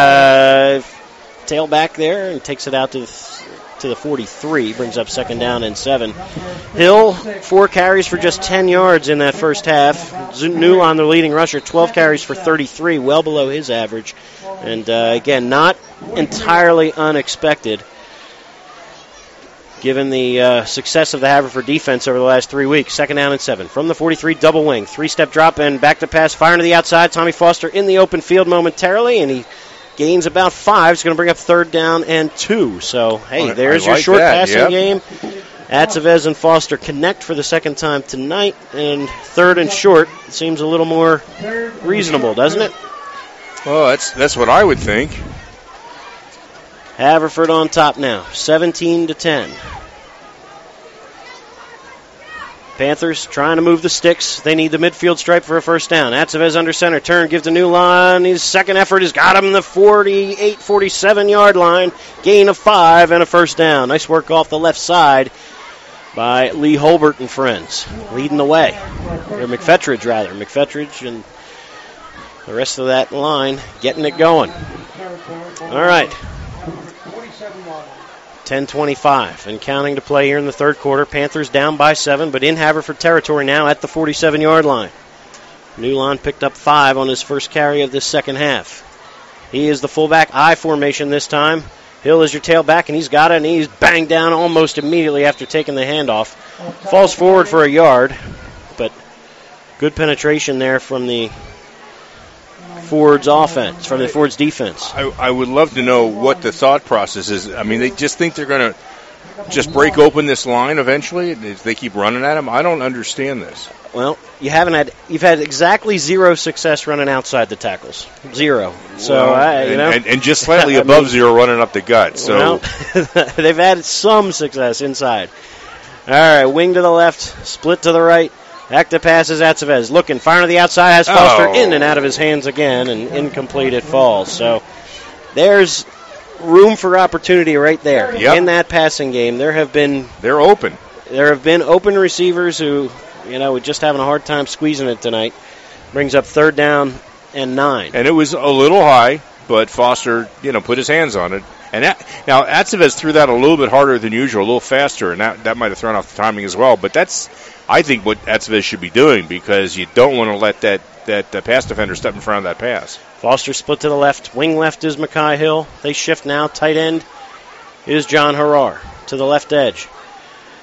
tail back there and takes it out to the 43, brings up second down and 7. Hill, 4 carries for just 10 yards in that first half. Newland, the leading rusher, 12 carries for 33, well below his average. And again, not entirely unexpected, given the success of the Haverford defense over the last 3 weeks. Second down and 7. From the 43, double wing. 3-step drop and back to pass. Firing to the outside. Tommy Foster in the open field momentarily, and he gains about 5. It's going to bring up third down and 2. So, hey, there's your short passing game. Atzavez and Foster connect for the second time tonight, and third and short seems a little more reasonable, doesn't it? Well, that's what I would think. Haverford on top now, 17-10. Panthers trying to move the sticks. They need the midfield stripe for a first down. Atzavez under center. Turn, gives to Newland. His second effort has got him the 48, 47-yard line. Gain of 5 and a first down. Nice work off the left side by Lee Holbert and friends. Leading the way. Or McFetridge, rather. McFetridge and the rest of that line getting it going. All right. 10:25 and counting to play here in the third quarter. Panthers down by 7, but in Haverford territory now at the 47-yard line. Newland picked up 5 on his first carry of this second half. He is the fullback I formation this time. Hill is your tailback, and he's got it, and he's banged down almost immediately after taking the handoff. Falls forward for a yard, but good penetration there from the Ford's offense, from the Ford's defense. I would love to know what the thought process is. I mean, they just think they're going to just break open this line eventually if they keep running at him. I don't understand this. Well, you've had exactly 0 success running outside the tackles. 0. So and just slightly above 0 running up the gut. So they've had some success inside. All right, wing to the left, split to the right. Back to passes, Atzavez looking, firing to the outside, has Foster in and out of his hands again, and incomplete it falls. So there's room for opportunity right there in that passing game. They're open. There have been open receivers who, were just having a hard time squeezing it tonight. Brings up third down and 9. And it was a little high, but Foster, put his hands on it. And now Atzavez threw that a little bit harder than usual, a little faster, and that might have thrown off the timing as well. But that's, I think, what Atzavez should be doing, because you don't want to let that pass defender step in front of that pass. Foster split to the left. Wing left is Mackay Hill. They shift now. Tight end is John Harrar to the left edge.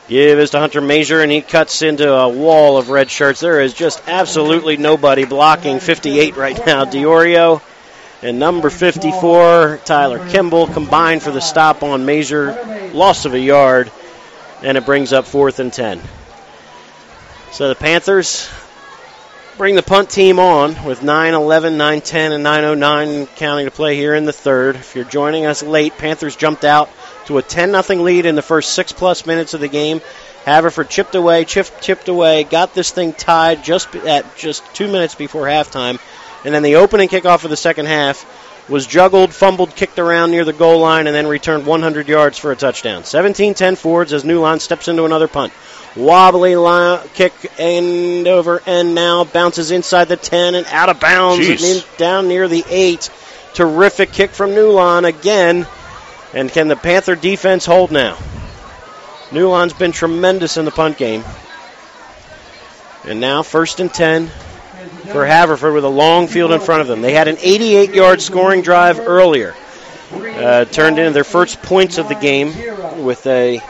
Give is to Hunter Major, and he cuts into a wall of red shirts. There is just absolutely nobody blocking 58 right now. Diorio and number 54, Tyler Kimball, combined for the stop on Major. Loss of a yard, and it brings up 4th and 10. So the Panthers bring the punt team on with 9:11, 9:10, and 9:09 counting to play here in the third. If you're joining us late, Panthers jumped out to a 10-0 lead in the first 6+ minutes of the game. Haverford chipped away, got this thing tied just 2 minutes before halftime. And then the opening kickoff of the second half was juggled, fumbled, kicked around near the goal line, and then returned 100 yards for a touchdown. 17-10 Fords as Newline steps into another punt. Wobbly kick, end over end now, bounces inside the 10 and out of bounds, down near the 8. Terrific kick from Newline again. And can the Panther defense hold now? Newline's been tremendous in the punt game. And now 1st and 10 for Haverford with a long field in front of them. They had an 88-yard scoring drive earlier. Turned into their first points of the game with they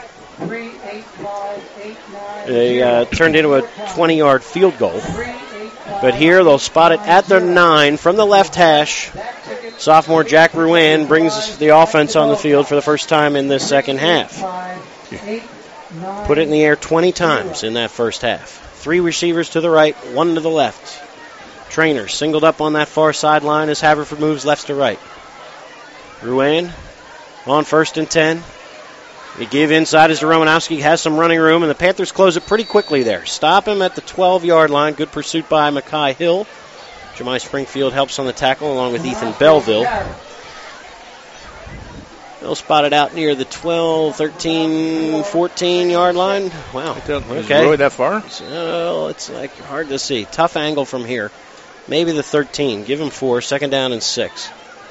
turned into a 20-yard field goal. But here they'll spot it at their 9 from the left hash. Sophomore Jack Ruan brings the offense on the field for the first time in this second half. Put it in the air 20 times in that first half. 3 receivers to the right, 1 to the left. Trainer singled up on that far sideline as Haverford moves left to right. Ruan on 1st and 10. They give inside as Romanowski has some running room, and the Panthers close it pretty quickly there. Stop him at the 12-yard line. Good pursuit by Mackay Hill. Jemai Springfield helps on the tackle along with Ethan Belleville. They'll spot it out near the 12, 13, 14-yard line. Wow. Okay. Is it really that far? So it's like hard to see. Tough angle from here. Maybe the 13. Give him 4. 2nd down and 6.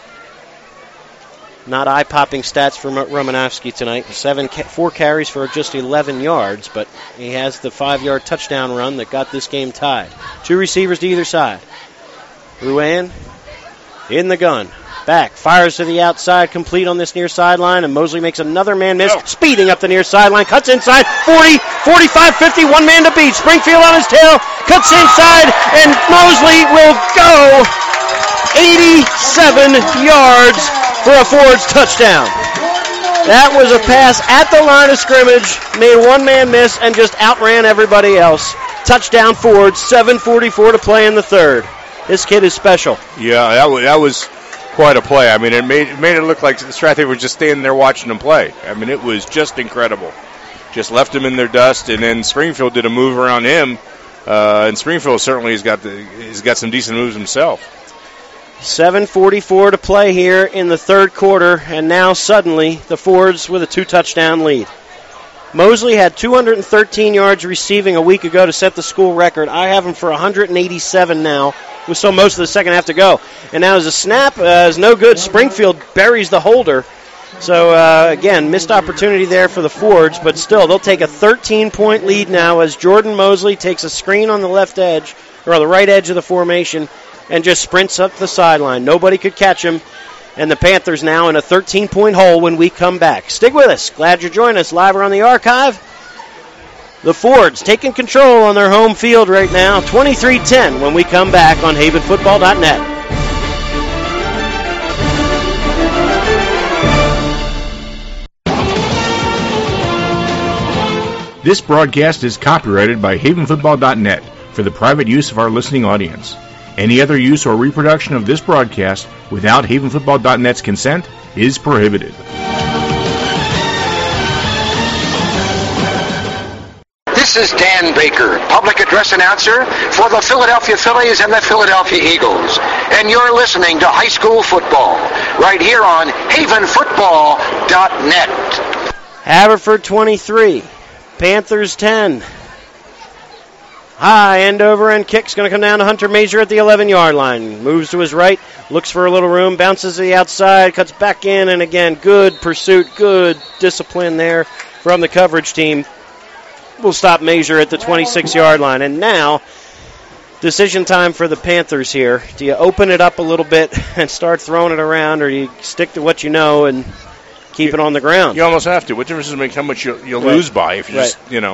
Not eye-popping stats for Romanowski tonight. 4 carries for just 11 yards, but he has the 5-yard touchdown run that got this game tied. 2 receivers to either side. Ruan in the gun. Back, fires to the outside, complete on this near sideline, and Mosley makes another man miss, speeding up the near sideline, cuts inside, 40, 45, 50, one man to beat. Springfield on his tail, cuts inside, and Mosley will go 87 yards for a Fords touchdown. That was a pass at the line of scrimmage, made one man miss, and just outran everybody else. Touchdown Fords, 7:44 to play in the third. This kid is special. Yeah, that was quite a play. I mean, it made it look like Strathaven was just standing there watching him play. I mean, it was just incredible. Just left him in their dust, and then Springfield did a move around him, and Springfield certainly has got some decent moves himself. 7:44 to play here in the third quarter, and now suddenly the Fords with a 2-touchdown lead. Mosley had 213 yards receiving a week ago to set the school record. I have him for 187 now, with still most of the second half to go. And now as a snap is no good, Springfield buries the holder. So, again, missed opportunity there for the Fords, but still, they'll take a 13-point lead now as Jordan Mosley takes a screen on the left edge, or the right edge of the formation, and just sprints up the sideline. Nobody could catch him. And the Panthers now in a 13-point hole when we come back. Stick with us. Glad you're joining us live or on the archive. The Fords taking control on their home field right now. 23-10 when we come back on havenfootball.net. This broadcast is copyrighted by havenfootball.net for the private use of our listening audience. Any other use or reproduction of this broadcast without havenfootball.net's consent is prohibited. This is Dan Baker, public address announcer for the Philadelphia Phillies and the Philadelphia Eagles. And you're listening to High School Football right here on havenfootball.net. Haverford 23, Panthers 10. High end over end kick's going to come down to Hunter Major at the 11-yard line. Moves to his right, looks for a little room, bounces to the outside, cuts back in, and again, good pursuit, good discipline there from the coverage team. We'll stop Major at the 26-yard line. And now, decision time for the Panthers here. Do you open it up a little bit and start throwing it around, or do you stick to what you know and keep it on the ground. You almost have to. What difference does it make how much you'll lose by if you just,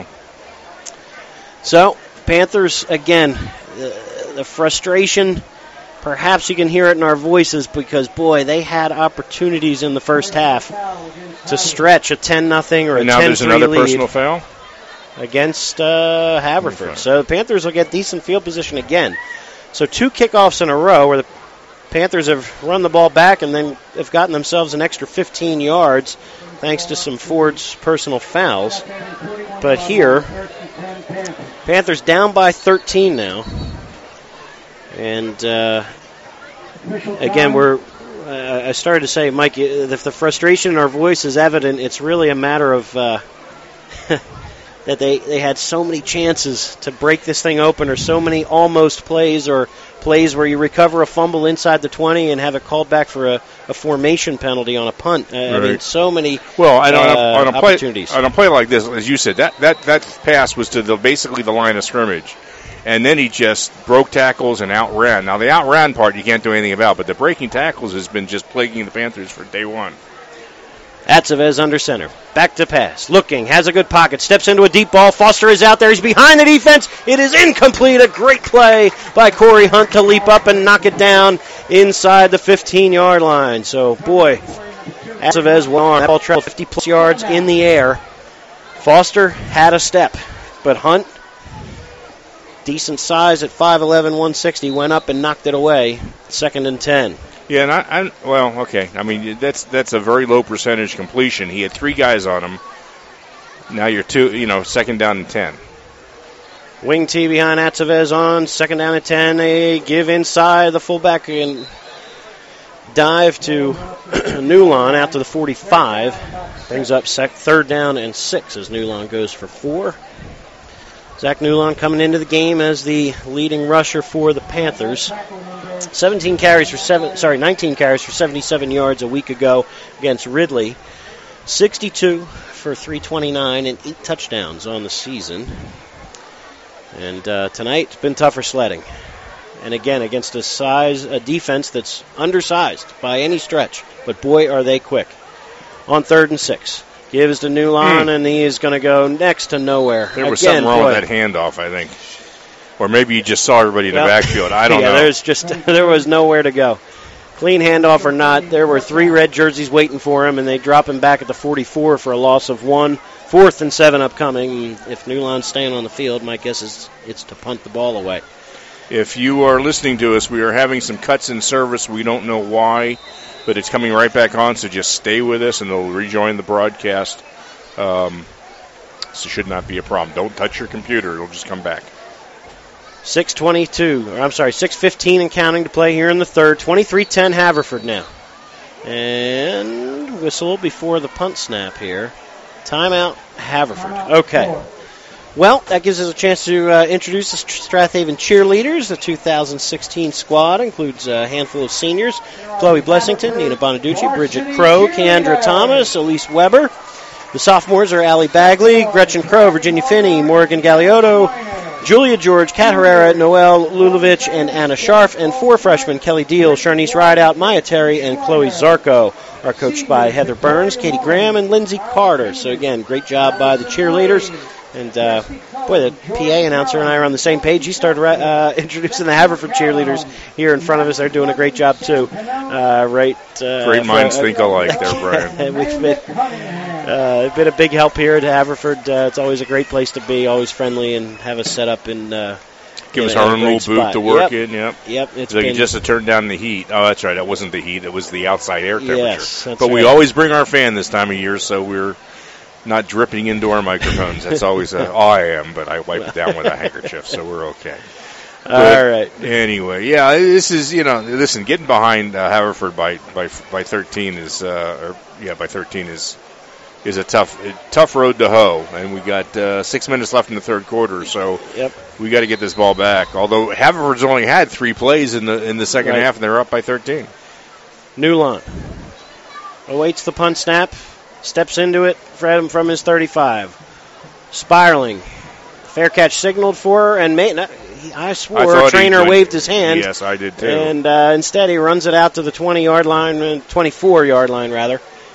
So, Panthers, again, the frustration, perhaps you can hear it in our voices because, boy, they had opportunities in the first half to stretch a 10-0 or a 10-3 lead. And now there's another personal foul? Against Haverford. Okay. So the Panthers will get decent field position again. So 2 kickoffs in a row where the Panthers have run the ball back and then have gotten themselves an extra 15 yards thanks to some Ford's personal fouls. But here, Panthers down by 13 now. And again, I started to say, Mike, if the frustration in our voice is evident, it's really a matter of that they had so many chances to break this thing open, or so many almost plays, or plays where you recover a fumble inside the 20 and have it called back for a formation penalty on a punt. I mean, so many opportunities. On a play like this, as you said, that pass was to basically the line of scrimmage. And then he just broke tackles and outran. Now, the outran part you can't do anything about, but the breaking tackles has been just plaguing the Panthers for day one. Atzavez under center. Back to pass. Looking. Has a good pocket. Steps into a deep ball. Foster is out there. He's behind the defense. It is incomplete. A great play by Corey Hunt to leap up and knock it down inside the 15-yard line. So, boy, Atzavez went on. That ball traveled 50-plus yards in the air. Foster had a step, but Hunt, decent size at 5'11", 160, went up and knocked it away. 2nd and 10. Yeah, and I mean, that's a very low percentage completion. He had 3 guys on him. Now you're 2nd down and 10. Wing T behind Atzavez on 2nd down and 10. They give inside the fullback and dive to Newlon out to the 45. Brings up 3rd down and 6 as Newlon goes for 4. Zach Newlon coming into the game as the leading rusher for the Panthers. 19 carries for 77 yards a week ago against Ridley. 62 for 329 and 8 touchdowns on the season. And tonight it's been tougher sledding. And again, against a defense that's undersized by any stretch. But boy, are they quick. On 3rd and 6. Gives to Newlon, and he is going to go next to nowhere. There was something wrong with that handoff, I think. Or maybe you just saw everybody in the backfield. I don't know. There was nowhere to go. Clean handoff or not, there were 3 red jerseys waiting for him, and they drop him back at the 44 for a loss of 1. 4th and 7 upcoming. If Newlon's staying on the field, my guess is it's to punt the ball away. If you are listening to us, we are having some cuts in service. We don't know why, but it's coming right back on, so just stay with us, and it'll rejoin the broadcast. So it should not be a problem. Don't touch your computer. It'll just come back. 6:15 and counting to play here in the third. 23-10 Haverford now. And whistle before the punt snap here. Timeout, Haverford. Okay. Well, that gives us a chance to introduce the Strathaven cheerleaders. The 2016 squad includes a handful of seniors: Chloe Blessington, Nina Bonaducci, Bridget Crow, Keandra Thomas, Elise Weber. The sophomores are Allie Bagley, Gretchen Crow, Virginia Finney, Morgan Galiotto, Julia George, Kat Herrera, Noelle Lulovich, and Anna Scharf. And 4 freshmen, Kelly Deal, Sharnice Rideout, Maya Terry, and Chloe Zarko, are coached by Heather Burns, Katie Graham, and Lindsay Carter. So, again, great job by the cheerleaders. And, boy, the PA announcer and I are on the same page. He started introducing the Haverford cheerleaders here in front of us. They're doing a great job, too. Great minds think alike there, Brian. We've been a big help here at Haverford. It's always a great place to be, always friendly, and have us set up in give us our own little booth to work in. Yep. It's so just to turn down the heat. Oh, that's right. That wasn't the heat. It was the outside air temperature. Yes, that's but right. We always bring our fan this time of year, so we're not dripping into our microphones. That's always I am, but I wipe it down with a handkerchief, so we're okay. All right. Anyway, this is listen, getting behind Haverford by 13 is by 13 is a tough road to hoe, and we got 6 minutes left in the third quarter, so we got to get this ball back. Although Haverford's only had 3 plays in the second half, and they're up by 13. Newlon awaits the punt snap. Steps into it from his 35. Spiraling. Fair catch signaled for, and I swore a trainer waved his hand. Yes, I did too. And instead he runs it out to the 20-yard line, 24-yard line rather.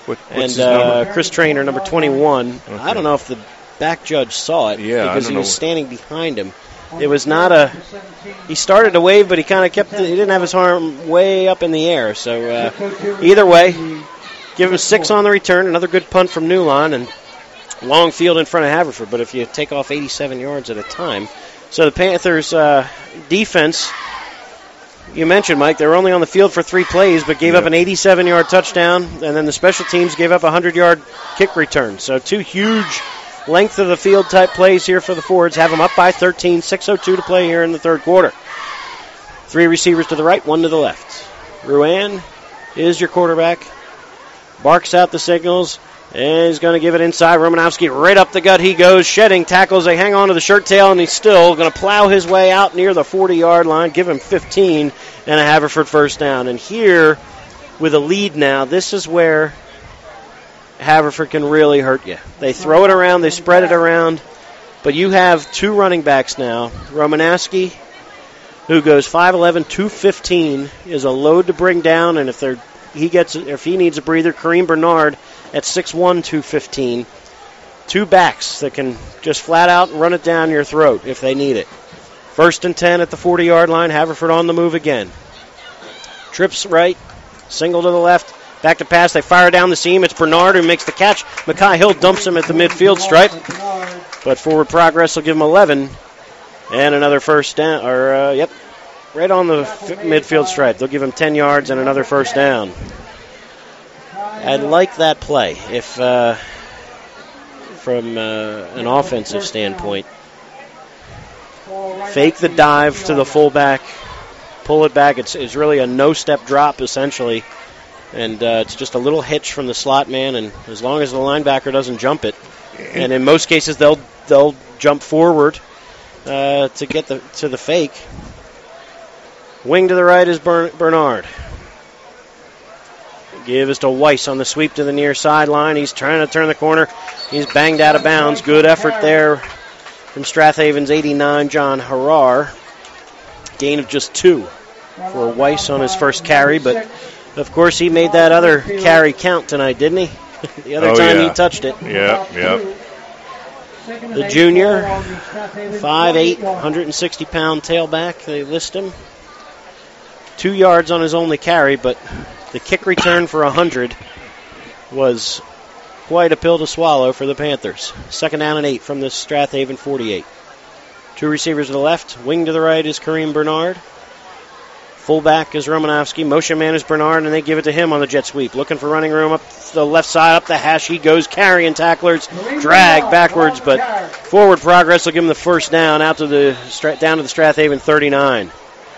What's his number? Chris Traynor, number 21. Okay. I don't know if the back judge saw it because he was standing behind him. It was not he started to wave, but he kind of he didn't have his arm way up in the air. So either way, give him 6 on the return, another good punt from Newline, and long field in front of Haverford. But if you take off 87 yards at a time. So the Panthers defense, you mentioned, Mike, they were only on the field for 3 plays, but gave up an 87-yard touchdown, and then the special teams gave up a 100-yard kick return. So 2 huge length of the field type plays here for the Fords. Have them up by 13, 6:02 to play here in the third quarter. 3 receivers to the right, 1 to the left. Ruan is your quarterback. Barks out the signals, and he's going to give it inside. Romanowski right up the gut he goes, shedding tackles. They hang on to the shirt tail, and he's still going to plow his way out near the 40-yard line, give him 15, and a Haverford first down. And here, with a lead now, this is where Haverford can really hurt you. They throw it around, they spread it around, but you have 2 running backs now. Romanowski, who goes 5'11", 215, is a load to bring down, and if he needs a breather, Kareem Bernard at 6'1", 215. 2 backs that can just flat out run it down your throat if they need it. 1st and 10 at the 40-yard line. Haverford on the move again. Trips right, single to the left. Back to pass. They fire down the seam. It's Bernard who makes the catch. Mackay Hill dumps him at the midfield stripe. But forward progress will give him 11. And another first down. Right on the midfield stripe. They'll give him 10 yards and another first down. I like that play if from an offensive standpoint. Fake the dive to the fullback. Pull it back. It's really a no-step drop, essentially. And it's just a little hitch from the slot man, and as long as the linebacker doesn't jump it, and in most cases they'll jump forward to get to the fake. Wing to the right is Bernard. Give is to Weiss on the sweep to the near sideline. He's trying to turn the corner. He's banged out of bounds. Good effort there from Strathaven's 89, John Harar. Gain of just 2 for Weiss on his first carry, but of course, he made that other carry count tonight, didn't he? The other time he touched it. Yeah. The junior, 5'8", 160-pound tailback. They list him. 2 yards on his only carry, but the kick return for 100 was quite a pill to swallow for the Panthers. 2nd down and 8 from the Strathaven 48. 2 receivers to the left. Wing to the right is Kareem Bernard. Fullback is Romanowski. Motion man is Bernard, and they give it to him on the jet sweep. Looking for running room up the left side, up the hash he goes, carrying tacklers, drag backwards, but forward progress will give him the first down down to the Strathaven 39.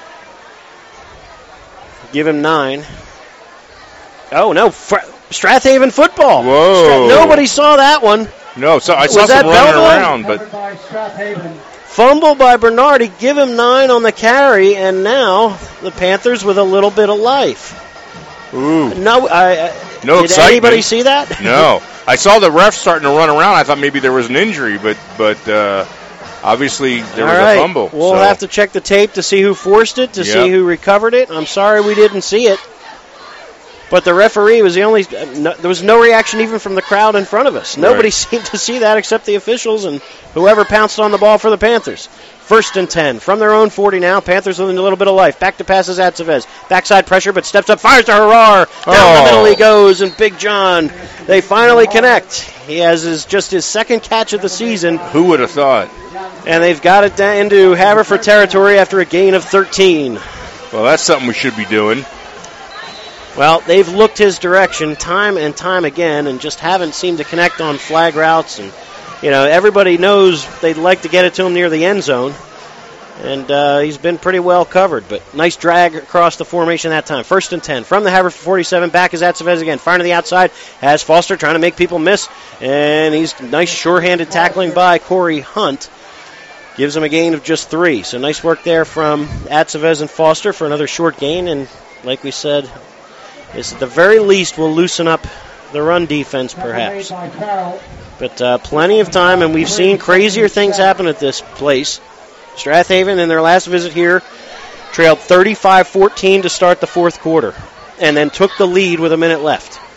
Give him 9. Oh, no, Strathaven football. Whoa. Nobody saw that one. No, so I saw some running around, but fumble by Bernard. He give him 9 on the carry, and now the Panthers with a little bit of life. Ooh. No excitement. Did anybody see that? No. I saw the ref starting to run around. I thought maybe there was an injury, but obviously there was a fumble. We'll have to check the tape to see who forced it, to see who recovered it. I'm sorry we didn't see it. But the referee was there was no reaction even from the crowd in front of us. Nobody seemed to see that except the officials and whoever pounced on the ball for the Panthers. 1st and 10 from their own 40 now. Panthers with a little bit of life. Back to passes Atzavez. Backside pressure, but steps up, fires to Harar. Down the middle he goes, and Big John. They finally connect. He has just his 2nd catch of the season. Who would have thought? And they've got it down into Haverford territory after a gain of 13. Well, that's something we should be doing. Well, they've looked his direction time and time again and just haven't seemed to connect on flag routes. And, everybody knows they'd like to get it to him near the end zone. And he's been pretty well covered, but nice drag across the formation that time. 1st and 10 from the Haverford 47. Back is Atzavez again. Firing to the outside. Has Foster trying to make people miss. And he's nice sure-handed tackling by Corey Hunt. Gives him a gain of just 3. So nice work there from Atzavez and Foster for another short gain. And like we said, this at the very least will loosen up the run defense perhaps. But plenty of time, and we've seen crazier things happen at this place. Strathaven, in their last visit here, trailed 35-14 to start the fourth quarter, and then took the lead with a minute left.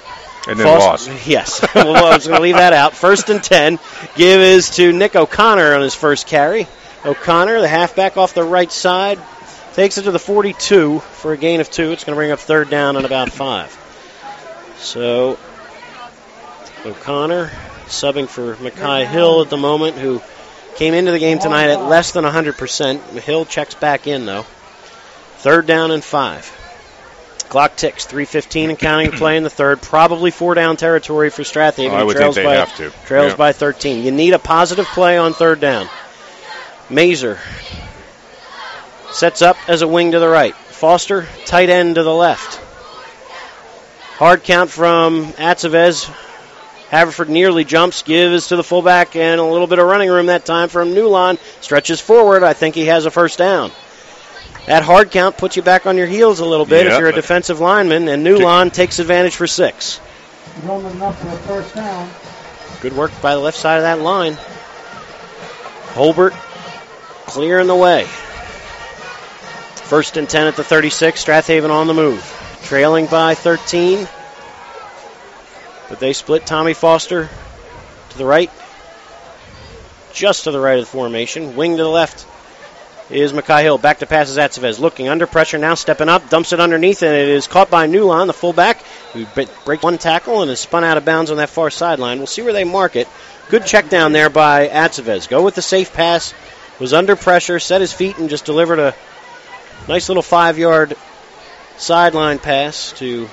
And then lost. Yes. Well, I was going to leave that out. 1st and 10. Give is to Nick O'Connor on his first carry. O'Connor, the halfback off the right side, takes it to the 42 for a gain of 2. It's going to bring up 3rd down and about 5. So O'Connor subbing for Mekhi Hill at the moment, who came into the game tonight at less than 100%. Hill checks back in, though. 3rd down and 5. Clock ticks. 3:15 and counting to play in the third. Probably 4-down territory for Strathaven. I would think they have to. Trails by 13. You need a positive play on 3rd down. Mazer sets up as a wing to the right. Foster, tight end to the left. Hard count from Atzevez. Haverford nearly jumps, gives to the fullback, and a little bit of running room that time from Newland. Stretches forward. I think he has a 1st down. That hard count puts you back on your heels a little bit if you're a defensive lineman, and Newland takes advantage for 6. Enough for a 1st down. Good work by the left side of that line. Holbert clearing the way. 1st and 10 at the 36. Strathaven on the move. Trailing by 13. But they split Tommy Foster to the right. Just to the right of the formation. Wing to the left is Mekhi Hill. Back to passes Atzevez. Looking under pressure now, stepping up, dumps it underneath, and it is caught by Newland, the fullback, who breaks one tackle and is spun out of bounds on that far sideline. We'll see where they mark it. Good check down there by Atzevez. Go with the safe pass. Was under pressure, set his feet, and just delivered a nice little 5-yard sideline pass to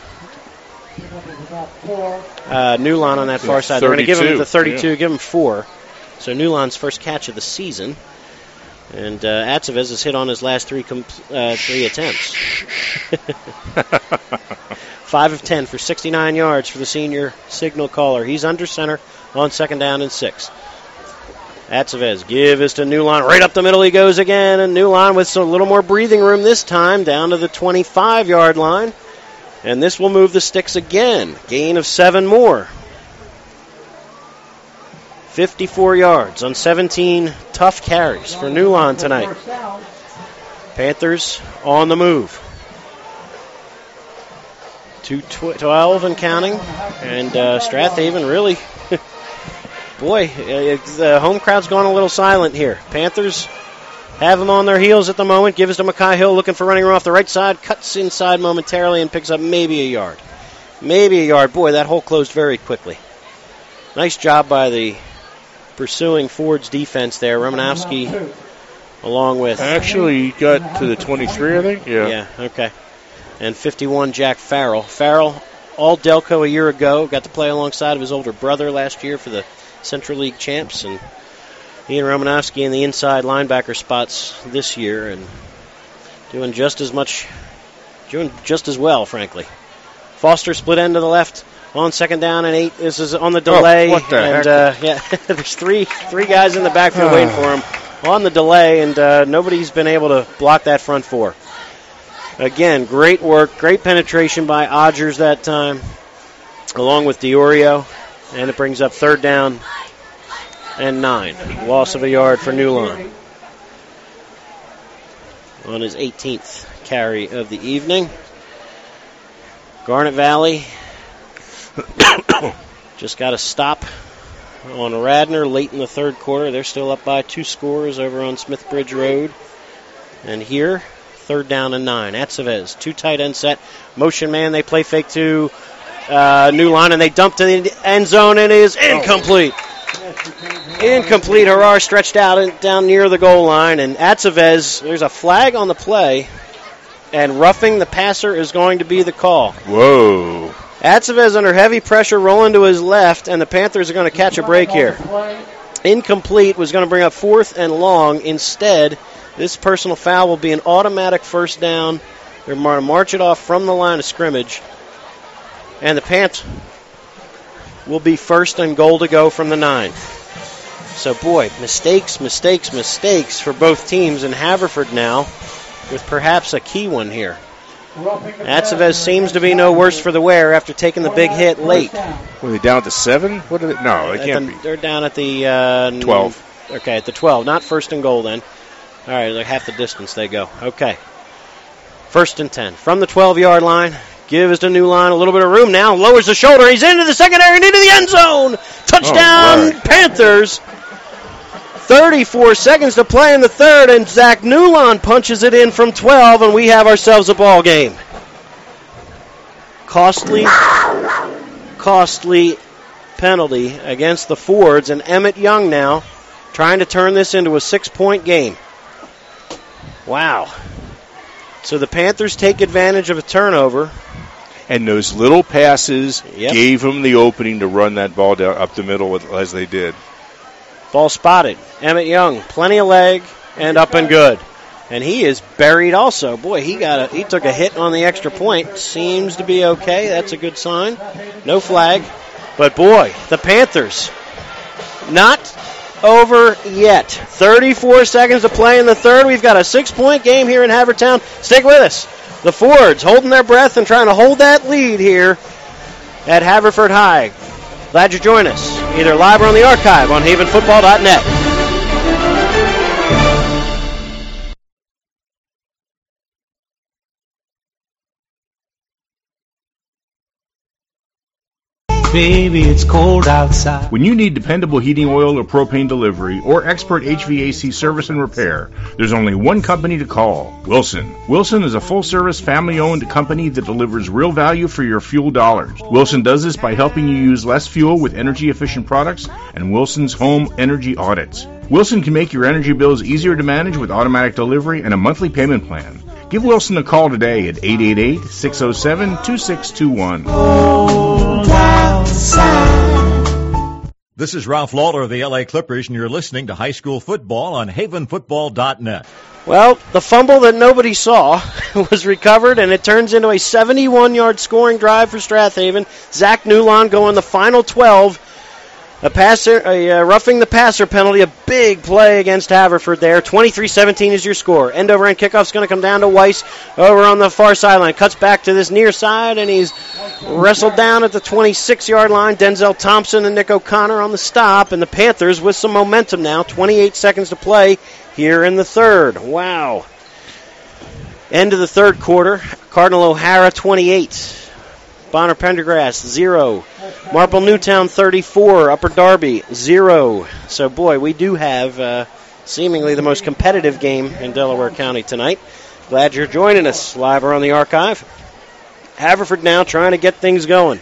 Newland on that far side. They're going to give him the 32, give him 4. So Newland's first catch of the season. And Atzevez has hit on his last 3 attempts. 5 of 10 for 69 yards for the senior signal caller. He's under center on 2nd down and 6. Atzevez give is to Newland. Right up the middle he goes again. And Newland with a little more breathing room this time down to the 25-yard line. And this will move the sticks again. Gain of 7 more. 54 yards on 17 tough carries for Newland tonight. Panthers on the move. 2:12 and counting. And Strathaven really, boy, the home crowd's gone a little silent here. Panthers have them on their heels at the moment. Gives to Mekhi Hill looking for running room off the right side. Cuts inside momentarily and picks up maybe a yard. Maybe a yard. Boy, that hole closed very quickly. Nice job by the pursuing Ford's defense there. Romanowski along with... Actually, he got to the 23, I think. Yeah, okay. And 51, Jack Farrell. Farrell, all Delco a year ago. Got to play alongside of his older brother last year for the Central League champs. And he and Romanowski in the inside linebacker spots this year. And doing just as well, frankly. Foster split end to the left. On 2nd down and 8. This is on the delay. What the heck? There's three guys in the backfield waiting for him on the delay, and nobody's been able to block that front 4. Again, great work, great penetration by Odgers that time, along with DiOrio, and it brings up 3rd down and 9. Loss of a yard for Newland on his 18th carry of the evening. Garnet Valley just got a stop on Radnor late in the 3rd quarter. They're still up by 2 scores over on Smithbridge Road. And here, 3rd down and 9. Atzevez, 2 tight end set. Motion man, they play fake to Newland, and they dump to the end zone, and it is incomplete. Incomplete. Harar stretched out and down near the goal line, and Atzevez, there's a flag on the play, and roughing the passer is going to be the call. Whoa. Atzevez under heavy pressure, rolling to his left, and the Panthers are going to catch a break here. Incomplete was going to bring up 4th and long. Instead, this personal foul will be an automatic 1st down. They're going to march it off from the line of scrimmage. And the Panthers will be 1st and goal to go from the 9. So, boy, mistakes for both teams, and Haverford now with perhaps a key one here. Atzevez seems to be no worse for the wear after taking the big hit late. Were they down at the 7? What are they? No, they can't be. They're down at the 12. Okay, at the 12. Not 1st and goal then. All right, like half the distance they go. Okay. 1st and 10. From the 12-yard line, gives to Newline a little bit of room now. Lowers the shoulder. He's into the secondary and into the end zone. Touchdown, Panthers. 34 seconds to play in the third, and Zach Newline punches it in from 12, and we have ourselves a ball game. Costly penalty against the Fords, and Emmett Young now trying to turn this into a 6-point game. Wow. So the Panthers take advantage of a turnover. And those little passes gave them the opening to run that ball down up the middle as they did. Ball spotted. Emmett Young, plenty of leg and up and good. And he is buried also. Boy, he took a hit on the extra point. Seems to be okay. That's a good sign. No flag. But boy, the Panthers not over yet. 34 seconds to play in the third. We've got a 6-point game here in Havertown. Stick with us. The Fords holding their breath and trying to hold that lead here at Haverford High. Glad you joined us, either live or on the archive on havenfootball.net. Baby, it's cold outside. When you need dependable heating oil or propane delivery or expert HVAC service and repair, there's only one company to call, Wilson. Wilson is a full-service, family-owned company that delivers real value for your fuel dollars. Wilson does this by helping you use less fuel with energy-efficient products and Wilson's home energy audits. Wilson can make your energy bills easier to manage with automatic delivery and a monthly payment plan. Give Wilson a call today at 888-607-2621. This is Ralph Lawler of the LA Clippers, and you're listening to High School Football on havenfootball.net. Well, the fumble that nobody saw was recovered, and it turns into a 71-yard scoring drive for Strathaven. Zach Newline going the final 12. A roughing the passer penalty, a big play against Haverford there. 23-17 is your score. End-over-end kickoff's going to come down to Weiss over on the far sideline. Cuts back to this near side, and he's wrestled down at the 26-yard line. Denzel Thompson and Nick O'Connor on the stop, and the Panthers with some momentum now. 28 seconds to play here in the third. Wow. End of the third quarter. Cardinal O'Hara 28. Bonner Pendergrass, 0. Marple Newtown, 34. Upper Darby, 0. So, boy, we do have seemingly the most competitive game in Delaware County tonight. Glad you're joining us live or on the archive. Haverford now trying to get things going.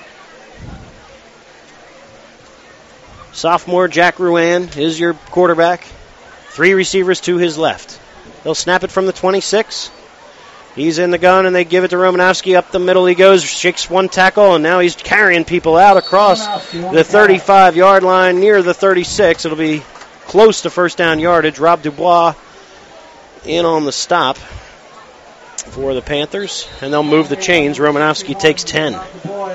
Sophomore Jack Ruan is your quarterback. 3 receivers to his left. They'll snap it from the 26. He's in the gun, and they give it to Romanowski. Up the middle he goes, shakes one tackle, and now he's carrying people out across the 35-yard line near the 36. It'll be close to first down yardage. Rob Dubois in on the stop for the Panthers, and they'll move the chains. Romanowski takes 10. All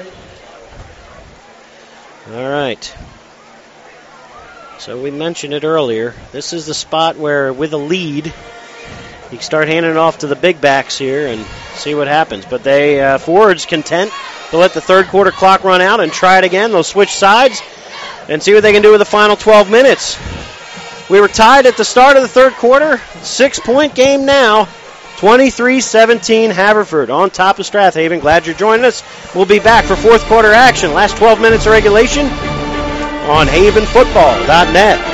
right. So we mentioned it earlier. This is the spot where, with a lead, you can start handing it off to the big backs here and see what happens. But they, Fords content to let the third quarter clock run out and try it again. They'll switch sides and see what they can do with the final 12 minutes. We were tied at the start of the third quarter. 6-point game now. 23-17 Haverford on top of Strathaven. Glad you're joining us. We'll be back for fourth quarter action. Last 12 minutes of regulation on havenfootball.net.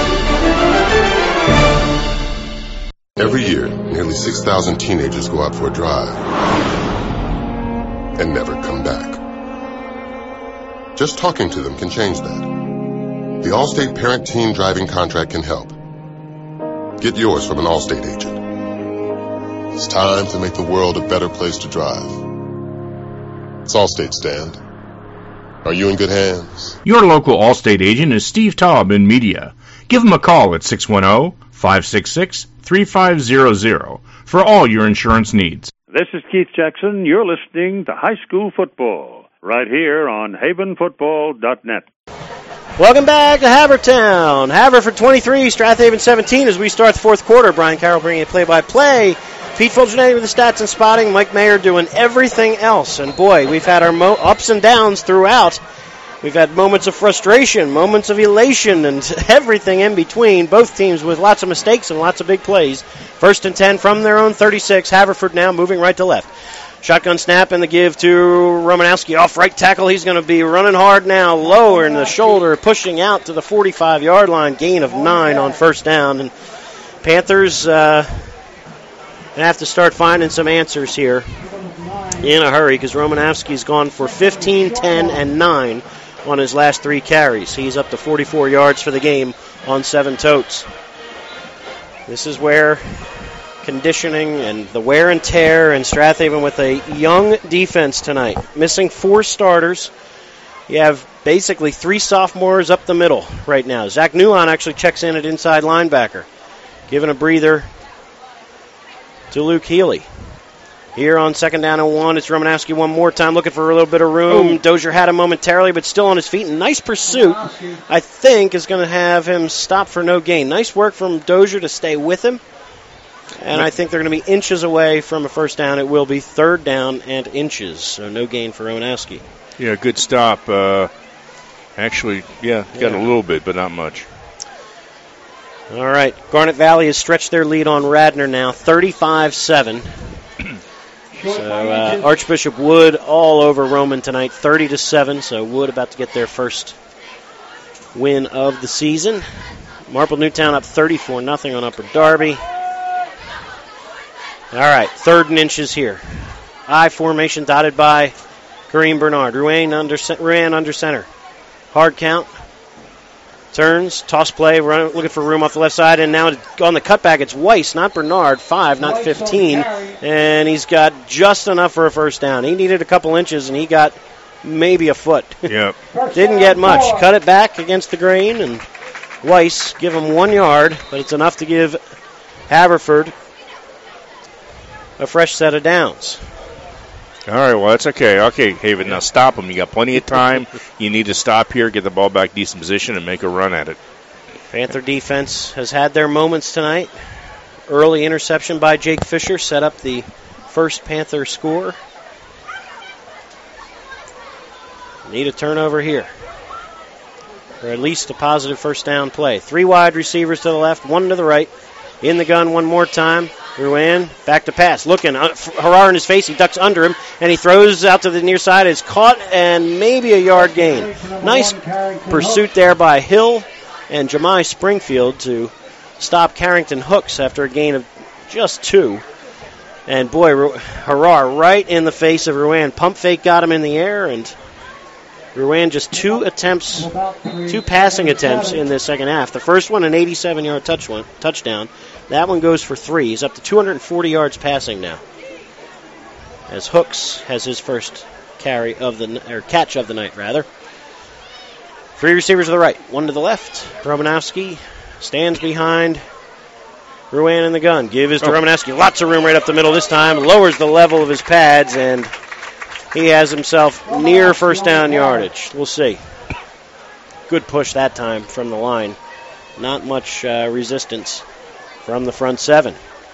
Every year, nearly 6,000 teenagers go out for a drive and never come back. Just talking to them can change that. The Allstate Parent-Teen Driving Contract can help. Get yours from an Allstate agent. It's time to make the world a better place to drive. It's Allstate, Stand. Are you in good hands? Your local Allstate agent is Steve Taub in Media. Give him a call at 610-566-3500 for all your insurance needs. This is Keith Jackson. You're listening to High School Football right here on havenfootball.net. Welcome back to Havertown. Haverford 23, Strathaven 17 as we start the fourth quarter. Brian Carroll bringing you play-by-play. Pete Fulgenetti with the stats and spotting. Mike Mayer doing everything else. And boy, we've had our ups and downs throughout. We've had moments of frustration, moments of elation, and everything in between. Both teams with lots of mistakes and lots of big plays. First and 10 from their own 36. Haverford now moving right to left. Shotgun snap and the give to Romanowski. Off right tackle. He's going to be running hard now. Lower in the shoulder. Pushing out to the 45-yard line. Gain of 9 on first down. And Panthers going to have to start finding some answers here in a hurry because Romanowski's gone for 15, 10, and 9 on his last 3 carries. He's up to 44 yards for the game on 7 totes. This is where conditioning and the wear and tear, and Strathaven with a young defense tonight. Missing 4 starters. You have basically 3 sophomores up the middle right now. Zach Newon actually checks in at inside linebacker, giving a breather to Luke Healy. Here on 2nd down and 1, it's Romanowski one more time, looking for a little bit of room. Dozier had him momentarily, but still on his feet. Nice pursuit, I think, is going to have him stop for no gain. Nice work from Dozier to stay with him. And I think they're going to be inches away from a first down. It will be 3rd down and inches, so no gain for Romanowski. Yeah, good stop. Actually, got a little bit, but not much. All right, Garnet Valley has stretched their lead on Radnor now, 35-7. So Archbishop Wood all over Roman tonight, 30-7. So Wood about to get their first win of the season. Marple Newtown up 34-0 on Upper Darby. All right, 3rd and inches here. I formation dotted by Kareem Bernard. Ruane under center. Hard count. Turns, toss play, looking for room off the left side, and now on the cutback, it's Weiss, not Bernard, 5, not 15, and he's got just enough for a first down. He needed a couple inches, and he got maybe a foot. Yep. Didn't get much. Cut it back against the grain, and Weiss give him 1 yard, but it's enough to give Haverford a fresh set of downs. All right, well, that's okay. Okay, Haven, now stop him. You got plenty of time. You need to stop here, get the ball back decent position, and make a run at it. Panther defense has had their moments tonight. Early interception by Jake Fisher set up the first Panther score. Need a turnover here, or at least a positive first down play. 3 wide receivers to the left, 1 to the right. In the gun one more time. Ruan back to pass. Looking. Harar in his face. He ducks under him. And he throws out to the near side. It's caught and maybe a yard gain. Nice pursuit there by Hill and Jemai Springfield to stop Carrington Hooks after a gain of just 2. And boy, Harar right in the face of Ruan. Pump fake got him in the air, and Ruan just 2 passing attempts in the second half. The first one, an 87-yard touchdown. That one goes for 3. He's up to 240 yards passing now, as Hooks has his first catch of the night, rather. 3 receivers to the right, 1 to the left. Romanowski stands behind Ruan in the gun. Give is to Romanowski. Lots of room right up the middle this time. Lowers the level of his pads, and he has himself near first down yardage. We'll see. Good push that time from the line. Not much resistance from the front 7.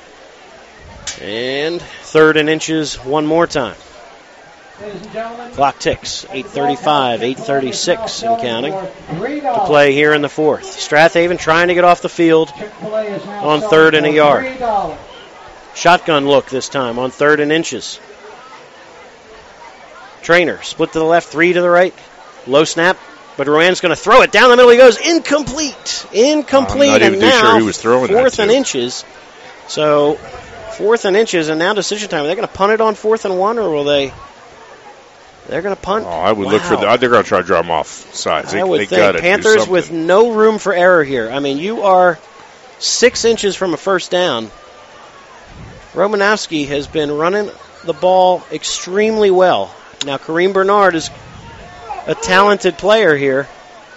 And 3rd and inches one more time. Clock ticks. 8:35, 8:36 and counting to play here in the 4th. Strathaven trying to get off the field on 3rd and a yard. Shotgun look this time on 3rd and inches. Trainer, split to the left, 3 to the right. Low snap, but Ruan's going to throw it. Down the middle he goes. Incomplete. I'm not even too sure he was throwing that. 4th and inches. So, 4th and inches, and now decision time. Are they going to punt it on 4th and 1, or will they? They're going to punt. Oh, I would look for they're going to try to draw them off sides. I would think Panthers with no room for error here. I mean, you are 6 inches from a first down. Romanowski has been running the ball extremely well. Now, Kareem Bernard is a talented player here,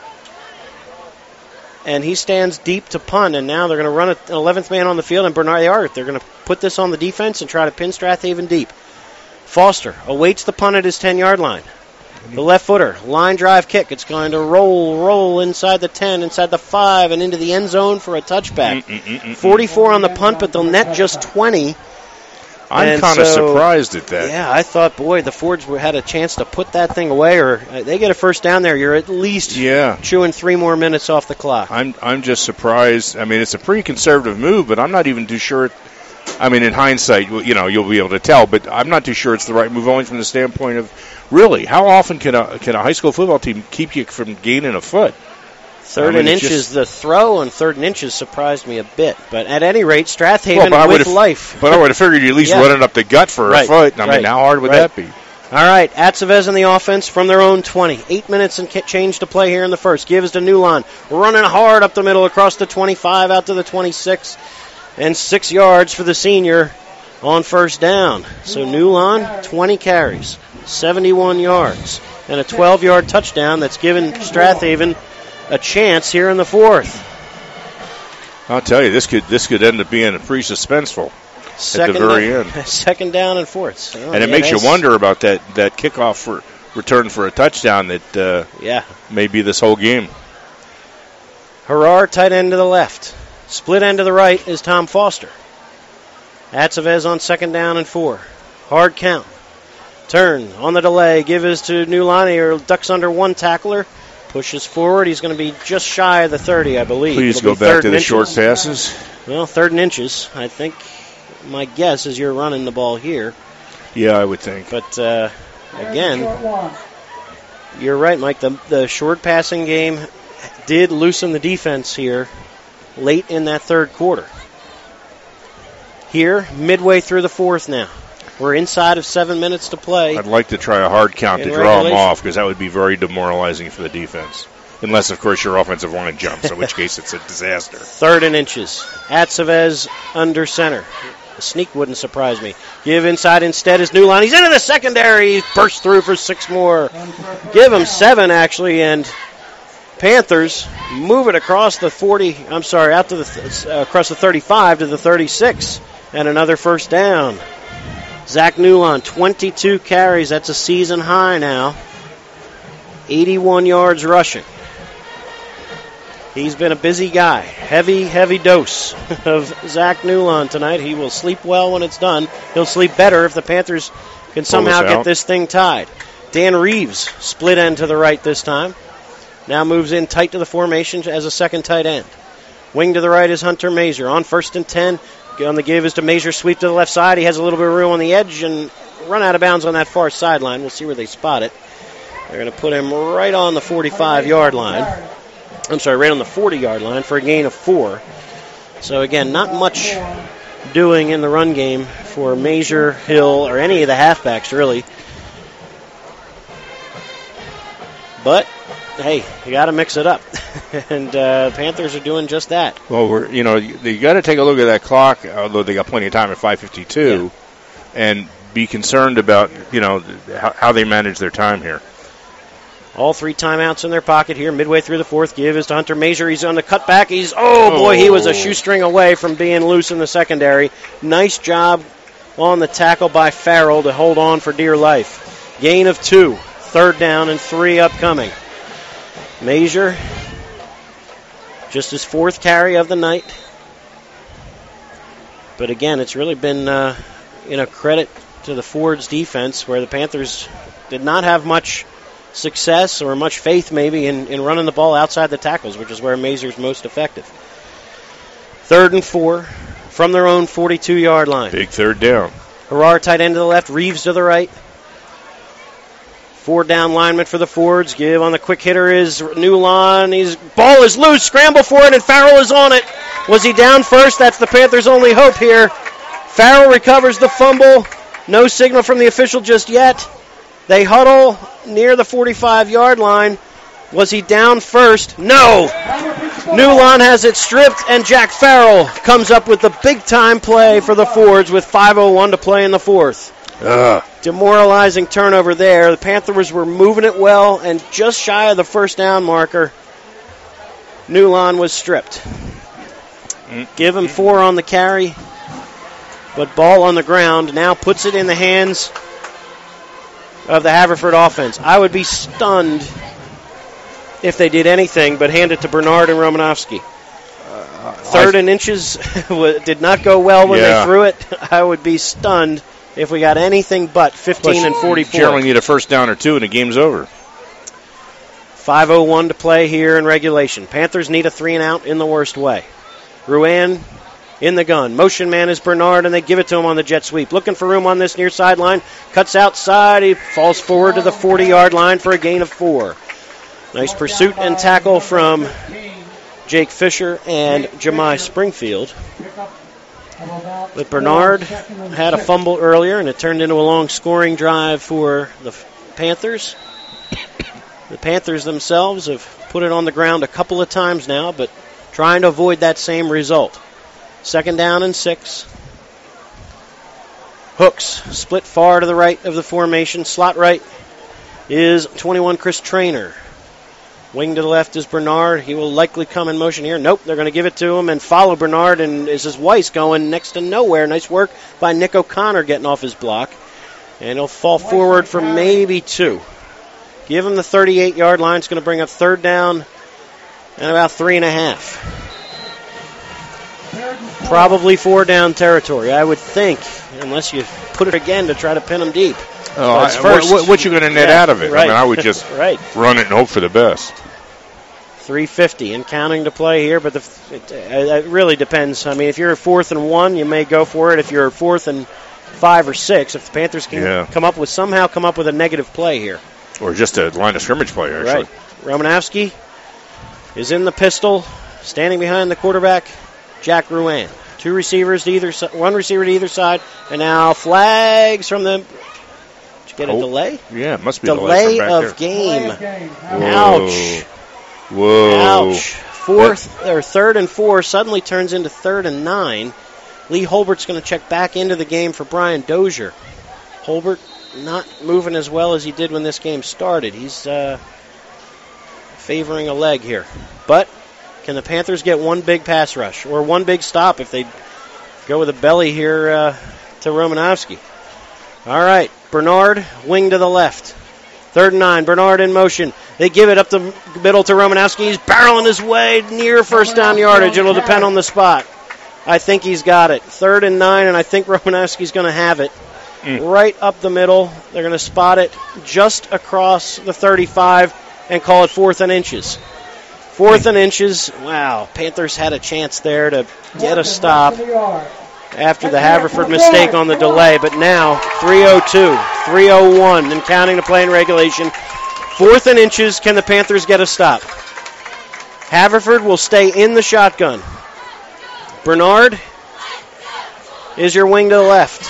and he stands deep to punt, and now they're going to run an 11th man on the field, and they're going to put this on the defense and try to pin Strathaven deep. Foster awaits the punt at his 10-yard line. The left footer, line drive kick. It's going to roll inside the 10, inside the 5, and into the end zone for a touchback. 44 on the punt, but they'll net just 20. I'm kind of surprised at that. Yeah, I thought, boy, the Fords had a chance to put that thing away, or they get a first down there. You're at least chewing 3 more minutes off the clock. I'm just surprised. I mean, it's a pretty conservative move, but I'm not even too sure I mean, in hindsight, you'll be able to tell, but I'm not too sure it's the right move, only from the standpoint of, really, how often can a high school football team keep you from gaining a foot? Third and inches, the throw on 3rd and inches surprised me a bit. But at any rate, Strathaven with life. But I would have figured you at least run it up the gut for a foot. I mean, how hard would that be? All right, Atzavez in the offense from their own 20. 8 minutes and change to play here in the first. Gives to Newline. Running hard up the middle across the 25 out to the 26. And 6 yards for the senior on first down. So Newline, 20 carries, 71 yards, and a 12-yard touchdown that's given Strathaven a chance here in the fourth. I'll tell you, this could end up being pretty suspenseful at the very end. Second down and fourth. And it makes you wonder about that kickoff for return for a touchdown that may be this whole game. Harar, tight end to the left. Split end to the right is Tom Foster. Atzavez on 2nd down and 4. Hard count. Turn on the delay. Give is to Newline, or ducks under one tackler. Pushes forward. He's going to be just shy of the 30, I believe. Please go back to the short passes. Well, 3rd and inches. I think my guess is you're running the ball here. Yeah, I would think. But, again, you're right, Mike. The short passing game did loosen the defense here late in that 3rd quarter. Here, midway through the 4th now. We're inside of 7 minutes to play. I'd like to try a hard count to draw them off, because that would be very demoralizing for the defense. Unless, of course, your offensive line jumps, in which case it's a disaster. 3rd and inches. Atzavez under center. A sneak wouldn't surprise me. Give inside instead is Newline. He's into the secondary. He bursts through for 6 more. Give him 7, actually, and Panthers move it across the 40. I'm sorry, out to across the 35 to the 36, and another first down. Zach Newline, 22 carries. That's a season high now. 81 yards rushing. He's been a busy guy. Heavy dose of Zach Newline tonight. He will sleep well when it's done. He'll sleep better if the Panthers can somehow get this thing tied. Dan Reeves, split end to the right this time. Now moves in tight to the formation as a second tight end. Wing to the right is Hunter Mazier. On 1st and 10. On the give is to Mazier, sweep to the left side. He has a little bit of room on the edge and run out of bounds on that far sideline. We'll see where they spot it. They're going to put him right on the 45-yard line. I'm sorry, right on the 40-yard line for a gain of 4. So, again, not much doing in the run game for Mazier, Hill, or any of the halfbacks, really. But, hey, you got to mix it up. And Panthers are doing just that. Well, you got to take a look at that clock, although they got plenty of time at 5:52, and be concerned about, how they manage their time here. All 3 timeouts in their pocket here. Midway through the 4th, give is to Hunter Mazier. He's on the cutback. He was a shoestring away from being loose in the secondary. Nice job on the tackle by Farrell to hold on for dear life. Gain of 2. 3rd down and 3 upcoming. Mazier, just his 4th carry of the night. But again, it's really been credit to the Ford's defense, where the Panthers did not have much success or much faith maybe in running the ball outside the tackles, which is where Mazier's most effective. 3rd and 4 from their own 42-yard line. Big 3rd down. Harar tight end to the left, Reeves to the right. 4 down lineman for the Fords. Give on the quick hitter is Newline. Ball is loose. Scramble for it, and Farrell is on it. Was he down first? That's the Panthers' only hope here. Farrell recovers the fumble. No signal from the official just yet. They huddle near the 45-yard line. Was he down first? No. Newline has it stripped, and Jack Farrell comes up with the big-time play for the Fords with 5:01 to play in the 4th. Demoralizing turnover there. The Panthers were moving it well, and just shy of the first down marker, Newline was stripped. Give him 4 on the carry, but ball on the ground now puts it in the hands of the Haverford offense. I would be stunned if they did anything but hand it to Bernard and Romanowski. 3rd and inches did not go well when they threw it. I would be stunned if we got anything but 15 and 44. Generally need a first down or 2 and the game's over. 5:01 to play here in regulation. Panthers need a 3-and-out in the worst way. Ruan in the gun. Motion man is Bernard, and they give it to him on the jet sweep. Looking for room on this near sideline. Cuts outside. He falls forward to the 40-yard line for a gain of 4. Nice pursuit and tackle from Jake Fisher and Jemai Springfield. But Bernard had a fumble earlier, and it turned into a long scoring drive for the Panthers. The Panthers themselves have put it on the ground a couple of times now, but trying to avoid that same result. 2nd down and 6. Hooks split far to the right of the formation. Slot right is 21 Chris Traynor. Wing to the left is Bernard. He will likely come in motion here. Nope, they're going to give it to him and follow Bernard, and this is Weiss going next to nowhere. Nice work by Nick O'Connor getting off his block. And he'll fall forward for maybe 2. Give him the 38-yard line. It's going to bring up 3rd down and about 3.5. Probably 4 down territory, I would think, unless you put it again to try to pin him deep. What you going to net out of it? Right. I mean, I would just run it and hope for the best. 3:50 and counting to play here, but it really depends. I mean, if you're 4th and 1, you may go for it. If you're 4th and 5 or 6, if the Panthers can come up with a negative play here. Or just a line of scrimmage play, actually. Right. Romanowski is in the pistol, standing behind the quarterback, Jack Ruan. 2 receivers to either side, 1 receiver to either side, and now flags from the. Did you get a delay? Yeah, it must be delay of there. Game. Whoa. Ouch. Whoa. Ouch. 3rd and 4 suddenly turns into 3rd and 9. Lee Holbert's going to check back into the game for Brian Dozier. Holbert not moving as well as he did when this game started. He's favoring a leg here. But can the Panthers get one big pass rush or one big stop if they go with a belly here to Romanowski? All right, Bernard, wing to the left. 3rd and 9, Bernard in motion. They give it up the middle to Romanowski. He's barreling his way near 1st down yardage. It'll depend on the spot. I think he's got it. 3rd and 9, and I think Romanowski's going to have it. Right up the middle. They're going to spot it just across the 35 and call it 4th and inches. 4th and inches. Wow, Panthers had a chance there to get a stop after the Haverford mistake on the delay, but now 3:02, 3:01, and counting to play in regulation. 4th and inches. Can the Panthers get a stop? Haverford will stay in the shotgun. Bernard is your wing to the left.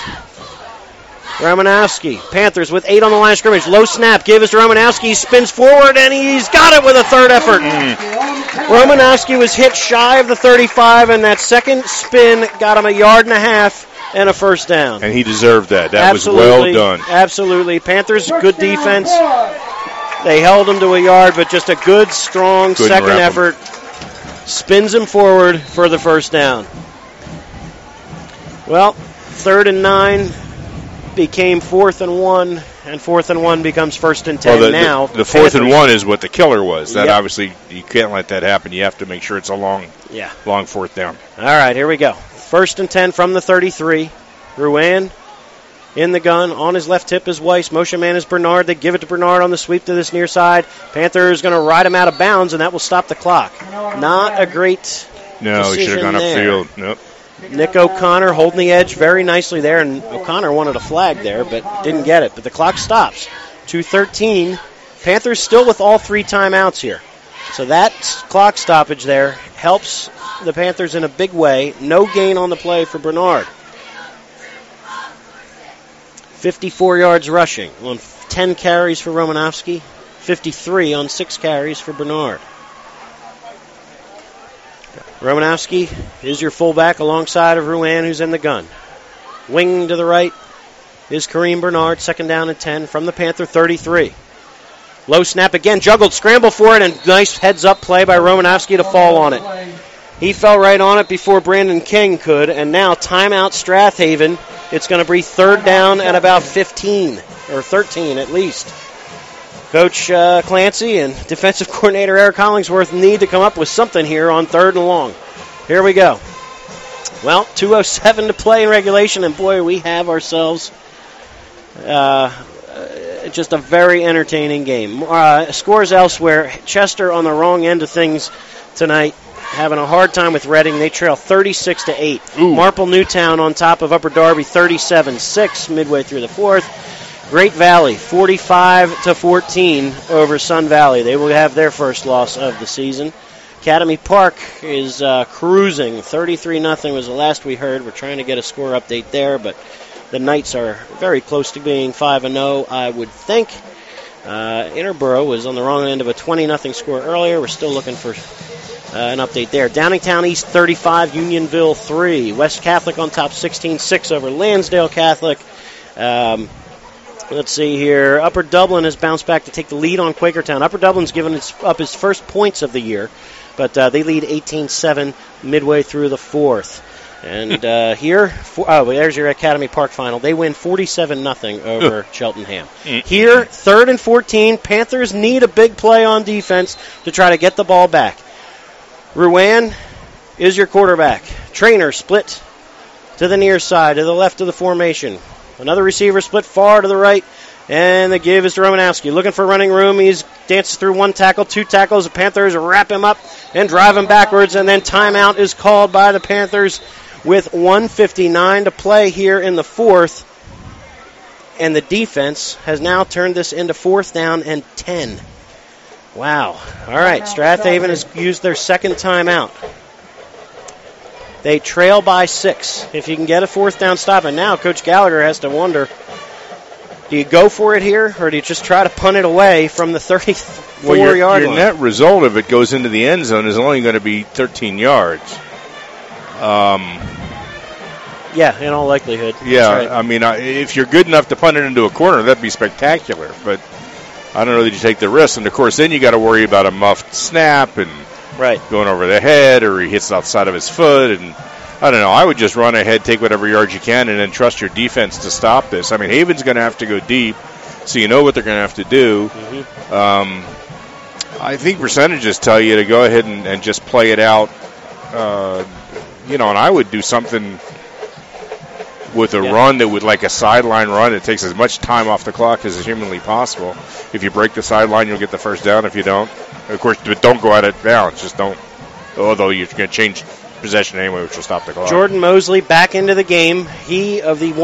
Romanowski. Panthers with 8 on the line of scrimmage. Low snap. Give it to Romanowski. He spins forward, and he's got it with a 3rd effort. Romanowski was hit shy of the 35, and that second spin got him 1.5 yards and a 1st down. And he deserved that. That was well done. Absolutely. Panthers, good defense. They held him to 1 yard, but just a good, strong second effort. Spins him forward for the 1st down. Well, 3rd and 9 became 4th and 1, and 4th and 1 becomes 1st and 10 now. The 4th and 1 is what the killer was. That obviously, you can't let that happen. You have to make sure it's a long 4th down. All right, here we go. 1st and 10 from the 33. Ruan in the gun. On his left hip is Weiss. Motion man is Bernard. They give it to Bernard on the sweep to this near side. Panthers going to ride him out of bounds, and that will stop the clock. Not a great No, he should have gone upfield. Nope. Nick O'Connor holding the edge very nicely there, and O'Connor wanted a flag there, but didn't get it. But the clock stops. 2:13. Panthers still with all 3 timeouts here. So that clock stoppage there helps the Panthers in a big way. No gain on the play for Bernard. 54 yards rushing on 10 carries for Romanowski. 53 on 6 carries for Bernard. Romanowski is your fullback alongside of Ruan, who's in the gun. Wing to the right is Kareem Bernard, 2nd down and 10 from the Panther 33. Low snap again, juggled, scramble for it, and nice heads-up play by Romanowski to fall on it. He fell right on it before Brandon King could, and now timeout Strathaven. It's going to be 3rd down at about 15, or 13 at least. Coach Clancy and defensive coordinator Eric Hollingsworth need to come up with something here on 3rd and long. Here we go. Well, 2:07 to play in regulation, and boy, we have ourselves just a very entertaining game. Scores elsewhere. Chester on the wrong end of things tonight. having a hard time with Reading. They trail 36-8. Ooh. Marple Newtown on top of Upper Darby 37-6 midway through the fourth. Great Valley 45-14 over Sun Valley. They will have their first loss of the season. Academy Park is cruising. 33-0 was the last we heard. We're trying to get a score update there, but the Knights are very close to being 5-0, I would think. Interborough was on the wrong end of a 20-0 score earlier. We're still looking for an update there. Downingtown East 35, Unionville 3. West Catholic on top 16-6 over Lansdale Catholic. Let's see here. Upper Dublin has bounced back to take the lead on Quakertown. Upper Dublin's given up his first points of the year, but they lead 18-7 midway through the fourth. And here, there's your Academy Park final. They win 47-0 over Cheltenham. Here, 3rd and 14. Panthers need a big play on defense to try to get the ball back. Rouen is your quarterback. Trainer split to the near side, to the left of the formation. Another receiver split far to the right, and the give is to Romanowski. Looking for running room. He dances through 1 tackle, 2 tackles. The Panthers wrap him up and drive him backwards, and then timeout is called by the Panthers with 1:59 to play here in the fourth. And the defense has now turned this into 4th down and 10. Wow. All right, Strathaven has used their second timeout. They trail by 6. If you can get a 4th down stop, and now Coach Gallagher has to wonder, do you go for it here, or do you just try to punt it away from the 34-yard line? Your net result if it goes into the end zone is only going to be 13 yards. Yeah, in all likelihood. Yeah, right. I mean, if you're good enough to punt it into a corner, that'd be spectacular. But I don't know that you take the risk. And, of course, then you got to worry about a muffed snap and going over the head, or he hits outside of his foot. And I don't know. I would just run ahead, take whatever yards you can, and then trust your defense to stop this. I mean, Haven's going to have to go deep, so you know what they're going to have to do. I think percentages tell you to go ahead and just play it out. And I would do something with a run that would, like a sideline run, it takes as much time off the clock as is humanly possible. If you break the sideline, you'll get the first down. If you don't, of course, but don't go out of bounds. Just don't. Although you're going to change possession anyway, which will stop the clock. Jordan Mosley back into the game. He, of the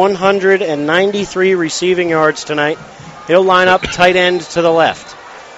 193 receiving yards tonight, he'll line up tight end to the left.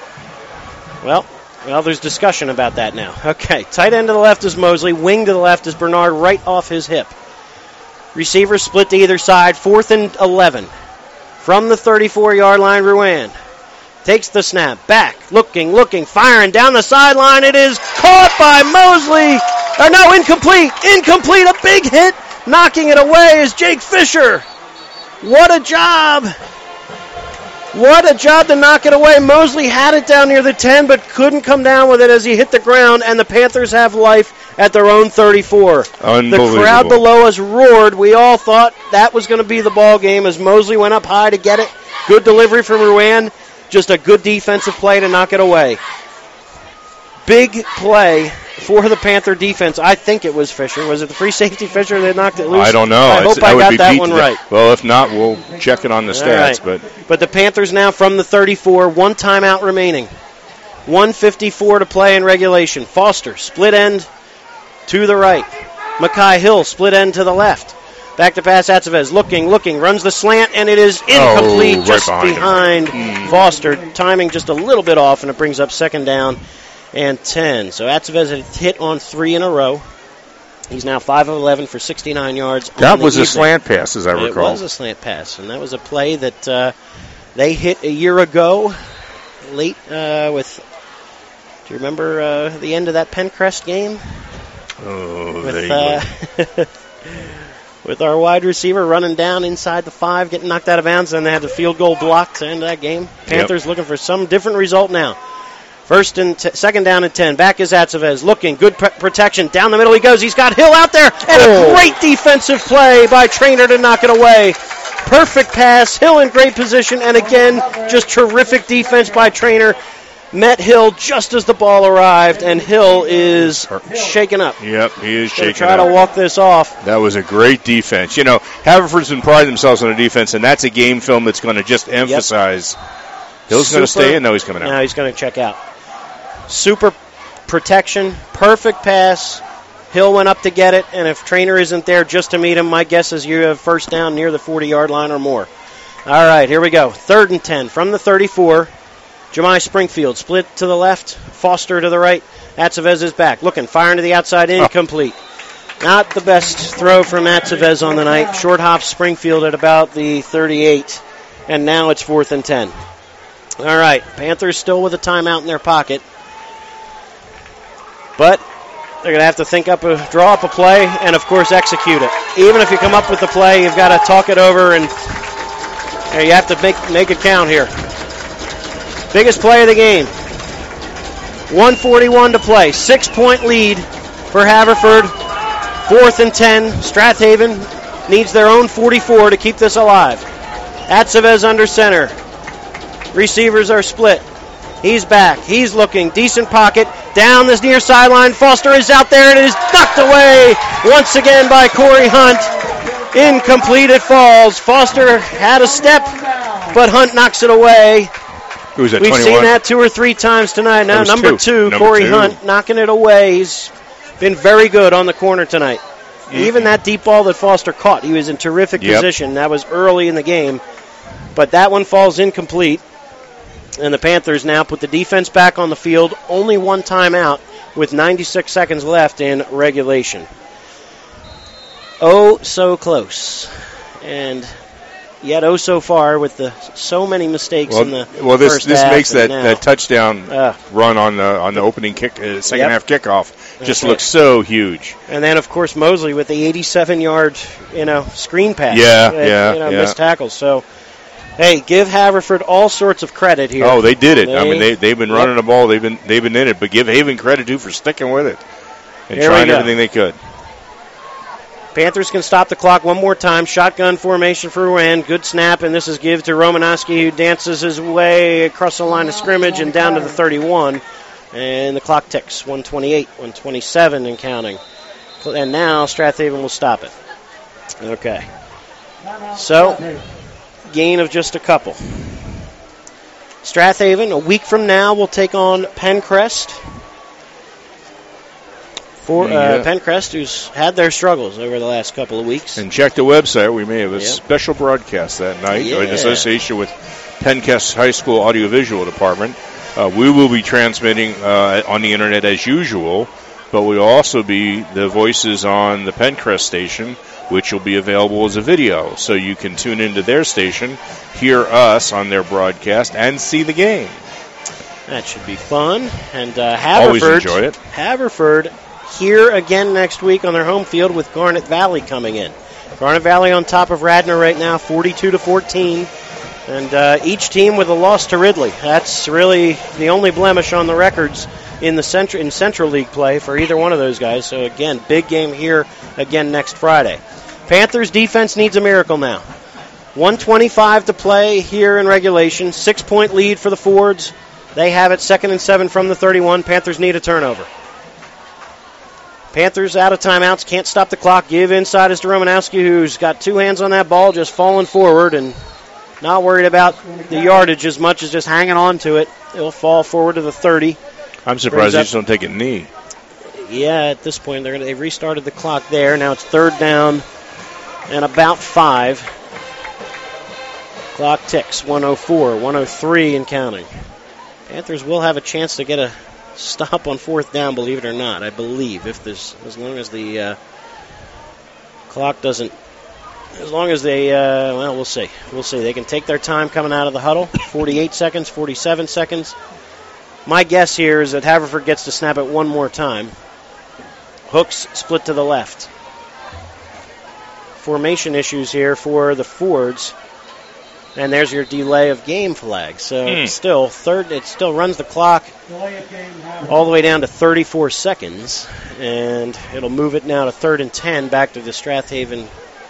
Well, there's discussion about that now. Okay, tight end to the left is Mosley. Wing to the left is Bernard, right off his hip. Receivers split to either side. 4th and 11. From the 34-yard line, Rouen takes the snap. Back, looking, firing down the sideline. It is caught by Mosley. Incomplete. Incomplete. A big hit. Knocking it away is Jake Fisher. What a job. What a job to knock it away. Mosley had it down near the 10, but couldn't come down with it as he hit the ground, and the Panthers have life at their own 34. Unbelievable. The crowd below us roared. We all thought that was going to be the ball game as Mosley went up high to get it. Good delivery from Rouen. Just a good defensive play to knock it away. Big play for the Panther defense. I think it was Fisher. Was it the free safety Fisher that knocked it loose? I don't know. I hope I got that one right. Well, if not, we'll check it on the stats. Right. But the Panthers now from the 34, 1 timeout remaining. 1:54 to play in regulation. Foster, split end to the right. Mackay Hill, split end to the left. Back to pass, Atzevez, looking, runs the slant, and it is incomplete, just behind Foster. Timing just a little bit off, and it brings up 2nd down and 10. So Atzevez had hit on 3 in a row. He's now 5 of 11 for 69 yards. That was a slant pass, as I recall. It was a slant pass, and that was a play that they hit a year ago, late with. Do you remember the end of that Pencrest game? With our wide receiver running down inside the 5, getting knocked out of bounds, and they had the field goal blocked to end that game. Panthers looking for some different result now. 2nd down and 10. Back is Atzevez. Looking. Good protection. Down the middle he goes. He's got Hill out there. And a great defensive play by Trainer to knock it away. Perfect pass. Hill in great position. And again, just terrific defense by Trainer. Met Hill just as the ball arrived. And Hill is shaken up. Yep, he is shaken up. Try to walk this off. That was a great defense. Haverford's been priding themselves on the defense, and that's a game film that's going to just emphasize. Hill's going to stay in? No, he's coming out. No, he's going to check out. Super protection, perfect pass. Hill went up to get it, and if Trainer isn't there just to meet him, my guess is you have first down near the 40-yard line or more. All right, here we go. 3rd and 10 from the 34. Jemai Springfield split to the left, Foster to the right. Atzevez is back, looking, firing to the outside, incomplete. Not the best throw from Atzevez on the night. Short hop Springfield at about the 38, and now it's 4th and 10. All right, Panthers still with a timeout in their pocket, but they're going to have to draw up a play, and of course execute it. Even if you come up with the play, you've got to talk it over, and you have to make it count here. Biggest play of the game. 1:41 to play. 6-point lead for Haverford. 4th and 10. Strathaven needs their own 44 to keep this alive. Atzevez under center. Receivers are split. He's back. He's looking. Decent pocket. Down this near sideline. Foster is out there and it is knocked away once again by Corey Hunt. Incomplete. It falls. Foster had a step, but Hunt knocks it away. Who's that, We've 21? seen that 2 or 3 times tonight. Now number two, Corey Hunt knocking it away. He's been very good on the corner tonight. Mm-hmm. Even that deep ball that Foster caught, he was in terrific position. That was early in the game. But that one falls incomplete. And the Panthers now put the defense back on the field. Only one timeout with 96 seconds left in regulation. Oh, so close. And yet oh so far with so many mistakes in the first half. This makes that touchdown run on the opening kick, second half kickoff just looks so huge. And then of course Mosley with the 87-yard screen pass. Missed tackles. So hey, give Haverford all sorts of credit here. Oh, they did it. They've been running the ball. They've been in it. But give Haven credit too for sticking with it and trying everything they could. Panthers can stop the clock one more time. Shotgun formation for Rouen. Good snap, and this is give to Romanowski, who dances his way across the line of scrimmage and down to the 31. And the clock ticks. 1:28, 1:27 and counting. And now Strathaven will stop it. Okay. So, gain of just a couple. Strathaven, a week from now, will take on Pencrest. Pencrest, who's had their struggles over the last couple of weeks. And check the website. We may have a special broadcast that night in association with Pencrest High School Audiovisual Department. We will be transmitting on the internet as usual, but we'll also be the voices on the Pencrest station, which will be available as a video. So you can tune into their station, hear us on their broadcast, and see the game. That should be fun. And Haverford, always enjoy it. Haverford here again next week on their home field with Garnet Valley coming in. Garnet Valley on top of Radnor right now, 42-14. And each team with a loss to Ridley. That's really the only blemish on the records in Central League play for either one of those guys. So again, big game here again next Friday. Panthers defense needs a miracle now. 1:25 to play here in regulation. 6-point lead for the Fords. They have it 2nd and 7 from the 31. Panthers need a turnover. Panthers out of timeouts, can't stop the clock. Give inside is to Romanowski, who's got 2 hands on that ball, just falling forward and not worried about the yardage as much as just hanging on to it. It'll fall forward to the 30. I'm surprised they just don't take a knee. Yeah, at this point they've restarted the clock there. Now it's 3rd down and about 5. Clock ticks. 1:04, 1:03 and counting. Panthers will have a chance to get a stop on 4th down, believe it or not. I believe as long as the clock doesn't. As long as they, we'll see. We'll see. They can take their time coming out of the huddle. 48 seconds, 47 seconds. My guess here is that Haverford gets to snap it one more time. Hooks split to the left. Formation issues here for the Fords. And there's your delay of game flag. So it's still it still runs the clock all the way down to 34 seconds. And it'll move it now to 3rd and 10 back to the Strathaven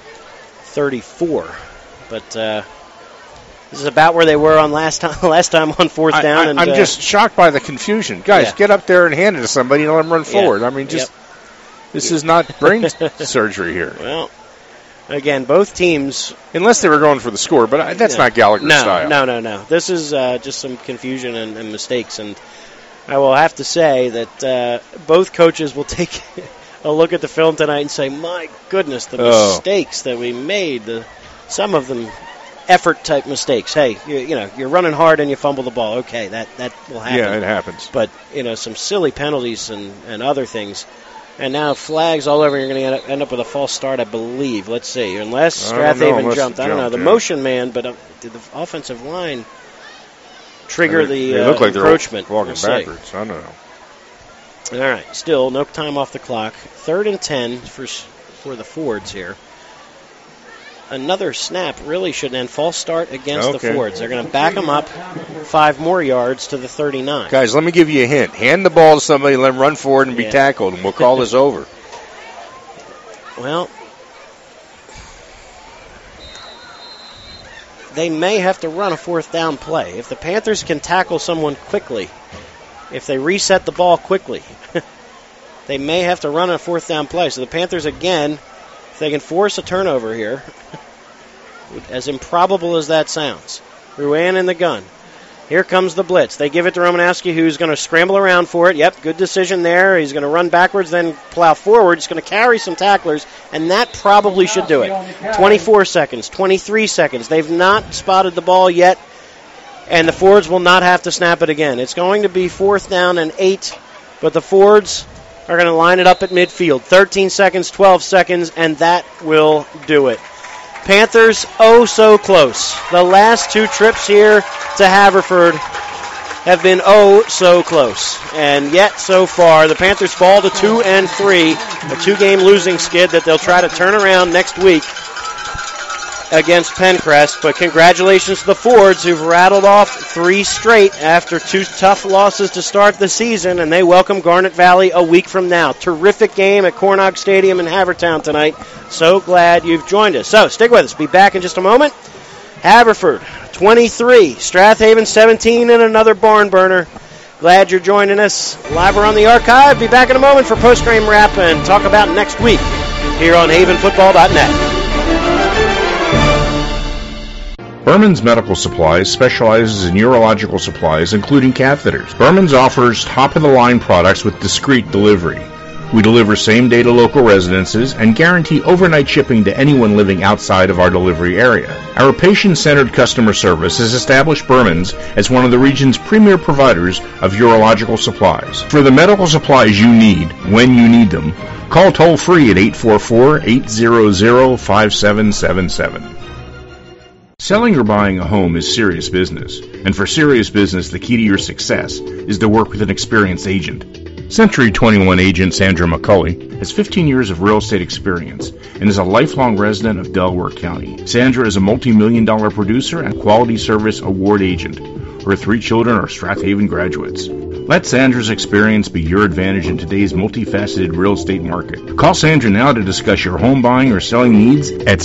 34. But this is about where they were on last time on 4th down. I'm just shocked by the confusion. Guys, get up there and hand it to somebody and let them run forward. I mean, this is not brain surgery here. Well, again, both teams... Unless they were going for the score, but that's not Gallagher style. No. This is just some confusion and mistakes. And I will have to say that both coaches will take a look at the film tonight and say, my goodness, the mistakes that we made, some of them effort-type mistakes. Hey, you're running hard and you fumble the ball. Okay, that will happen. Yeah, it happens. But, some silly penalties and other things. And now flags all over. You're going to end up with a false start, I believe. Let's see. Unless Strathaven jumped. I don't know. The motion man, but did the offensive line trigger the look like encroachment? They're walking backwards. I don't know. All right. Still, no time off the clock. 3rd and 10 for the Fords here. Another snap really should end. False start against the Fords. They're going to back them up 5 more yards to the 39. Guys, let me give you a hint. Hand the ball to somebody, let them run forward and be tackled, and we'll call this over. Well, they may have to run a 4th down play. If the Panthers can tackle someone quickly, if they reset the ball quickly, they may have to run a 4th down play. So the Panthers, again, if they can force a turnover here, as improbable as that sounds. Ruan in the gun. Here comes the blitz. They give it to Romanowski, who's going to scramble around for it. Yep, good decision there. He's going to run backwards, then plow forward. He's going to carry some tacklers, and that probably should do it. 24 seconds, 23 seconds. They've not spotted the ball yet, and the Fords will not have to snap it again. It's going to be 4th down and 8, but the Fords are going to line it up at midfield. 13 seconds, 12 seconds, and that will do it. Panthers, so close. The last 2 trips here to Haverford have been so close. And yet, so far, the Panthers fall to 2-3, a 2-game losing skid that they'll try to turn around next week against Pencrest. But congratulations to the Fords, who've rattled off 3 straight after 2 tough losses to start the season, and they welcome Garnet Valley a week from now. Terrific game at Cornog Stadium in Havertown tonight. So glad you've joined us. So stick with us. Be back in just a moment. Haverford 23, Strathaven 17, and another barn burner. Glad you're joining us live around the archive. Be back in a moment for post-game wrap and talk about next week here on havenfootball.net. Berman's Medical Supplies specializes in urological supplies, including catheters. Berman's offers top-of-the-line products with discreet delivery. We deliver same-day to local residences and guarantee overnight shipping to anyone living outside of our delivery area. Our patient-centered customer service has established Berman's as one of the region's premier providers of urological supplies. For the medical supplies you need, when you need them, call toll-free at 844-800-5777. Selling or buying a home is serious business, and for serious business, the key to your success is to work with an experienced agent. Century 21 agent Sandra McCulley has 15 years of real estate experience and is a lifelong resident of Delaware County. Sandra is a multi-million-dollar producer and quality service award agent. Her 3 children are Strathaven graduates. Let Sandra's experience be your advantage in today's multifaceted real estate market. Call Sandra now to discuss your home buying or selling needs at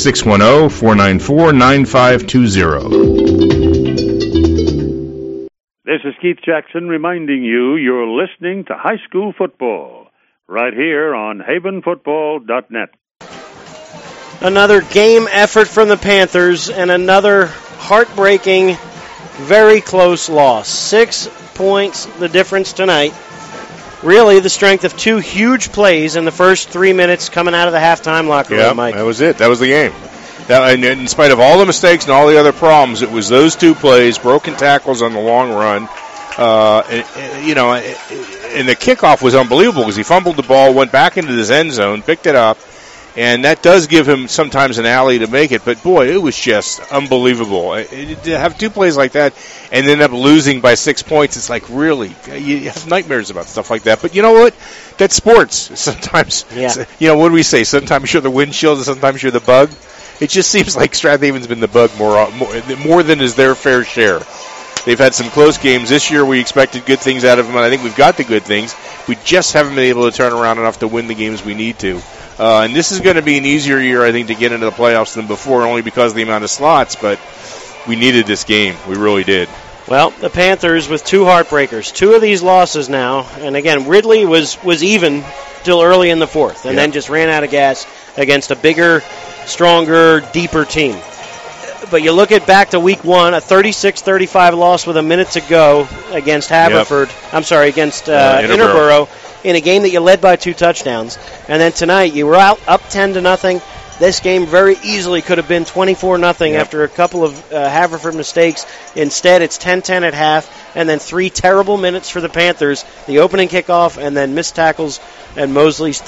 610-494-9520. This is Keith Jackson reminding you you're listening to High School Football right here on havenfootball.net. Another game effort from the Panthers and another heartbreaking, very close loss. 6 points, the difference tonight. Really the strength of 2 huge plays in the first 3 minutes coming out of the halftime locker room, Mike. That was it. That was the game. And in spite of all the mistakes and all the other problems, it was those 2 plays, broken tackles on the long run. And the kickoff was unbelievable because he fumbled the ball, went back into his end zone, picked it up, and that does give him sometimes an alley to make it. But, boy, it was just unbelievable. To have 2 plays like that and end up losing by 6 points, it's like, really, you have nightmares about stuff like that. But you know what? That's sports. Sometimes, what do we say? Sometimes you're the windshield and sometimes you're the bug. It just seems like Strathaven's been the bug more than is their fair share. They've had some close games. This year we expected good things out of them, and I think we've got the good things. We just haven't been able to turn around enough to win the games we need to. And this is going to be an easier year, I think, to get into the playoffs than before, only because of the amount of slots, but we needed this game. We really did. Well, the Panthers with 2 heartbreakers. 2 of these losses now, and again, Ridley was even till early in the 4th, and then just ran out of gas against a bigger, stronger, deeper team. But you look at back to week 1, a 36-35 loss with a minute to go against Haverford. Yep. I'm sorry, against Interborough in a game that you led by 2 touchdowns. And then tonight you were up 10-0. This game very easily could have been 24-0 after a couple of Haverford mistakes. Instead, it's 10-10 at half, and then 3 terrible minutes for the Panthers. The opening kickoff, and then missed tackles, and Mosley's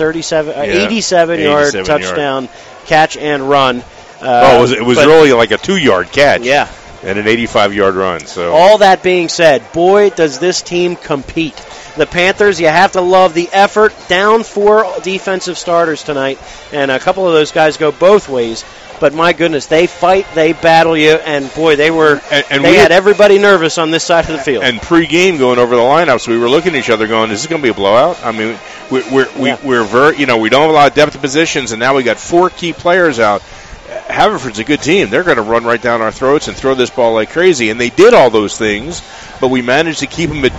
87-yard touchdown catch and run. It was really like a 2-yard catch. Yeah. And an 85-yard run. So all that being said, boy, does this team compete. The Panthers, you have to love the effort. Down 4 defensive starters tonight, and a couple of those guys go both ways. But my goodness, they fight, they battle you, and boy, they had everybody nervous on this side of the field. And pre-game going over the lineups, we were looking at each other going, "Is this going to be a blowout?" I mean, we're very, we don't have a lot of depth of positions, and now we got 4 key players out. Haverford's a good team. They're going to run right down our throats and throw this ball like crazy. And they did all those things, but we managed to keep them at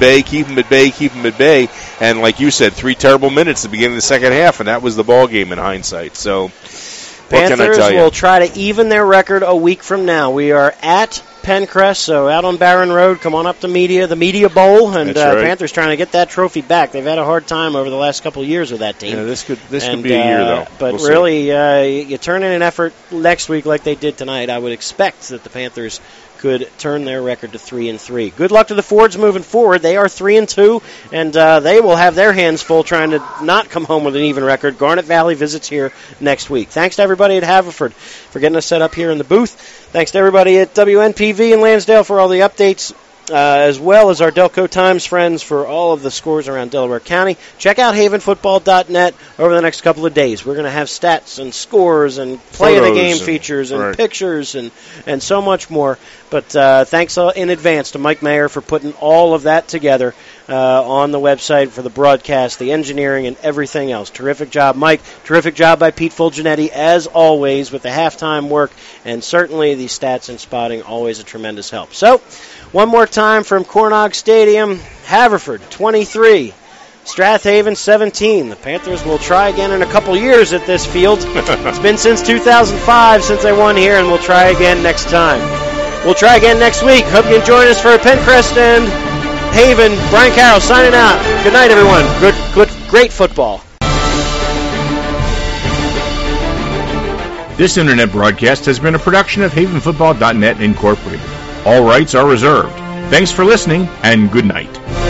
bay. And like you said, 3 terrible minutes at the beginning of the second half, and that was the ball game in hindsight. So what can I tell you? Will try to even their record a week from now. We are at Pencrest, so out on Barron Road. Come on up to the Media Bowl, and right. Panthers trying to get that trophy back. They've had a hard time over the last couple of years with that team. Yeah, this could be a year, though. But we'll really, you turn in an effort next week like they did tonight, I would expect that the Panthers could turn their record to 3-3. Good luck to the Fords moving forward. They are 3-2, and they will have their hands full trying to not come home with an even record. Garnet Valley visits here next week. Thanks to everybody at Haverford for getting us set up here in the booth. Thanks to everybody at WNPV in Lansdale for all the updates, as well as our Delco Times friends for all of the scores around Delaware County. Check out havenfootball.net over the next couple of days. We're going to have stats and scores and play of the game features and pictures and so much more. But thanks in advance to Mike Mayer for putting all of that together on the website for the broadcast, the engineering, and everything else. Terrific job, Mike. Terrific job by Pete Fulgenetti, as always, with the halftime work, and certainly the stats and spotting, always a tremendous help. So, one more time from Cornog Stadium, Haverford 23, Strathaven 17. The Panthers will try again in a couple years at this field. It's been since 2005 since they won here, and we'll try again next time. We'll try again next week. Hope you can join us for Pencrest and Haven. Brian Carroll signing out. Good night, everyone. Great football. This internet broadcast has been a production of havenfootball.net Incorporated. All rights are reserved. Thanks for listening, and good night.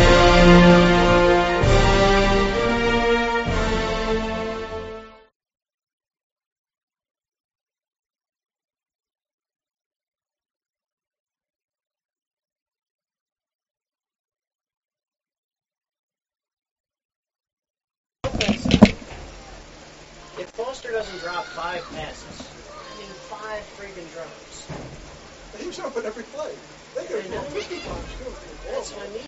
If Foster doesn't drop 5 passes, I mean 5 freaking drops. He was open every play. They could have 50 times, too. That's what I mean.